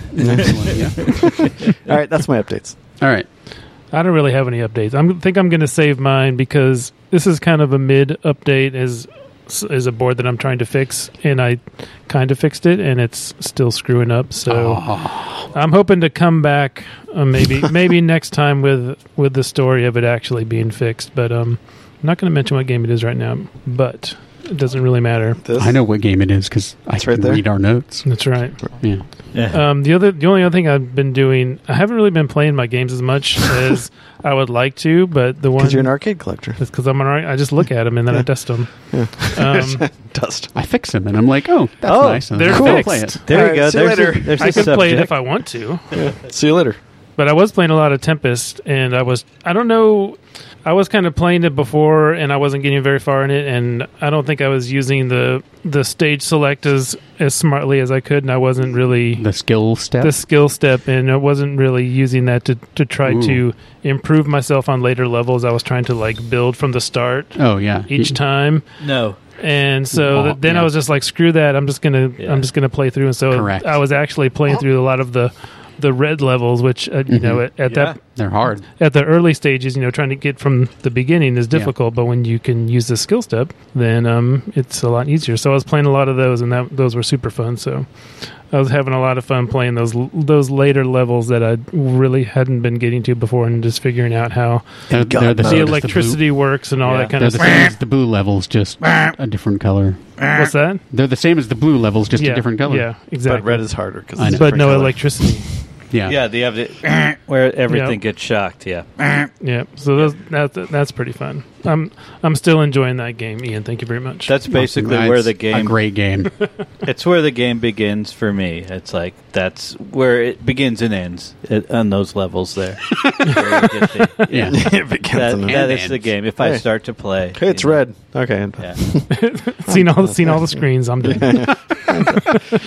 All right, that's my updates.
All right.
I don't really have any updates. I think I'm going to save mine because this is kind of a mid update as a board that I'm trying to fix, and I kind of fixed it, and it's still screwing up. So I'm hoping to come back maybe next time with the story of it actually being fixed. But I'm not going to mention what game it is right now. But it doesn't really matter.
This?
I know what game it is because I
It's
can
right there.
read our notes.
That's right.
Yeah.
Yeah.
The only other thing I've been doing, I haven't really been playing my games as much as I would like to, but the one
Because you're an arcade collector.
it's because I just look at them and then I dust them.
Dust.
I fix them and I'm like, oh, that's
Oh,
nice. And
they're
I'll
fixed.
play it.
There
All
you
right,
go.
see you
There's
later.
there's
I
a
could play it
subject.
if I want to,
See you later.
but I was playing a lot of Tempest, and I don't know, I was kind of playing it before, and I wasn't getting very far in it, and I don't think I was using the stage select as smartly as I could, and I wasn't really
The skill step.
the skill step, and I wasn't really using that to try
Ooh.
to improve myself on later levels. I was trying to like build from the start
Oh, yeah.
each time.
No.
And so
Oh,
then
yeah.
I was just like, screw that. I'm just gonna play through. And so
Correct.
I was actually playing through a lot of the red levels, which you know at that
They're hard.
at the early stages, trying to get from the beginning is difficult. But when you can use the skill step, then it's a lot easier. So I was playing a lot of those, and those were super fun. So I was having a lot of fun playing those later levels that I really hadn't been getting to before, and just figuring out how
They're the
the
same as
electricity works and all
Yeah.
that kind
They're
of
the
stuff.
same as the blue levels, just a different color.
What's that?
They're the same as the blue levels, just
yeah,
a different color.
Yeah, exactly.
But red is harder. Cause
I
it's
know.
a
but
different
no
color.
electricity.
Yeah.
Yeah, the have where everything
Yeah.
gets shocked. Yeah.
Yeah, so that's pretty fun. I'm still enjoying that game, Ian. Thank you very much.
That's basically
It's
where the
a
game.
great game.
It's where the game begins for me. It's like that's where it begins and ends on those levels there. Where you get the-
Yeah.
It begins
that
and
that
ends.
is the game. If I
Hey.
start to play,
Hey, it's
you know,
red. Okay.
Yeah.
seen all the screens. I'm done.
Yeah.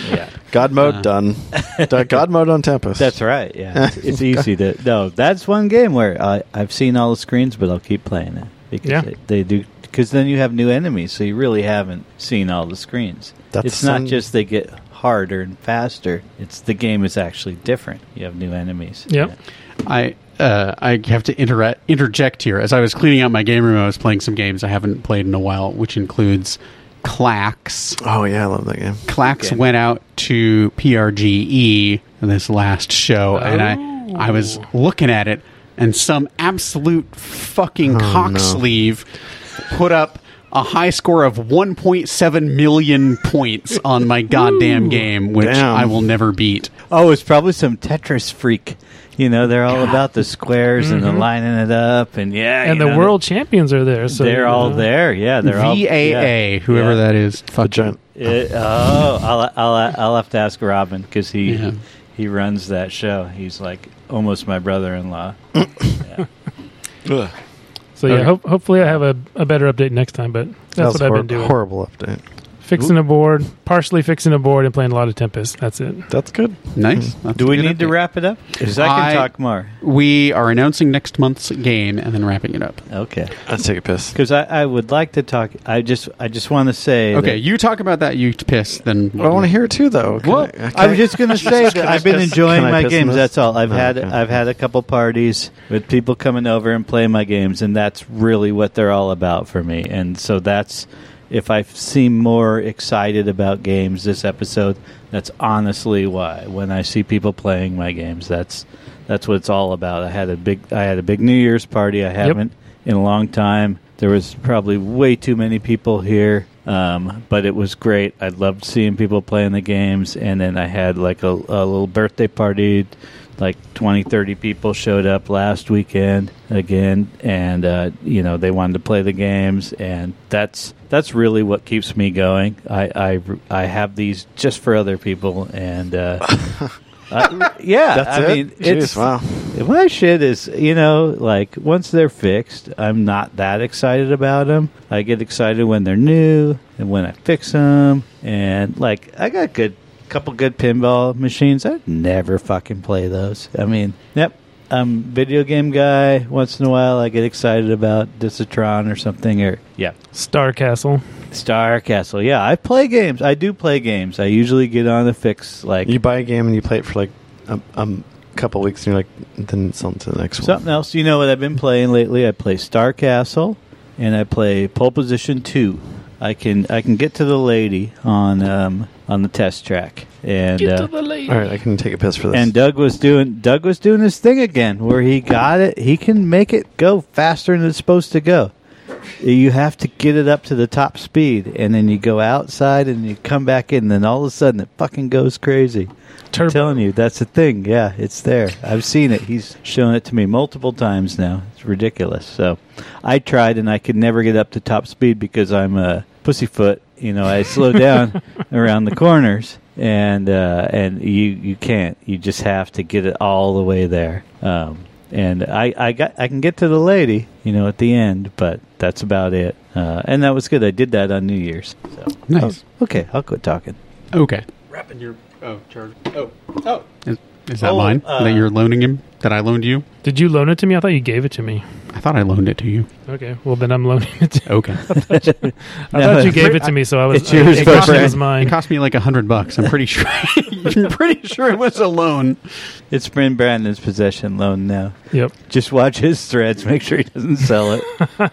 God mode done. God mode on Tempest.
That's right. Yeah, it's easy to. No, that's one game where I've seen all the screens, but I'll keep playing it because they do. Because then you have new enemies, so you really haven't seen all the screens. It's not just they get harder and faster. It's the game is actually different. You have new enemies.
Yep.
I have to interject here. As I was cleaning out my game room, I was playing some games I haven't played in a while, which includes Clax.
Oh, yeah, I love that game.
Clax went out to PRGE in this last show, and I was looking at it, and some absolute fucking cocksleeve put up a high score of 1.7 million points on my goddamn game, which I will never beat.
Oh, it's probably some Tetris freak. They're all about the squares and the lining it up, and
the world champions are there. So
they're all there. Yeah, they're all
VAA, whoever that is.
Fuck giant.
I'll have to ask Robin because he runs that show. He's like almost my brother-in-law.
So hopefully I have a better update next time. But that's what I've been doing.
Horrible update.
Fixing a board, partially fixing a board, and playing a lot of Tempest. That's it.
That's good.
Nice.
Do we need to wrap it up? Because I can talk more.
We are announcing next month's game and then wrapping it up.
Okay.
Let's take a piss.
Because I would like to talk. I just want to say.
Okay, you talk about that. You piss. Then
I want to hear it too, though.
I was just going to say that I've been enjoying my games. That's all. I've had a couple parties with people coming over and playing my games, and that's really what they're all about for me. And so that's. If I seem more excited about games this episode, that's honestly why. When I see people playing my games, that's what it's all about. I had a big New Year's party. I haven't in a long time. There was probably way too many people here, but it was great. I loved seeing people playing the games, and then I had like a little birthday party. Like 20, 30 people showed up last weekend again, and they wanted to play the games, and that's really what keeps me going. I have these just for other people, and
Jeez, wow.
My shit is like once they're fixed, I'm not that excited about them. I get excited when they're new and when I fix them, and like I got couple good pinball machines. I'd never fucking play those. I mean, I'm video game guy. Once in a while, I get excited about Disatron or something.
Star Castle.
Yeah, I play games. I do play games. I usually get on the fix. Like
you buy a game and you play it for like a couple weeks, and you're like, then something to the next one.
Something else. You know what I've been playing lately? I play Star Castle, and I play Pole Position 2. I can get to the lady on the test track, and
Get to the lady.
All right, I can take a piss for this.
And Doug was doing his thing again, where he got it. He can make it go faster than it's supposed to go. You have to get it up to the top speed, and then you go outside, and you come back in, and then all of a sudden it fucking goes crazy.
Turbo.
I'm telling you, that's the thing. Yeah, it's there. I've seen it. He's shown it to me multiple times now. It's ridiculous. So I tried, and I could never get up to top speed because I'm a pussyfoot. I slow down around the corners, and you can't. You just have to get it all the way there. And I can get to the lady, at the end, but that's about it. And that was good. I did that on New Year's. So.
Nice.
Okay, I'll quit talking.
Okay. Wrapping your charge. Oh. Is that mine? That you're loaning him? That I loaned you?
Did you loan it to me? I thought you gave it to me.
I thought I loaned it to you.
Okay, well then I'm loaning it to you.
Okay.
I thought you gave it to me, so I was.
It's yours,
it was mine.
It cost me like $100. I'm pretty sure. I'm pretty sure it was a loan.
It's in Brandon's possession, loan now.
Yep.
Just watch his threads. Make sure he doesn't sell it.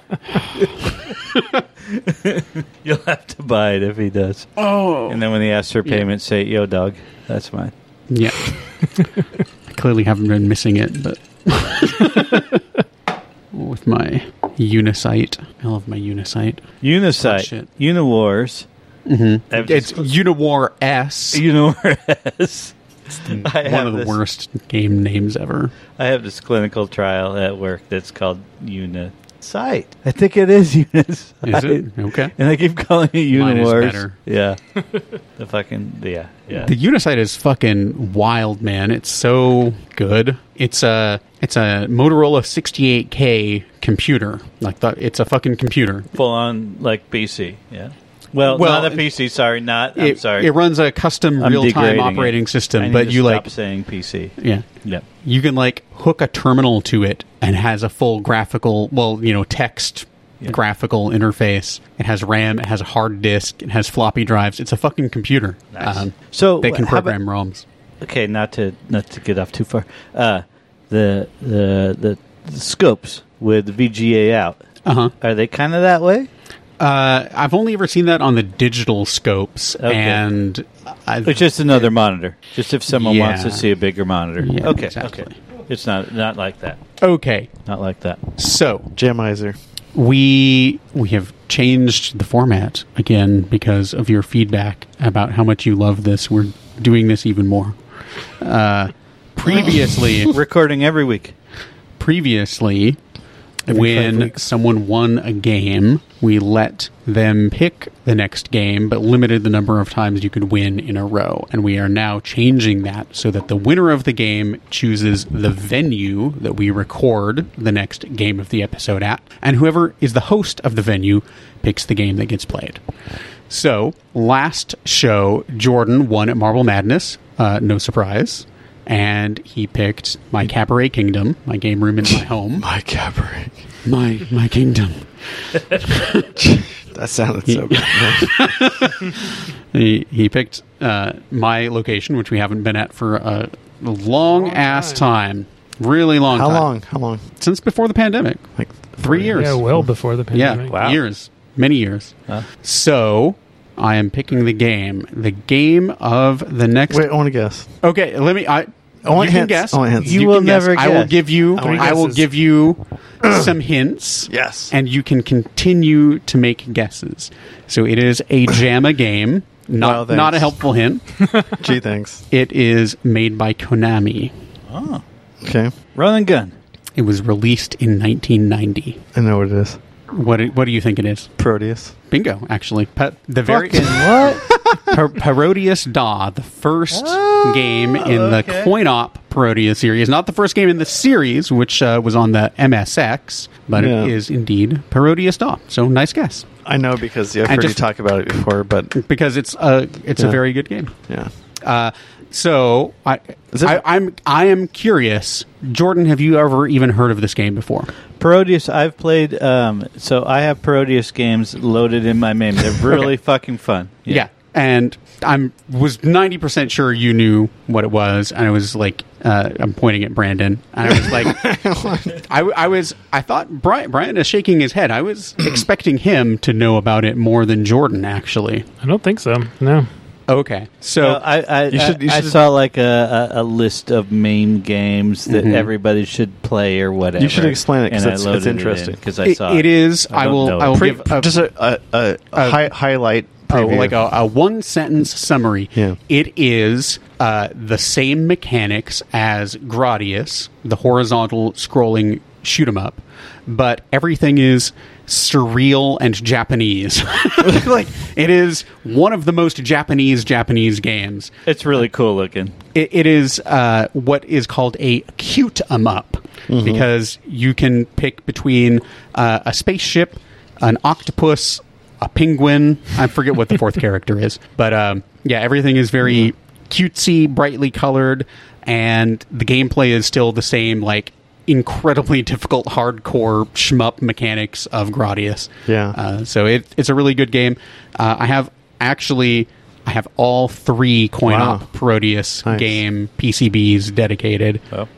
You'll have to buy it if he does.
Oh.
And then when he asks for payment, say, "Yo, dog, that's mine."
Yeah. I clearly haven't been missing it, but with my Unisite. I love my Unisite.
Unisite. Uniwars.
Mm-hmm. It's Uniwar S.
Uniwar S.
One of the worst game names ever.
I have this clinical trial at work that's called Unisite. I think it is Unisite.
Is it? Okay.
And I keep calling it Uniwars.
Mine is better.
Yeah. Yeah.
The Unisite is fucking wild, man. It's so good. It's a Motorola 68K computer. It's a fucking computer.
Full on like PC. Yeah. Well,
Well,
not a PC. Sorry, not. I'm sorry.
It runs a custom
I'm
real-time
degrading
operating
it. I
system,
need
but
to
you
stop
like
saying PC.
yeah.
Yep.
You can like hook a terminal to it and has a full graphical, text graphical interface. It has RAM, it has a hard disk, it has floppy drives. It's a fucking computer.
Nice. So
they can
how about-
program ROMs.
Okay, not to get off too far. The scopes with VGA out.
Uh-huh.
Are they kind of that way?
I've only ever seen that on the digital scopes,
Okay.
and
It's just another monitor. Just if someone wants to
Yeah.
see a bigger monitor.
Yeah,
okay,
exactly.
okay. It's not like that.
okay.
Not like that.
So
Jamizer.
we have changed the format again because of your feedback about how much you love this. We're doing this even more. Previously,
Recording every week.
Previously,
Every 5
when
weeks.
someone won a game, we let them pick the next game, but limited the number of times you could win in a row. And we are now changing that so that the winner of the game chooses the venue that we record the next game of the episode at, and whoever is the host of the venue picks the game that gets played. So, last show, Jordan won at Marble Madness, no surprise. And he picked my Cabaret Kingdom, my game room in my home.
My cabaret.
My kingdom.
That sounded so good.
He picked my location, which we haven't been at for a long-ass time. Really long
How
time.
long? How long?
Since before the pandemic.
Like
3 years.
Yeah, well before the pandemic.
Wow.
Years. Many years.
Huh?
So, I am picking the game. The game of the next...
Wait, I want to guess.
Okay, let me...
I want
you can
hints.
guess.
I want hints.
You
can
will
guess.
never
I will
guess.
give you.
Three
I will
guesses.
give you some hints.
Yes.
And you can continue to make guesses. So it is a JAMA game.
Wow,
Not a
thanks.
helpful hint.
Gee, thanks.
It is made by Konami.
Oh.
Okay.
Run and gun.
It was released in 1990.
I know what it is.
What do you think it is?
Proteus.
Bingo, actually. The very
Fucking what?
Parodius Da, the first game in the
okay.
Coin-Op Parodius series. Not the first game in the series, which was on the MSX, but
Yeah.
it is indeed Parodius Da. So nice guess.
I know because I've
And
heard you
just-
talk about it before, but
Because it's a
Yeah.
very good game.
yeah.
So
Is it-
I am curious. Jordan, have you ever even heard of this game before?
Parodius, I've played, so I have Parodius games loaded in my MAME. They're really fucking fun.
Yeah. And was 90% sure you knew what it was, and I was like, I'm pointing at Brandon, and I was like, I thought Brian is shaking his head. I was expecting him to know about it more than Jordan, actually.
I don't think so. No.
Okay, so
No, I
You should-
I saw like a list of MAME games that
Mhm.
everybody should play or whatever.
You should explain it 'cause
And I
it's
loaded
interesting.
because I saw
it is.
I
I
don't
will.
know
I will
it.
give
Just a highlight preview.
like a one sentence summary.
Yeah.
It is the same mechanics as Gradius, the horizontal scrolling shoot 'em up, but everything is surreal and Japanese. Like it is one of the most Japanese games.
It's really cool looking.
It is what is called a cute 'em up because you can pick between a spaceship, an octopus, a penguin. I forget what the fourth character is, but yeah, everything is very cutesy, brightly colored, and the gameplay is still the same, like incredibly difficult, hardcore shmup mechanics of Gradius.
Yeah.
So it's a really good game. I have all 3 Coin-Op
Wow.
Parodius
Nice.
game PCBs dedicated.
Oh.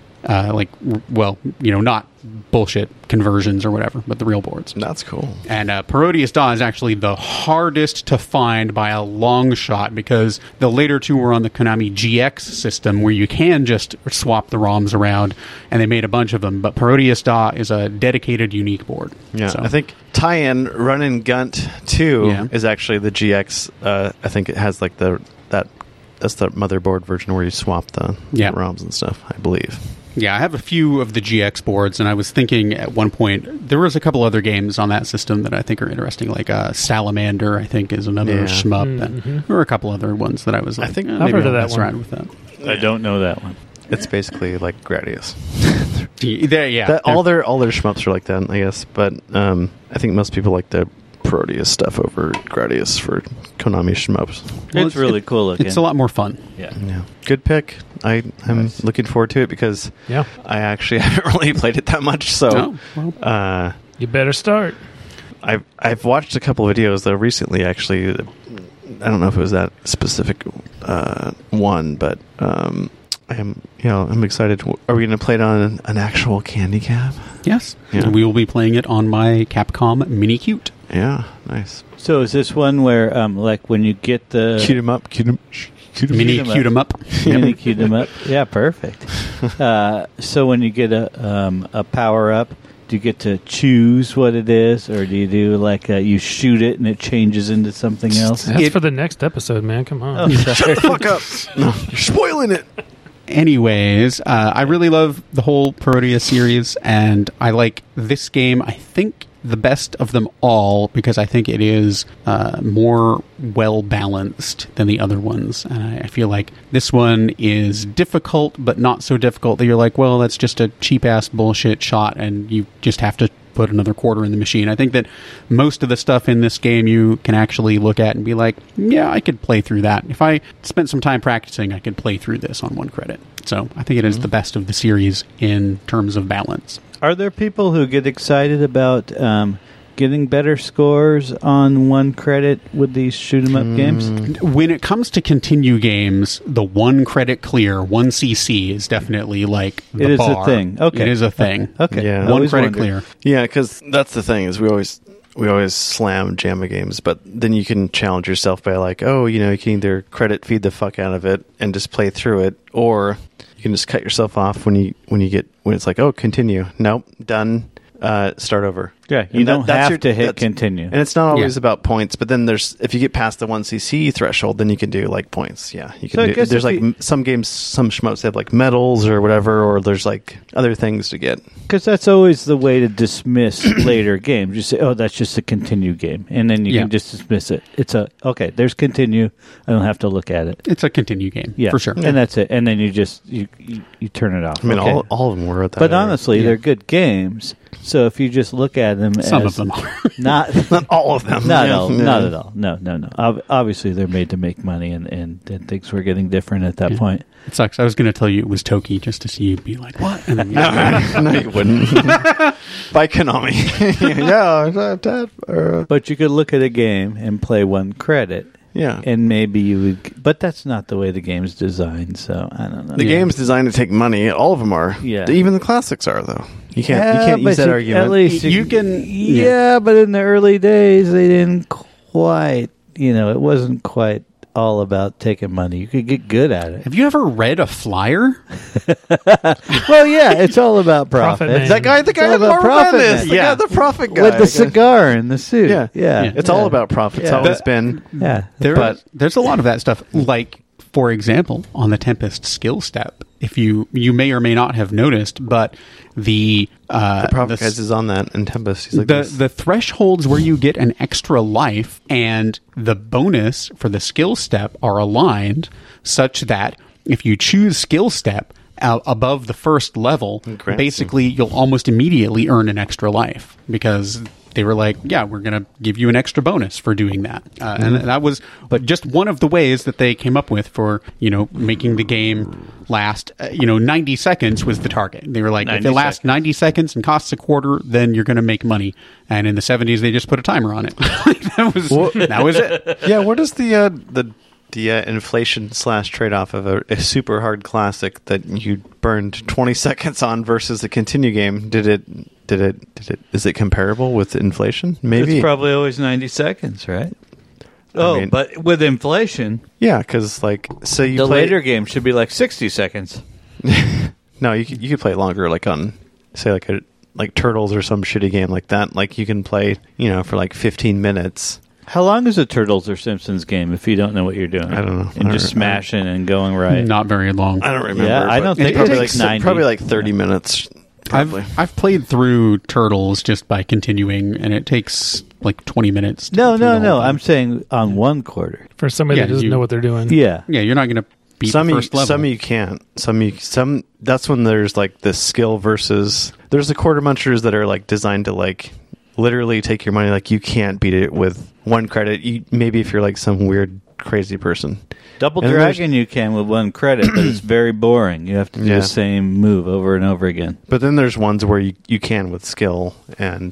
Not bullshit conversions or whatever, but the real boards.
That's cool.
And Parodius Da is actually the hardest to find by a long shot because the later 2 were on the Konami GX system where you can just swap the ROMs around, and they made a bunch of them. But Parodius Da is a dedicated, unique board.
Yeah,
So-
I think tie-in Run and Gunt 2
Yeah.
is actually the GX. I think it has like that's the motherboard version where you swap the
Yeah.
ROMs and stuff, I believe.
Yeah, I have a few of the GX boards, and I was thinking at one point there was a couple other games on that system that I think are interesting, like Salamander. I think is another
Yeah.
shmup, and there were a couple other ones that I was like,
I think
eh,
I've
maybe
heard of
I'll
that
mess
one.
around with that.
I don't know that one.
It's basically like Gradius.
Yeah,
All their shmups are like that, I guess. But I think most people like the Proteus stuff over Gradius for Konami shmups.
It's really cool looking.
It's a lot more fun.
Yeah.
Yeah, good pick. I'm looking forward to it because
Yeah.
I actually haven't really played it that much. So
Oh, well.
You better start.
I've watched a couple of videos though recently. Actually, I don't know if it was that specific one, but I'm excited. Are we going to play it on an actual candy cab?
Yes.
Yeah.
We will be playing it on my Capcom Mini Cute.
Yeah, nice.
So is this one where, like, when you get the
Cute 'em up, cute 'em.
Mini
'em
Cute 'em up.
mini cute 'em up? Yeah, perfect. So when you get a power up, do you get to choose what it is, or do you do like you shoot it and it changes into something else?
That's for the next episode, man. Come on.
Oh, sorry.
Fuck up! No, you're spoiling it.
Anyways, I really love the whole Proteus series, and I like this game, I think, the best of them all, because I think it is more well-balanced than the other ones. And I feel like this one is difficult, but not so difficult that you're like, well, that's just a cheap-ass bullshit shot, and you just have to put another quarter in the machine. I think that most of the stuff in this game you can actually look at and be like, yeah, I could play through that. If I spent some time practicing, I could play through this on 1 credit. So I think it is the best of the series in terms of balance.
Are there people who get excited about getting better scores on 1 credit with these shoot 'em up games?
When it comes to continue games, the 1 credit clear, 1 CC is definitely like the
It is
bar.
a thing. Okay.
It is a thing.
Okay.
Yeah.
I
1
always
credit
wondered.
clear.
Yeah, because that's the thing is we always slam JAMA games, but then you can challenge yourself by like, oh, you can either credit feed the fuck out of it and just play through it, or you can just cut yourself off when it's like, oh, continue. Nope, done. Start over.
Yeah, you
And
don't
that's
have to hit
that's-
continue.
And it's not always
Yeah.
about points, but then if you get past the 1 CC threshold, then you can do like points. Yeah, you
So I
can.
guess
There's
if
like
we-
some games, some schmoes have like medals or whatever, or there's like other things to get.
Because that's always the way to dismiss later games. You say, oh, that's just a continue game. And then you
Yeah.
can just dismiss it. It's okay, there's continue. I don't have to look at it.
It's a continue game,
Yeah,
for sure.
And that's it. And then you just, you turn it off.
I mean,
Okay.
all of them were at that.
But
era.
honestly, they're good games. So if you just look at them
Some
as
of them are.
not
not all of them.
Not
Yeah.
at all.
Yeah.
Not at all. No. Obviously, they're made to make money, and things were getting different at that point.
It sucks. I was going to tell you it was Toki just to see you be like, what? And then
No, you wouldn't. By Konami. yeah,
But you could look at a game and play 1 credit,
yeah.
and maybe you would. But that's not the way the game's designed. So I don't know.
The game's designed to take money. All of them are.
Yeah.
Even the classics are, though. You can't use
but
that argument.
At least
You can-
Yeah, but in the early days, they didn't quite. It wasn't quite all about taking money. You could get good at it.
have you ever read a flyer?
Well, yeah, it's all about
Profit
profit.
man.
That guy, the guy
all
that
about
Marvel
profit,
is.
man.
The guy, the profit guy.
with the cigar and the suit.
Yeah.
yeah.
It's all about profit. It's
Yeah.
always been.
Yeah,
There's a lot of that stuff. Like, for example, on the Tempest skill step, if you may or may not have noticed, but the
Profit guys is on that in Tempest. He's like
the thresholds where you get an extra life and the bonus for the skill step are aligned such that if you choose skill step above the first level,
Grants
basically you'll almost immediately earn an extra life because they were like, yeah, we're going to give you an extra bonus for doing that. And that was just one of the ways that they came up with for, making the game last, 90 seconds was the target. They were like, if it lasts 90 seconds and costs a quarter, then you're going to make money. And in the 70s, they just put a timer on it. that was it.
yeah. What is the inflation / trade-off of a super hard classic that you burned 20 seconds on versus a continue game? Is it comparable with inflation? Maybe.
It's probably always 90 seconds, right?
I mean-
but with inflation,
Yeah, because say you
the
play,
later game should be like 60 seconds.
No, you could play longer, like on say like Turtles or some shitty game like that. Like you can play, for like 15 minutes.
How long is a Turtles or Simpsons game if you don't know what you're doing?
I don't know.
And just smashing and going right.
Not very long.
I don't remember.
Yeah, I
but
don't think
probably
it's
like
90.
probably like 30 minutes. Probably.
I've played through Turtles just by continuing, and it takes like 20 minutes. to
No.
get through the whole thing.
I'm saying on 1 quarter.
For somebody
Yeah,
that doesn't
you-
know what they're doing.
Yeah.
Yeah, you're not going to beat the first level.
Some you can't. Some. That's when there's like the skill versus. There's the quarter munchers that are like designed to like literally take your money. Like, you can't beat it with 1 credit. Maybe if you're like some weird, crazy person.
Double
And
Dragon you can with 1 credit, but it's very boring. You have to do the same move over and over again.
But then there's ones where you can with skill and,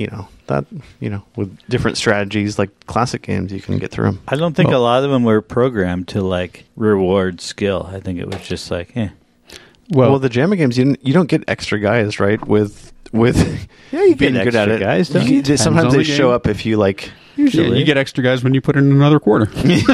with different strategies, like classic games, you can get through them.
I don't think a lot of them were programmed to like reward skill. I think it was just like,
Well, the JAMA games, you don't get extra guys, right? With
yeah, you
being
get
good at
extra
it.
guys, don't you?
Sometimes
on
they
the
show
game.
up if you like.
Yeah, you get extra guys when you put in another quarter.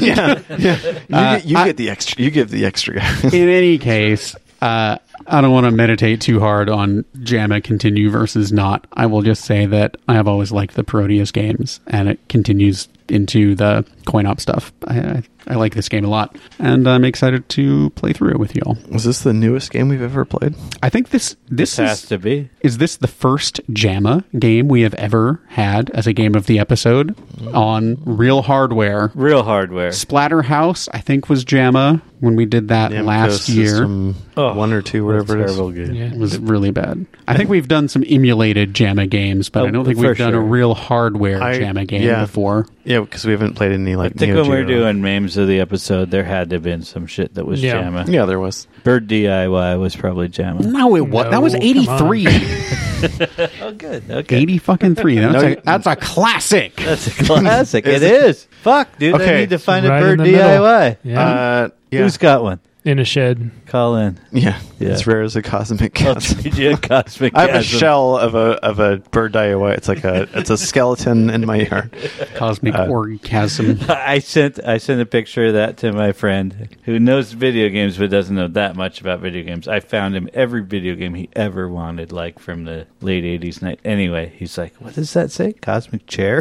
yeah. You get the extra. You give the extra guy.
In any case, I don't want to meditate too hard on JAMA continue versus not. I will just say that I have always liked the Parodius games, and it continues into the coin-op stuff. I like this game a lot, and I'm excited to play through it with you all.
Was this the newest game we've ever played?
I think this
has to be.
Is this the first JAMA game we have ever had as a game of the episode on real hardware?
Real hardware.
Splatterhouse, I think, was JAMA when we did that last year.
System 1 or 2, whatever it is.
Terrible game.
Yeah.
It was really bad. I think we've done some emulated JAMA games, but I don't think
for
we've done a
sure.
real hardware JAMA game before.
Yeah, because we haven't played any like.
I think
Neo
when we were
Geo.
doing memes of the episode, there had to have been some shit that was
Yeah.
JAMA.
Yeah, there was.
Bird DIY was probably JAMA.
No, it was.
No,
That was
come
83.
Oh, good. Okay.
80 fucking 3. That's a classic.
That's a classic. It is. Fuck, dude. I
Okay.
need to find a
Right
Bird
in the middle.
DIY.
Yeah.
Yeah.
Who's got one?
In a shed.
Call in.
Yeah.
Yeah.
It's rare as a cosmic
I'll
chasm.
trade you a cosmic
I have a
chasm.
shell of a bird DIY. It's like it's a skeleton in my yard.
Cosmic orgasm.
I sent a picture of that to my friend who knows video games but doesn't know that much about video games. I found him every video game he ever wanted, like from the late 80s. Anyway, he's like, what does that say? Cosmic chair?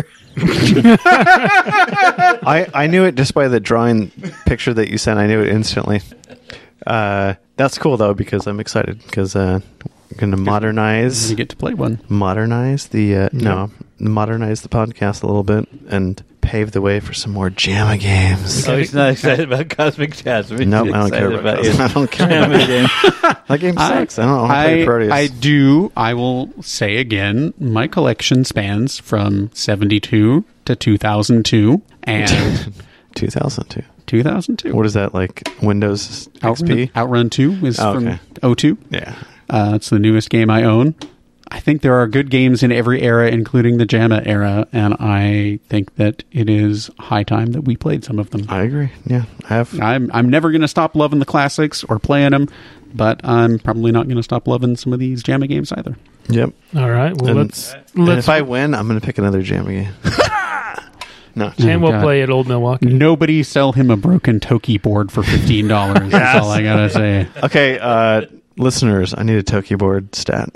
I knew it just by the drawing picture that you sent. I knew it instantly. That's cool though, because I'm excited because I'm going to modernize
You get to play one.
the modernize the podcast a little bit and pave the way for some more JAMA games.
Oh, he's not excited about Cosmic Chasm. He's
Nope, I don't care
excited
about
your
Cosmic. I don't care
JAMA
about
game.
That game sucks. I don't want to play Proteus.
I do. I will say again, my collection spans from 72 to 2002 and
2002.
2002.
What is that, like Windows XP?
Outrun 2 is
okay.
from 02.
Yeah.
It's the newest game I own. I think there are good games in every era, including the JAMA era, and I think that it is high time that we played some of them.
I agree. Yeah, I have.
I'm never going to stop loving the classics or playing them, but I'm probably not going to stop loving some of these JAMA games either.
Yep.
All right. Well,
And-
let's
And if I win, I'm going to pick another JAMA game. No.
and we'll
God.
play at Old Milwaukee.
Nobody sell him a broken Toki board for $15. That's all I got to say.
Okay, listeners, I need a Tokyo board stat.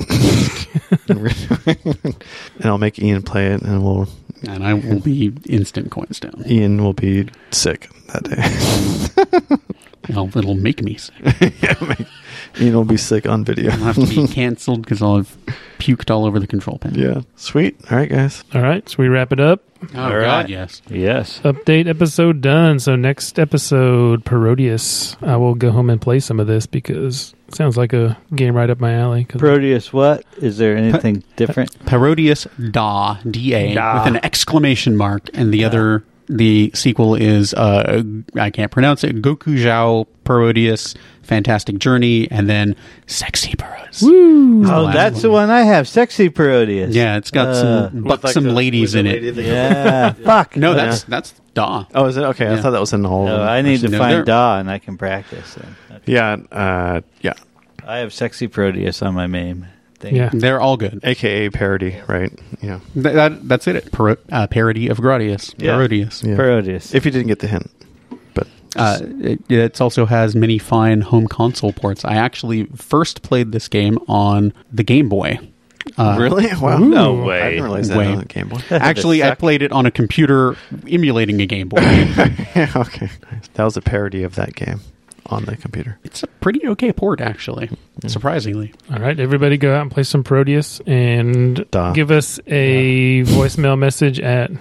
And I'll make Ian play it, and
And I will be instant coins down.
Ian will be sick that day.
It'll make me sick.
Ian will be sick on video.
I'll have to be canceled because I'll have puked all over the control panel.
Yeah. Sweet. All right, guys.
All right. So we wrap it up.
Oh,
All
God,
right.
yes.
Yes.
Update episode done. So next episode, Parodius. I will go home and play some of this because it sounds like a game right up my alley.
Proteus, what? Is there anything different?
Parodius Da, D-A,
Da.
with an exclamation mark, and the sequel is, I can't pronounce it, Goku Zhao Parodius Fantastic Journey, and then Sexy Parodius.
Woo!
Oh, that's the one I have. Sexy Parodius.
Yeah, it's got some buxom ladies in it.
Yeah. Fuck.
No, that's Da.
Oh, is it? Okay, I
Yeah.
thought that was in all of
No,
them.
I need to
No,
find
they're-
Da, and I can practice. Then.
Yeah, yeah.
I have Sexy Proteus on my MAME thing.
Yeah.
They're all good.
AKA parody, right? Yeah.
That's it. Parody of Gradius.
Yeah.
Parodius.
Yeah.
Proteus.
If you didn't get the hint. But
It also has many fine home console ports. I actually first played this game on the Game Boy.
really? Wow.
No
Ooh.
way.
I didn't realize that
Way.
on the Game Boy.
Actually, I
suck.
played it on a computer emulating a Game Boy.
Yeah, okay. Nice. That was a parody of that game on the computer.
It's a pretty okay port, actually, surprisingly.
All right, everybody go out and play some Proteus and
Duh.
give us a voicemail message at,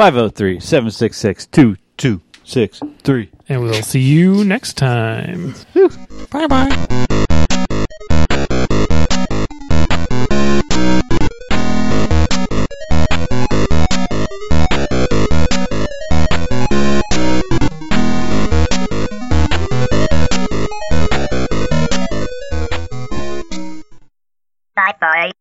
503-766-2263.
and we'll see you next time.
Bye-bye.
Bye bye.